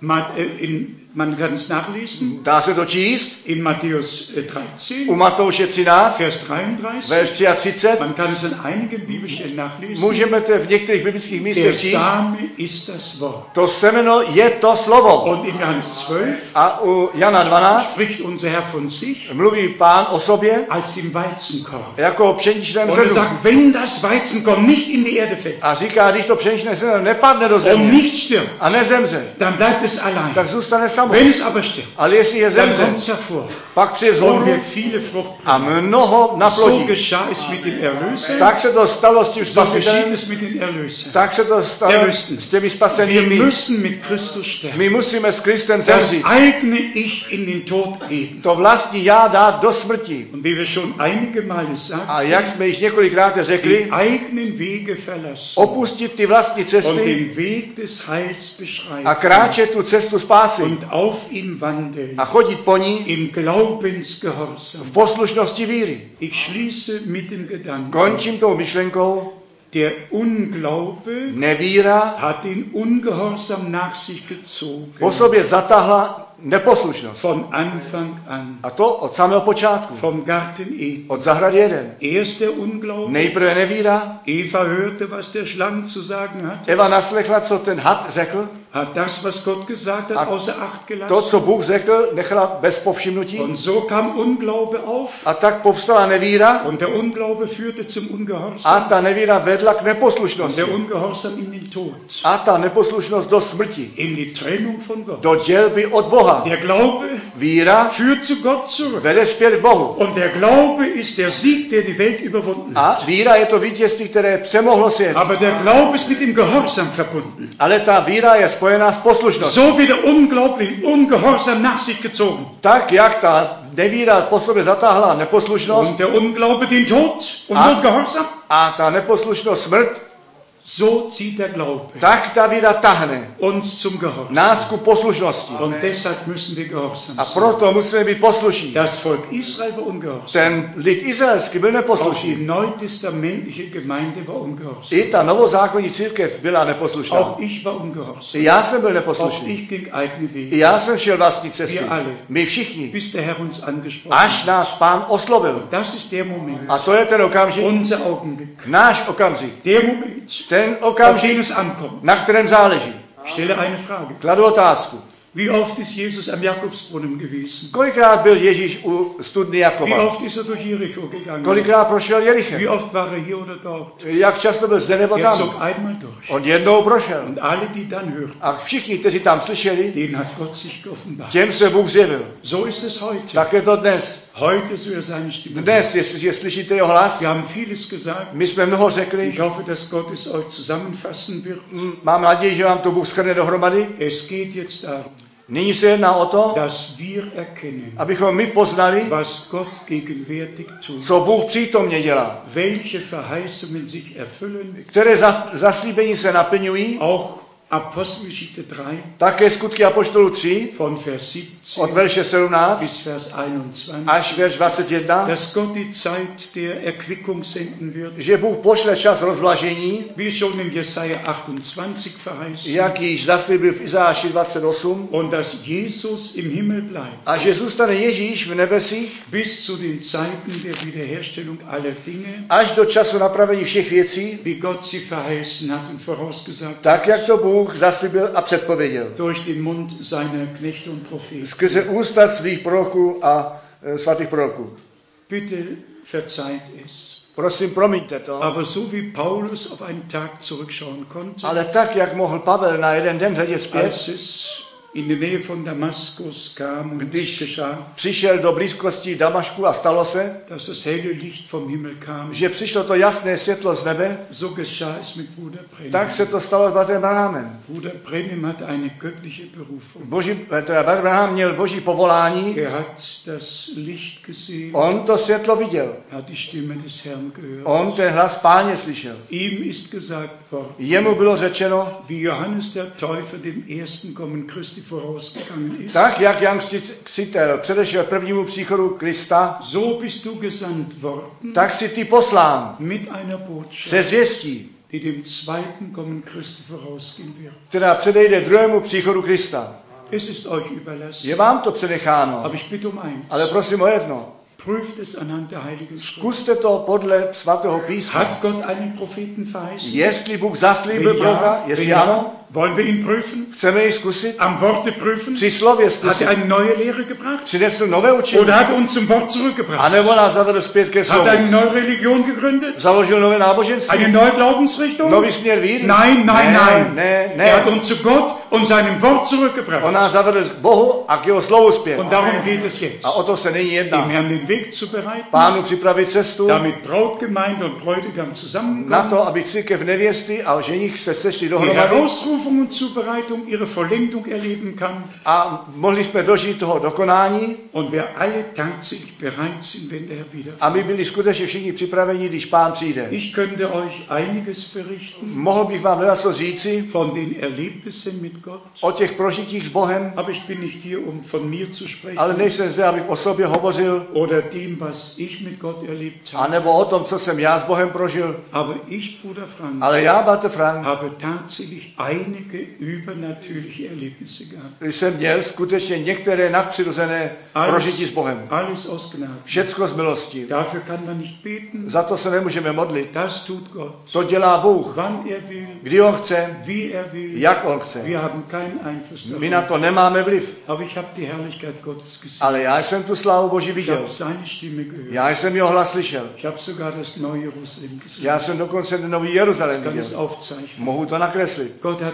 Man kann es nachlesen Dá se to číst in Matthäus 13, u Matouše 13, Vers 33. verš 33. Man kann es an einigen Bibelstellen nachlesen. Můžeme to v některých biblických Der místech číst. Same ist das Wort. To semeno je to slovo. Und in Johannes 12 A u Jana 12 spricht unser Herr von sich mluví Pán o sobě als dem Weizenkorn. jako o pšeničném Und er zrnu. sagt, wenn das Weizenkorn nicht in die Erde fällt A říká, když to pšeničné zrno nepadne do und země nicht stirbt, a nezemře, dann bleibt es allein. tak zůstane samo. Wenn es aber stirbt, Ale jestli je dann zemře, kommt es hervor pak přijde z und hůru wird viele Frucht a bringen. mnoho So naplodí. geschah es mit dem Erlöser, Tak se to stalo s tím so geschieht spasitelem, es mit den Erlösern. tak se to stalo s těmi Wir spasenými. müssen mit Christus sterben. My musíme s Kristem Das zemřít. eigene Ich in den Tod geben. To vlastní já dát do smrti. Und wie wir schon einige Male A sagten, jak jsme již několikrát řekli, die eigenen Wege verlassen opustit ty vlastní und cesty den Weg des Heils a beschreiten kráčet tu cestu spásy und auf ihm wandeln, a chodit po ní im Glaubensgehorsam. v poslušnosti víry. Ich schließe mit dem Gedanken, Končím tou myšlenkou, der Unglaube nevíra hat den Ungehorsam nach sich gezogen. po sobě zatáhla neposlušnost. Von Anfang an, A to od samého počátku. vom Garten Eden. Od zahrady Eden. Erst der Unglaube. Nejprve nevíra. Eva hörte, was der Schlange zu sagen hat, Eva naslechla, co ten had řekl. hat das, was Gott gesagt hat, außer Acht To, gelassen. co Bůh řekl, nechala bez povšimnutí. Und so kam Unglaube auf. A tak povstala nevíra Und der Unglaube führte zum a Ungehorsam. ta nevíra vedla k Und neposlušnosti. der Ungehorsam in den Tod. A ta neposlušnost do smrti. In die Trennung von Gott. Do dělby od Boha. Der Glaube Víra führt zu Gott zurück. vede zpět k Bohu. Und der Glaube ist der Sieg, der die Welt überwunden hat. A víra je to vítězství, které přemohlo svět. Aber der Glaube ist mit dem Gehorsam verbunden. Ale ta víra je spojená s poslušností. So wie der Unglaube den Ungehorsam nach sich gezogen. Tak, jak ta nevíra po sobě zatáhla neposlušnost Und der Unglaube den Tod und Ah. Ungehorsam. a ta neposlušnost smrt, So zieht der Glaube tak ta víra tahne uns zum Gehorsam. nás ku poslušnosti. Und deshalb müssen wir gehorsam A sein. proto musíme být poslušní. Das Volk Israel war ungehorsam. Ten lid izraelský byl Auch neposlušný. die neutestamentliche Gemeinde war ungehorsam. I ta novozákonní církev byla neposlušná. Auch ich war ungehorsam. I já jsem byl Auch neposlušný. ich ging eigene I Wege, já jsem šel vlastní cesty. Wir alle. My všichni. bis der Herr uns angesprochen Až hat. nás Pán oslovil. Das ist der Moment, A to je ten okamžik, unser Augenblick, náš okamžik. der Moment, Ten auf okamžik, den es ankommt. na kterém záleží. Ich stelle eine Frage. Kladu otázku. Wie oft ist Jesus am Jakobsbrunnen gewesen? Kolikrát byl Ježíš u studny Wie Jakoba? oft ist er durch Jericho gegangen? Kolikrát prošel Wie Jerichem? oft war er hier oder dort? Jak často byl zde nebo Er tam? zog einmal durch. On jednou prošel. Und alle, die dann hörten, A všichni, kteří tam slyšeli, denen hat Gott sich geoffenbart. těm se Bůh zjevil. So ist es heute. Tak je to dnes. Heute so er seine Stimme. Dnes, jestliže slyšíte jeho hlas, Wir haben vieles gesagt. my jsme mnoho řekli, Ich hoffe, dass Gott es euch zusammenfassen wird. mám naději, že vám to Bůh shrne dohromady. Es geht jetzt darum, Nyní se jedná o to, dass wir erkennen, abychom my poznali, was Gott gegenwärtig tut, co Bůh přítomně dělá. welche Verheißungen sich erfüllen, Které zaslíbení se naplňují, auch Apostelgeschichte 3 také skutky apoštolů 3, von Vers 17 od verše 17 bis Vers 21, až verš 21, dass Gott die Zeit der Erquickung senden wird, že Bůh pošle čas rozvlažení, wie schon in Jesaja 28 verheißen, jak již zaslíbil v Izáši 28, und dass Jesus im Himmel bleibt, a že zůstane Ježíš v nebesích bis zu den Zeiten der Wiederherstellung aller Dinge, až do času napravení všech věcí, wie Gott sie verheißen hat und vorausgesagt tak hat, jak to Bůh zaslíbil a předpověděl. durch den Mund seiner Knechte und Propheten. Skrze ústa svých proroků a svatých proroků. Bitte verzeiht es. Prosím, promiňte to. Aber so wie Paulus auf einen Tag zurückschauen konnte, Ale tak, jak mohl Pavel na jeden den hledět zpět, als es in die Nähe von Damaskus kam und es geschah, přišel do blízkosti Damašku a stalo se, dass das helle Licht vom Himmel kam, že přišlo to jasné světlo z nebe, so geschah es mit Bruder Brennim. tak se to stalo s bratrem Branhamem. Bruder Brennim hat eine göttliche Berufung. Bratr Branham měl boží povolání, Er hat das Licht gesehen, on to světlo viděl, hat die Stimme des Herrn gehört. on ten hlas Páně slyšel. Ihm ist gesagt worden, Jemu bylo řečeno, wie Johannes der Täufer dem ersten Kommen Christi vorausgegangen ist, tak jak Jan Křtitel předešel prvnímu příchodu Krista, so bist du gesandt worden tak si ty poslán mit einer Botschaft, se zvěstí, die dem zweiten Kommen Christi vorausgehen wird. která předejde druhému příchodu Krista. Es ist euch überlassen. Je vám to předecháno, Aber ich bitte um eins. ale prosím o jedno. Prüft es anhand der Heiligen Schrift. Zkuste to podle svatého písma. Hat Gott einen Propheten verheißen? Jestli Bůh zaslíbil Wenn proroka, ja, jestli wenn ano, ja, wollen wir ihn prüfen? chceme ji zkusit. Am Worte prüfen? Při slově Hat zkusit. er eine neue Lehre gebracht? Přinesl nové učení. Oder hat er uns zum Wort zurückgebracht? A nebo nás zavedl zpět ke Hat slovu. er eine neue Religion gegründet? Založil nové náboženství. Eine neue Glaubensrichtung? Nový směr víry. Nein, nein, nein. Ne, Er hat ne. uns zu Gott und seinem Wort On zurückgebracht. nás zavedl k Bohu a k jeho slovu zpět. Und darum geht es jetzt. A o to se nyní Dem jedná. Herrn den Weg zu bereiten, Pánu připravit cestu damit Brautgemeinde und Bräutigam na zusammenkommen, to, aby církev nevěsty a ženich se sešli die dohromady Herausrufung und Zubereitung ihre Vollendung erleben kann a mohli jsme dožít toho dokonání und wir alle tatsächlich bereit sind, wenn der Herr wieder. a my byli skutečně všichni připraveni, když Pán přijde. Ich könnte euch einiges berichten Mohl bych vám něco říci von den Erlebnissen mit Gott, o těch prožitích s Bohem, aber ich bin nicht hier, um von mir zu sprechen ale nejsem zde, abych o sobě hovořil, oder dem, was ich mit Gott erlebt habe. anebo o tom, co jsem já s Bohem prožil. Aber ich, Bruder Frank, Ale já, bratr Frank, habe tatsächlich einige übernatürliche Erlebnisse gehabt. jsem měl skutečně některé nadpřirozené prožití s Bohem. Alles aus Gnade. Všecko z milosti. Dafür kann man nicht beten. Za to se nemůžeme modlit. Das tut Gott. To dělá Bůh. Wann er will, Kdy on chce, wie er will. jak on chce. Wir haben keinen Einfluss My na darauf. to nemáme vliv. Aber ich habe die Herrlichkeit Gottes gesehen. Ale já jsem tu slávu Boží Ich viděl. habe seine Stimme gehört. Já jsem jeho hlas slyšel. Ich habe sogar das neue Jerusalem gesehen. Já jsem dokonce Nový Jeruzalém Ich kann es viděl. aufzeichnen. Mohu to nakreslit. Gott hat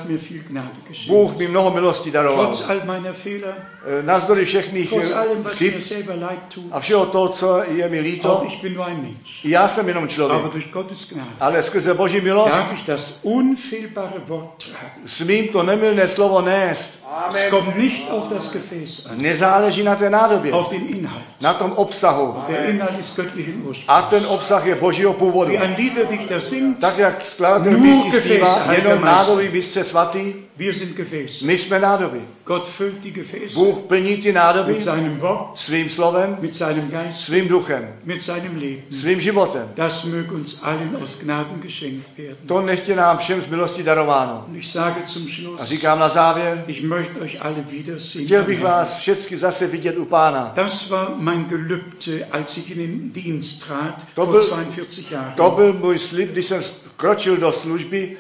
hat mir viel Gnade geschenkt. Bůh mi mnoho milosti daroval. Trotz all meiner Fehler, Navzdory všech mých trotz allem, was chyb mir selber leid tut, a všeho toho, co je mi líto, auch ich bin nur ein Mensch. já jsem jenom člověk. Aber durch Gottes Gnade Ale skrze Boží milost darf ich das unfehlbare Wort tragen. smím to nemylné slovo nést. Es kommt nicht auf das Gefäß an, Nezáleží na té nádobě, auf den Inhalt. na tom obsahu. Der Inhalt ist göttlichen Ursprungs. A ten obsah je Božího původu. Wie ein Liederdichter singt, Tak jak skladatel Nur písní Gefäße, zpívá, Heiliger jenom Meister. nádoby mistře svatý, wir sind Gefäße. my jsme nádoby. Gott füllt die Gefäße Bůh plní ty nádoby mit seinem Wort, svým slovem, mit seinem Geist, svým duchem, mit seinem Leben. svým životem. Das möge uns allen aus Gnaden geschenkt werden. To nechtě nám všem z milosti darováno. Und ich sage zum Schluss, A říkám na závěr, ich möchte euch alle wiedersehen. chtěl bych vás všechny zase vidět u Pána. Das war mein Gelübde, als ich in den Dienst trat, To vor byl- 42 Jahren. To byl můj slib, když jsem kročil do služby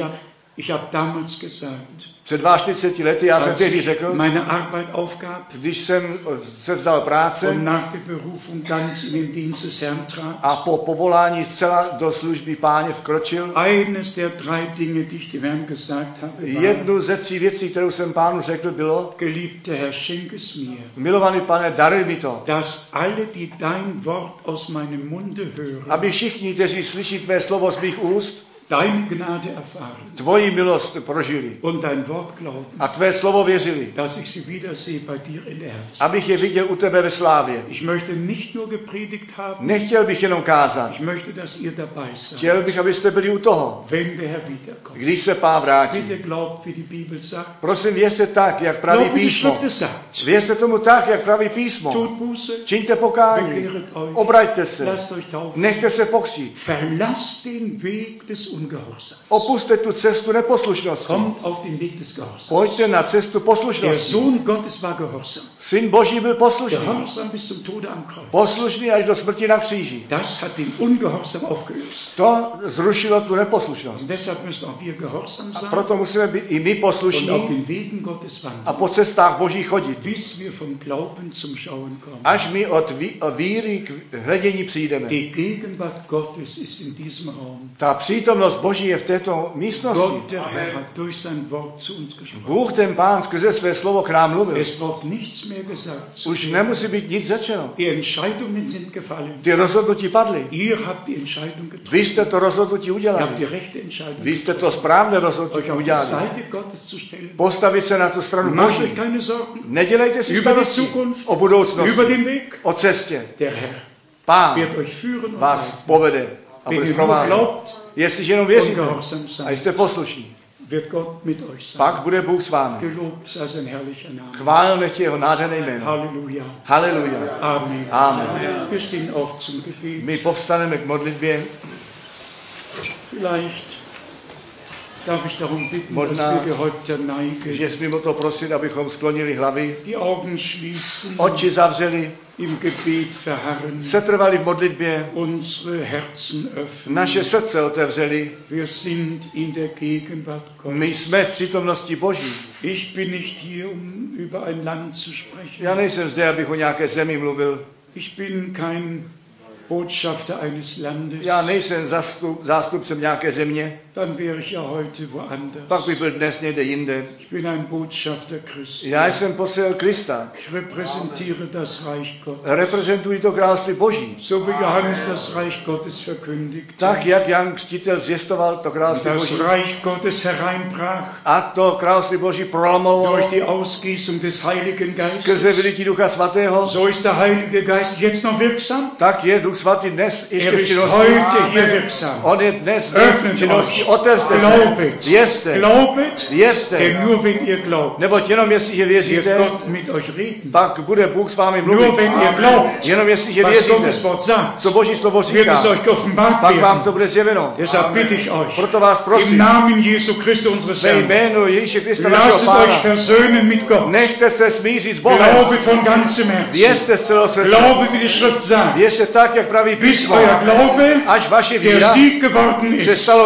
Ich hab damals gesagt, před 42 lety. Já jsem als tehdy ich řekl, meine Arbeit aufgab když jsem se vzdal práce und nach der Berufung ganz in den Dienst des Herrn trat, a po povolání zcela do služby Páně vkročil, eines der 3 Dinge, die ich dem Herrn gesagt habe, war, jednu ze 3 věcí, kterou jsem Pánu řekl, bylo, geliebter Herr, schenk es mir, milovaný Pane, daruj mi to, dass alle, die dein Wort aus meinem Munde hören, aby všichni, kteří slyší tvé slovo z mých úst, deine Gnade erfahren tvoji milost prožili und dein Wort glauben, a tvé slovo věřili, dass ich sie wiedersehe bei dir in der Herrlichkeit. abych je viděl u tebe ve slávě. Ich möchte nicht nur gepredigt haben, Nechtěl bych jenom kázat, ich möchte, dass ihr dabei seid, chtěl bych, abyste byli u toho, wenn der Herr wiederkommt. když se Pán vrátí. Bitte glaubt, wie die Bibel sagt. Prosím, věřte tak, jak praví Glaubt, wie die písmo. Schrift es sagt. Věřte tomu tak, jak praví písmo. Tut Buße, Čiňte pokání, bekehret euch, obraťte se, lasst euch taufen. nechte se pokřít. Verlasst den Weg des Ungehorsams. Opuste tu cestu neposlušnosti. Kommt auf den Weg des Gehorsams. Pojďte na cestu Der poslušnosti. Sohn Gottes war gehorsam. Syn Boží byl poslušný. Gehorsam bis zum Tode am Kreuz. Poslušný až do smrti na kříži. Das hat den Ungehorsam aufgelöst. To zrušilo tu neposlušnost. Und deshalb müssen auch wir gehorsam sein Proto musíme být i my und auf poslušní den Wegen Gottes a wandeln, po cestách Boží chodit. bis wir vom Glauben zum Schauen kommen. Až my od víry k hledění přijdeme. Die Gegenwart Gottes ist in diesem Raum. Ta přítomnost Boží je v této místnosti. Gott, der Herr, hat durch sein Wort zu uns gesprochen. Bůh, ten Pán, skrze své slovo k nám mluvil. Es braucht nichts mehr gesagt zu Už werden. nemusí být nic řečeno. Die Entscheidungen sind gefallen. Ty rozhodnutí padly. Ihr habt die Entscheidung Vy getroffen. jste to rozhodnutí Ihr udělali. habt die rechte Entscheidung Vy jste getroffen. to správné Euch rozhodnutí auf die udělali. Seite Gottes zu stellen. Postavit se na tu stranu Macht Boží. euch keine Sorgen Nedělejte si über die starosti Zukunft, o budoucnosti, über den Weg. o cestě. Der Herr Pán wird euch führen und vás leiten. povede a Wenn bude ihr nur provázet. glaubt Jestliže jenom und věříte gehorsam a seid, jste poslušní, wird Gott mit euch sein. pak bude Bůh s vámi. Gelobt sei sein herrlicher Name. Chválil nechtě jeho nádherné jméno. Halleluja. Haleluja. Amen. Amen. Wir stehen auf zum Gebet. My povstaneme k modlitbě. Vielleicht darf ich darum bitten, dass Možná, wir Gehäupter neigen, že smím o to prosit, abychom sklonili hlavy, die Augen schließen, oči zavřeli, im Gebet verharren, setrvali v modlitbě, unsere Herzen öffnen. naše srdce otevřeli. Wir sind in der Gegenwart Gottes. My jsme v přítomnosti Boží. Ich bin nicht hier, um über ein Land zu sprechen. Já nejsem zde, abych o nějaké zemi mluvil. Ich bin kein Botschafter eines Landes. Já nejsem zástupcem nějaké země. Dann wäre ich ja heute woanders. Pak bych byl dnes někde jinde. Ich bin ein Botschafter Christi. Já jsem posel Krista. Ich repräsentiere das Reich Gottes. Reprezentuji to království Boží. So wie Johannes das Reich Gottes verkündigt Tak, jak Jan Křtitel zvěstoval to království das Boží. Reich Gottes hereinbrach A to království Boží prolamovalo durch die Ausgießung des Heiligen skrze Geistes. vylití Ducha Svatého. So ist der Heilige Geist jetzt noch wirksam. Tak je Duch Svatý dnes ještě Er v ist činnosti. heute hier wirksam. On je dnes Öffnet v činnosti. euch. Otevřte se. Glaubet. Věřte. Glaubet. Věřte. Denn nur wenn ihr glaubt, Neboť jenom jestliže wird věříte, Gott mit euch reden. pak bude Bůh s vámi Nur mluvit. wenn ihr glaubt, Jenom jestliže was věříte, Gottes Wort sagt, co Boží slovo wird říká, es euch offenbart pak vám werden. to bude zjeveno. Deshalb bitte ich euch, Proto vás im prosím, Namen Jesu Christi unseres ve Herrn, jménu Ježíše Krista našeho lasst euch Pána, versöhnen mit Gott. nechte se smířit s Bohem. Glaubet von ganzem Herzen. Věřte z celého srdce. Glaube, wie die Schrift sagt, Věřte tak, jak praví bis písmo. euer Glaube Až vaše der víra Sieg geworden se ist. stalo vítězstvím.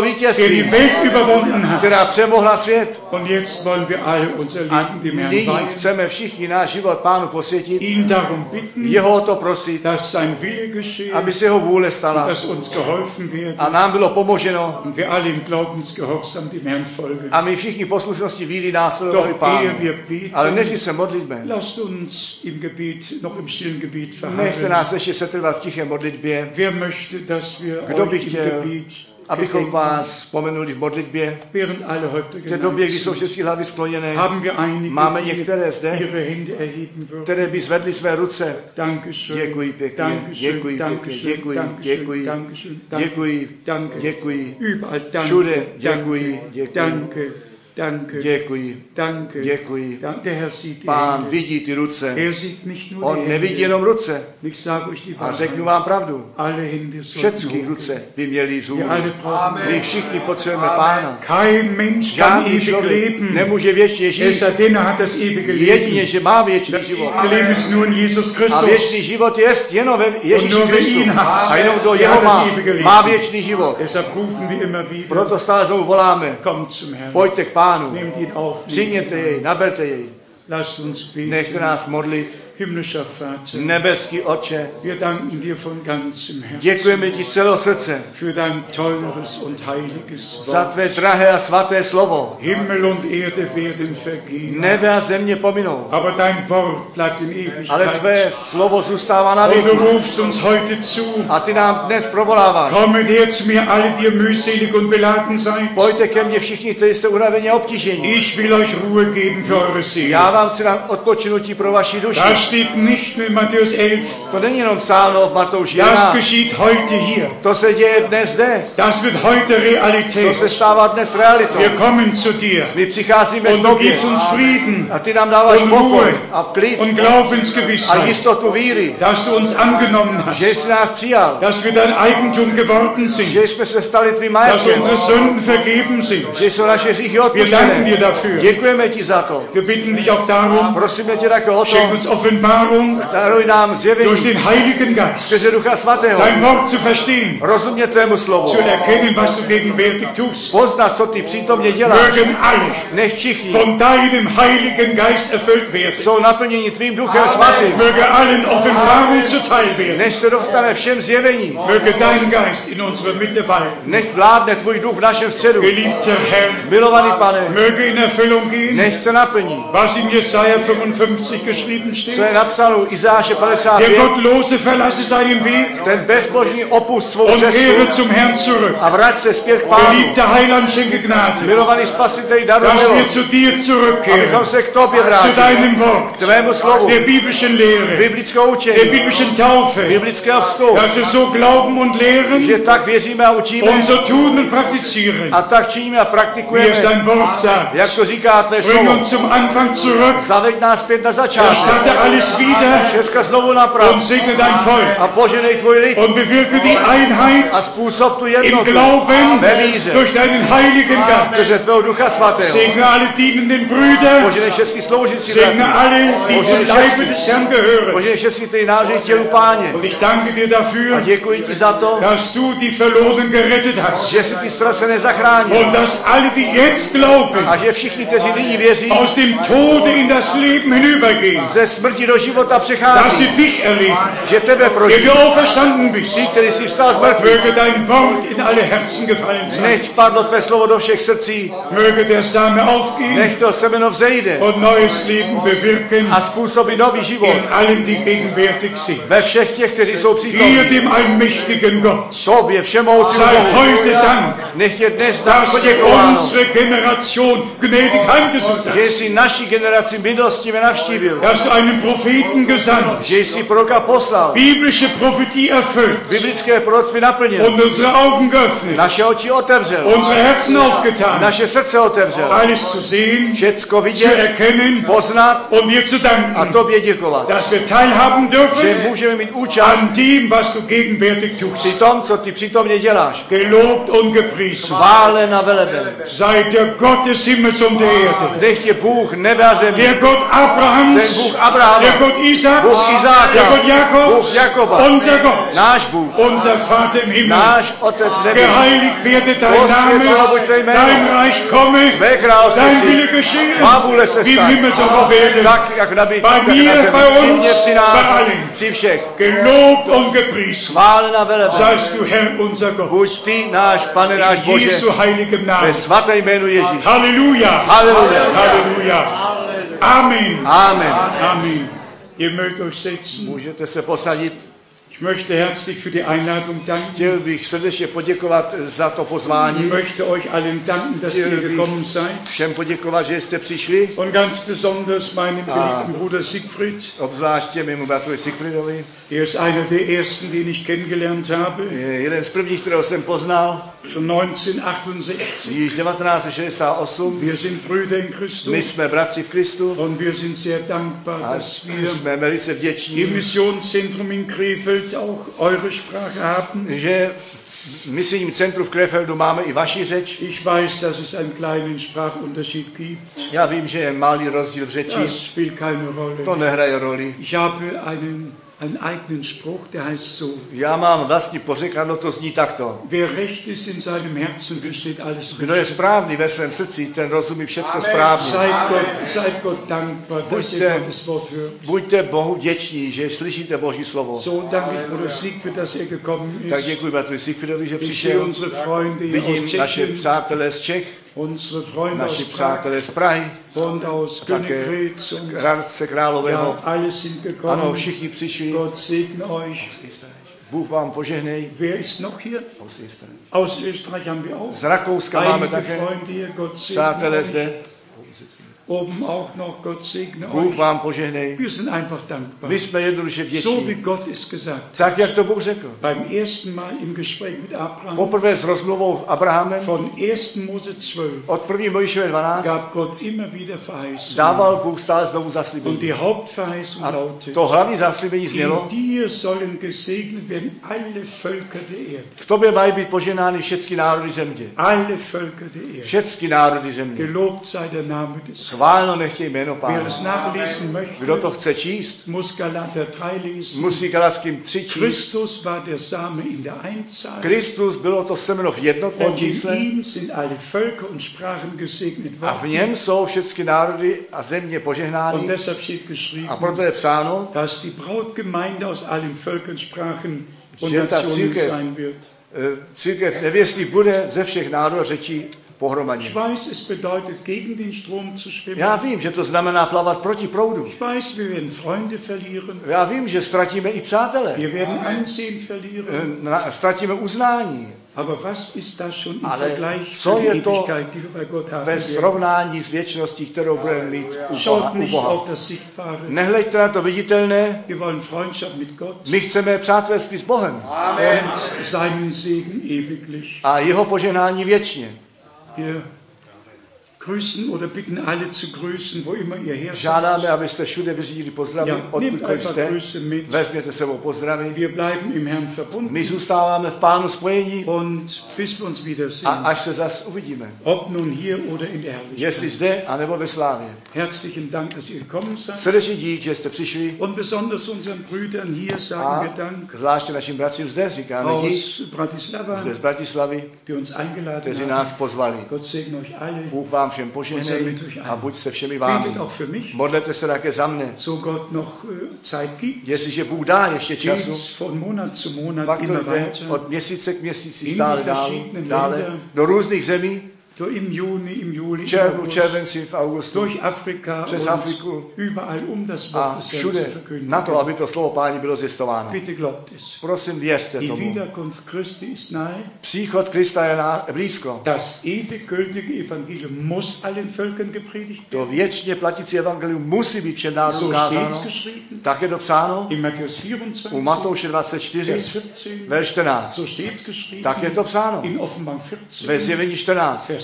vítězství, die Welt überwunden hat. která přemohla svět. Und jetzt wollen wir alle unser A Leben dem Herrn nyní weihen, chceme všichni náš život Pánu posvětit, ihn darum bitten, jeho o to prosit, dass sein Wille geschehe, aby se jeho vůle stala dass uns geholfen werde a nám bylo pomoženo und wir alle im Glaubensgehorsam dem Herrn folgen. a my všichni poslušnosti víry následovali Doch Pánu. ehe wir Ale beten, než se modlitme, lasst uns im Gebet, noch im stillen Gebet nechte verharren. nás ještě setrvat v tiché modlitbě, Wer möchte, dass wir Kdo by euch im chtěl, Gebet abychom gedenken? vás vzpomenuli v modlitbě. Während alle heute V té době, kdy geneigt jsou sind, všechny hlavy skloněné, haben wir einige, máme die některé zde, ihre Hände erheben würden. které by zvedly své ruce. Dankeschön, Děkuji pěkně, Dankeschön, děkuji pěkně, Dankeschön, děkuji, Dankeschön, děkuji, Dankeschön, děkuji, Danke, děkuji, überall danke, všude děkuji, děkuji, danke, danke, děkuji, danke, děkuji. Der Herr sieht die Pán Hände. vidí ty ruce. Er sieht nicht nur On die nevidí Hände. jenom ruce. Ich sage euch die A Wahrheit. řeknu vám pravdu. Alle Hände Všechny sollten ruce by měly zůru. Wir alle brauchen My všichni potřebujeme Pána. Kein Mensch kann Žádný ewig člověk leben. nemůže věčně Es žít. sei denn, er hat das ewige Jedině, Leben. že má věčný Das život. ewige Leben ist nur in Jesus A Christus. věčný život je jenom ve Ježíši nur wer Kristu. ihn hat, A jenom kdo der jeho hat má, das ewige Leben. má věčný život. Deshalb rufen wir immer wieder, Proto stále znovu voláme. kommt zum Herrn. Pojďte k Pánu. Nehmt ihn auf. Přijměte jej, naberte jej. Lasst uns Nechte beten. nás modlit. Himmlischer Vater, Nebeský Otče, wir danken dir von ganzem Herzen děkujeme ti z celého srdce für dein teures und heiliges za Wort. tvé drahé a svaté slovo. Himmel und Erde werden vergehen, Nebe a země pominou, aber dein Wort bleibt in ale Ewigkeit. tvé slovo zůstává na Und věky. du rufst uns heute zu. A ty nám dnes provoláváš. Kommet her zu mir, alle, die ihr mühselig und beladen seid. Pojďte ke mně všichni, kteří jste unavení a obtížení. Ich will euch Ruhe geben für eure Seele. Já vám chci dát odpočinutí pro vaši duši. Das steht nicht nur in Matthäus 11. To není jenom psáno v Matouši Das 11. geschieht heute hier. To se děje dnes zde. Das wird heute To Realität. se stává dnes realitou. Wir kommen zu dir My přicházíme und k du tobě gibst uns Frieden a ty nám dáváš und pokoj Ruhe a klid und a Glaubensgewissheit, jistotu víry, dass du uns angenommen hast, že jsi nás přijal, dass wir dein Eigentum geworden sind, že jsme se stali tvým dass majetkem, unsere Sünden vergeben sind. že jsou naše hříchy Wir danken dir odpuštěné. dafür. Děkujeme ti za to. Wir bitten dich auch darum, Prosíme tě také o schenk to, uns Offenbarung daruj nám durch zjevení den Heiligen Geist, skrze Ducha Svatého, dein Wort zu verstehen, rozumět tvému slovu, zu erkennen, was du gegenwärtig tust. poznat, co ty přítomně děláš. Mögen alle Nech všichni von deinem Heiligen Geist erfüllt werden. jsou naplněni tvým Duchem Svatým. Möge allen Offenbarung zuteil werden. Než se dostane všem zjevení, Möge dein Geist in unserer Mitte walten. nech vládne tvůj duch v našem středu. Geliebter Herr, Milovaný pane, möge in Erfüllung gehen, nech se naplní. was in Jesaja 55 geschrieben Co steht. je napsáno u Izáše Der 55, Gottlose verlasse seinen Weg ten bezbožný opust svou und kehre cestu zum Herrn zurück. a vrať se zpět k Pánu. Geliebter Heiland, schenke Gnade, Milovaný spasiteli, daruj dass wir milost, zu dir zurückkehren, abychom se k tobě zu vrátili, deinem Wort, k tvému slovu, der biblischen Lehre, biblickou der učení, biblischen Taufe, biblického křtu, dass wir so glauben und lehren že tak věříme a učíme und so tun und praktizieren, a tak činíme a wie es praktikujeme, dein Wort sagt. jak to říká tvé Bring slovo. uns zum Anfang zurück, Zaveď nás zpět na začátek, erstatte alles wieder všecka znovu und naprav segne dein Volk a poženej tvůj lid und bewirke die Einheit a způsob tu im jednotu Glauben ve víře, durch deinen Heiligen Geist. skrze tvého Ducha Svatého. Segne alle dienenden Brüder, Poženej všechny sloužící segne bratry, alle, die zum Leibe des Herrn gehören. poženej všechny, kteří náleží tělu Páně. Und ich danke dir A dafür, děkuji ti za to, dass du die Verlorenen gerettet hast že jsi ty ztracené zachránil und dass alle, die jetzt glauben, a že všichni, kteří nyní věří, aus dem Tode in das Leben hinübergehen, ze smrti do života dass sie přechází, dich erleben, že tebe der prožijí. du auferstanden bist. Ty, který jsi vstal z mrtvých, Möge dein Wort in alle Herzen gefallen sein. nech spadlo tvé slovo do všech srdcí, Möge der Same aufgehen nech to semeno vzejde und neues Leben bewirken a způsobí nový život in allen, die gegenwärtig sind. ve všech těch, kteří jsou Dir, přítomní. dem allmächtigen Gott, Tobě, všemoucímu sei Bohu, heute Dank, nech je dnes tak dass du poděkováno, unsere Generation gnädig heimgesucht hast, že jsi naši generaci milostivě navštívil, dass du einen Propheten gesandt, že jsi proroka poslal, biblische Prophetie erfüllt biblické proroctví naplnil, und unsere Augen geöffnet, naše oči otevřel, unsere Herzen aufgetan, naše srdce otevřel, alles zu sehen, všecko zu vidět, erkennen poznat und dir zu a danken, tobě děkovat. dass wir teilhaben Že dürfen můžeme mít účast an dem, was du gegenwärtig tust. při tom, co ty přítomně děláš. Gelobt und gepriesen Chválen a veleben. sei der Gott des Himmels und der Erde, Nech tě Bůh nebe a země, der Gott ten Abrahams, Bůh Abrahama, Abrahama, der Gott Isaaks, Bůh Izáka, der Gott Jakobs, Bůh Jakoba, unser Gott, náš Bůh, unser Vater im Himmel. náš Otec v nebi. Geheiligt werde dein Posvěceno Name, buď tvé jméno. dein Reich komme, Tvé království dein přijď. Wille geschehe, Má vůle se wie im stát. Himmel so auf Erden. Tak, jak na nebi, Bei tak mir, na zemi. bei Při uns, mně, při bei nás, allen. při všech. Gelobt und gepriesen Chválena velebe. seist du, Herr, unser Gott. Buď ty, náš Pane, náš In Bože, Jesu heiligem ve Namen. svaté jménu Ježíš. Halleluja. Halleluja. Halleluja. Amen. Amen. Amen. Ihr mögt euch setzen. Můžete se posadit. Ich möchte herzlich für die Einladung danken. Chtěl bych srdečně poděkovat za to Ich pozvání. möchte euch allen danken, dass ihr gekommen seid. Všem poděkovat, že jste přišli. Und ganz besonders meinem geliebten Bruder Siegfried. Obzvláště mému bratrovi Siegfriedovi. Er ist einer der ersten, den ich kennengelernt habe. Je jeden z prvních, kterého jsem poznal. Schon 1968. Již 1968. Wir sind Brüder in My Christus. jsme bratři v Kristu. Und wir sind sehr dankbar, A dass wir jsme velice vděční, im Missionszentrum in Krefeld auch eure Sprache haben. že v misijním centru v Krefeldu máme i vaši řeč. Ich weiß, dass es einen kleinen Sprachunterschied gibt. Já vím, že je malý rozdíl v řeči. Das spielt keine Rolle. To nehraje roli. Ich habe einen eigenen Spruch, der heißt so: Já mám vlastní pořekadlo, to zní takto. Wer recht ist in seinem Herzen, versteht alles Kdo je richtig. správný ve svém srdci, ten rozumí všechno správně. Seid Gott dankbar, dass ihr Buďte- Gottes Wort hört. Buďte Bohu vděční, že slyšíte Boží slovo. So danke ich Bruder Siegfried, dass er gekommen Tak ist. děkuji bratru Siegfriedovi, že Ich sehe přišel. unsere Freunde hier Vidím aus naše Tschechien, přátelé z Čech, unsere Freunde naši aus Prag přátelé z Prahy, und aus také Königgrätz z und Hradce Králového. ja, alle sind Ano, gekommen. všichni přišli. Gott segne euch. Bůh vám požehnej. Wer ist noch hier? Aus Österreich haben wir auch Z Rakouska máme einige také Freunde hier. Gott segne přátelé euch. zde. Oben auch noch. Gott segne Bůh euch. vám požehnej. Wir sind einfach dankbar. My jsme jednoduše So wie vděční. Gott es gesagt hat. Tak, jak to Bůh řekl. Beim ersten Mal im Gespräch mit Abraham Poprvé s rozmluvou s Abrahamem von 1. Mose 12 od 1. Mojžíšové 12 gab Gott immer wieder Verheißungen. dával Bůh stále znovu Und zaslíbení. die Hauptverheißung A lautet: to hlavní zaslíbení znělo, in dir sollen gesegnet werden alle Völker der Erde. v tobě mají být poženány všechny národy země. Alle Völker der Erde. Všechny národy země. Gelobt sei der Name des Herrn. Chválno nechtě jméno Wer Pána. es nachlesen Kdo to möchte, chce číst, muss Galater 3 lesen. musí Galackým 3 číst. Christus war der Same in der Einzahl. Kristus bylo to semeno v jednotném Und in čísle ihm sind alle Völker und Sprachen gesegnet a v worden. něm jsou všechny národy a země Und požehnány. deshalb steht geschrieben, A proto je psáno, dass die Brautgemeinde aus allen Völkern, Sprachen und Že ta Nationen církev- sein wird. církev nevěstí bude ze všech národů řečí pohromadě. Ich weiß, es bedeutet, gegen den Strom zu schwimmen. Já vím, že to znamená plavat proti proudu. Ich weiß, wir werden Freunde verlieren. Já vím, že ztratíme i přátele. Wir werden Ansehen verlieren. Ztratíme uznání. Aber was ist das schon im Ale Vergleich co zu der je to Ewigkeit, die wir bei Gott haben Ve werden? srovnání s věčností, kterou budeme mít u Schaut nicht Boha. auf das Sichtbare. Nehleďte na to viditelné, Wir wollen Freundschaft mit Gott my chceme přátelství s Bohem und seinen Segen ewiglich. a jeho požehnání věčně. Wir grüßen oder bitten alle zu grüßen, wo immer ihr her seid. Žádáme, abyste všude vyřídili pozdravy, Ja, nehmt odkudkoliv einfach jste, Grüße mit. vezměte sebou pozdravy. Wir bleiben im Herrn verbunden My zůstáváme v Pánu spojení und bis wir uns a wiedersehen, až se zas uvidíme. ob nun hier oder in der Jestli Herrlichkeit. zde, anebo ve slávě. Herzlichen Dank, dass ihr gekommen seid. Srdečně dík, že jste přišli Und besonders unseren Brüdern hier sagen a wir Dank zvláště našim bratřím zde říkáme dík, aus Bratislava, zde z Bratislavy, die uns eingeladen kteří haben. nás pozvali. Gott segne euch alle. Bůh vám všem požehnej a buď se všemi vámi. Betet auch für mich, Modlete se také za mne. so Gott noch Zeit gibt. Jestliže Bůh dá ještě času, Geht's von Monat zu Monat pak to immer jde weiter. od měsíce k měsíci In stále die dál, verschiedenen dále Länder. do různých zemí, So im Juni, im Juli, v im červnu, v August, červenci, v augustu durch Afrika přes und Afriku überall, das a Wort des Herrn všude zu verkündigen. na to, aby to slovo Páni bylo zjistováno. Bitte glaubt es. Prosím, věřte Die tomu. Wiederkunft Christi ist nahe. Příchod Krista je blízko. Das ewig gültige Evangelium muss allen Völkern gepredigt To werden. věčně platící evangelium musí být všem národům So steht es kázáno. geschrieben. Tak je to psáno In Matthäus u 24, Matouše Vers 24, 14. verš 14. So steht es geschrieben. Tak je to psáno In Offenbarung ve 14, Zjevení 14, Vers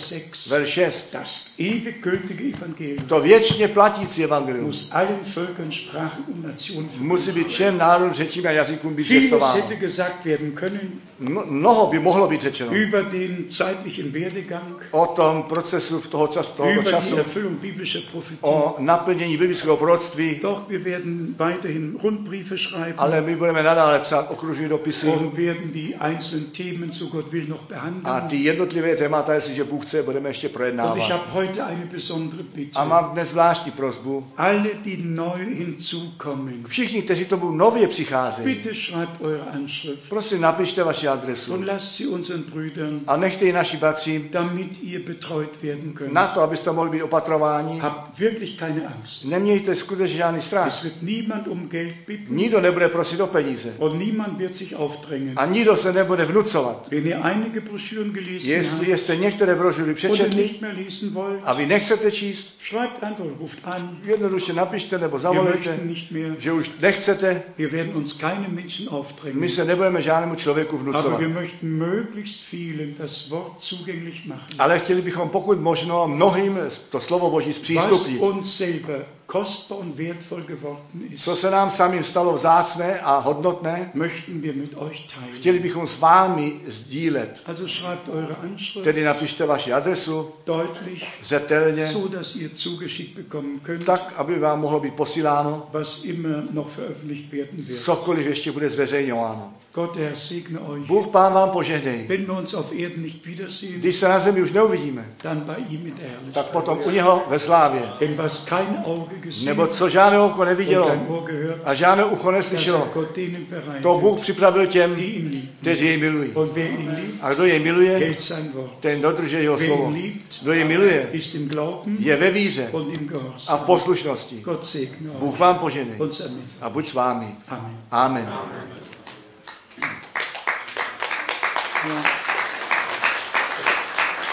Vers 6. Verš 6. Das ewig gültige Evangelium To věčně platící evangelium muss allen Völkern, Sprachen und Nationen musí být všem národům, řečím a jazykům být Vieles zvěstováno. hätte gesagt werden können Mnoho by mohlo být řečeno über den zeitlichen Werdegang, o tom procesu tohoto über die času, Erfüllung biblischer Prophetie. o naplnění biblického proroctví, Doch wir werden weiterhin Rundbriefe schreiben ale my budeme nadále psát okružní dopisy und werden die einzelnen Themen, so Gott will, noch a behandeln. ty jednotlivé témata, jestliže Bůh chce, budeme ještě Und ich projednávat. habe heute eine besondere Bitte. A mám dnes zvláštní prosbu. Alle, die neu hinzukommen, Všichni, kteří tomu nově přicházejí, bitte schreibt eure Anschrift prosím napište vaši adresu und lasst sie unseren Brüdern, a nechte ji naši bratřím damit ihr betreut werden könnt. na to, abyste mohli být opatrováni. Habt wirklich keine Angst. Nemějte skutečně žádný strach. Es wird niemand um Geld bitten Nikdo nebude prosit o peníze und niemand wird sich aufdrängen. a nikdo se nebude vnucovat. Wenn ihr einige Broschüren gelesen Jestli jste některé brožury habt oder přečetli nicht mehr lesen wollt, a vy nechcete číst, schreibt einfach, ruft an. jednoduše napište nebo Wir zavolejte, möchten nicht mehr. že už nechcete. Wir werden uns keine Menschen My aufdrängen. se nebudeme žádnému člověku Aber vnucovat. wir möchten möglichst vielen das Wort zugänglich machen. Ale chtěli bychom pokud možno mnohým to slovo Boží Was zpřístupnit. uns selber kostbar und wertvoll geworden ist, Co se nám samým stalo vzácné a hodnotné, möchten wir mit euch teilen. chtěli bychom s vámi sdílet. Also schreibt eure Anschrift Tedy napište vaši adresu deutlich, zřetelně, so dass ihr zugeschickt bekommen könnt, tak, aby vám mohlo být posíláno was immer noch veröffentlicht werden wird. cokoliv ještě bude zveřejňováno. Gott, der Herr, segne euch. Bůh Pán vám požehnej. Wenn wir uns auf Erden nicht wiedersehen, Když se na zemi už neuvidíme, dann bei ihm in der tak Herrlichkeit. potom u něho ve slávě. Denn was kein Auge gesehen Nebo co žádné oko und nevidělo kein Ohr gehört, a žádné ucho das neslyšelo, hat Gott denen to Bůh bereitet, připravil těm, die ihn lieben. kteří jej milují. Und wer ihn liebt, A kdo jej miluje, hält sein Wort. ten dodržuje jeho Wer slovo. ihn liebt, Kdo jej miluje, ist im Glauben je ve víře und im a v Gehorsam. poslušnosti. Gott segne Bůh euch. vám požehnej Uns mit. a buď s vámi. Amen. Amen. Ja.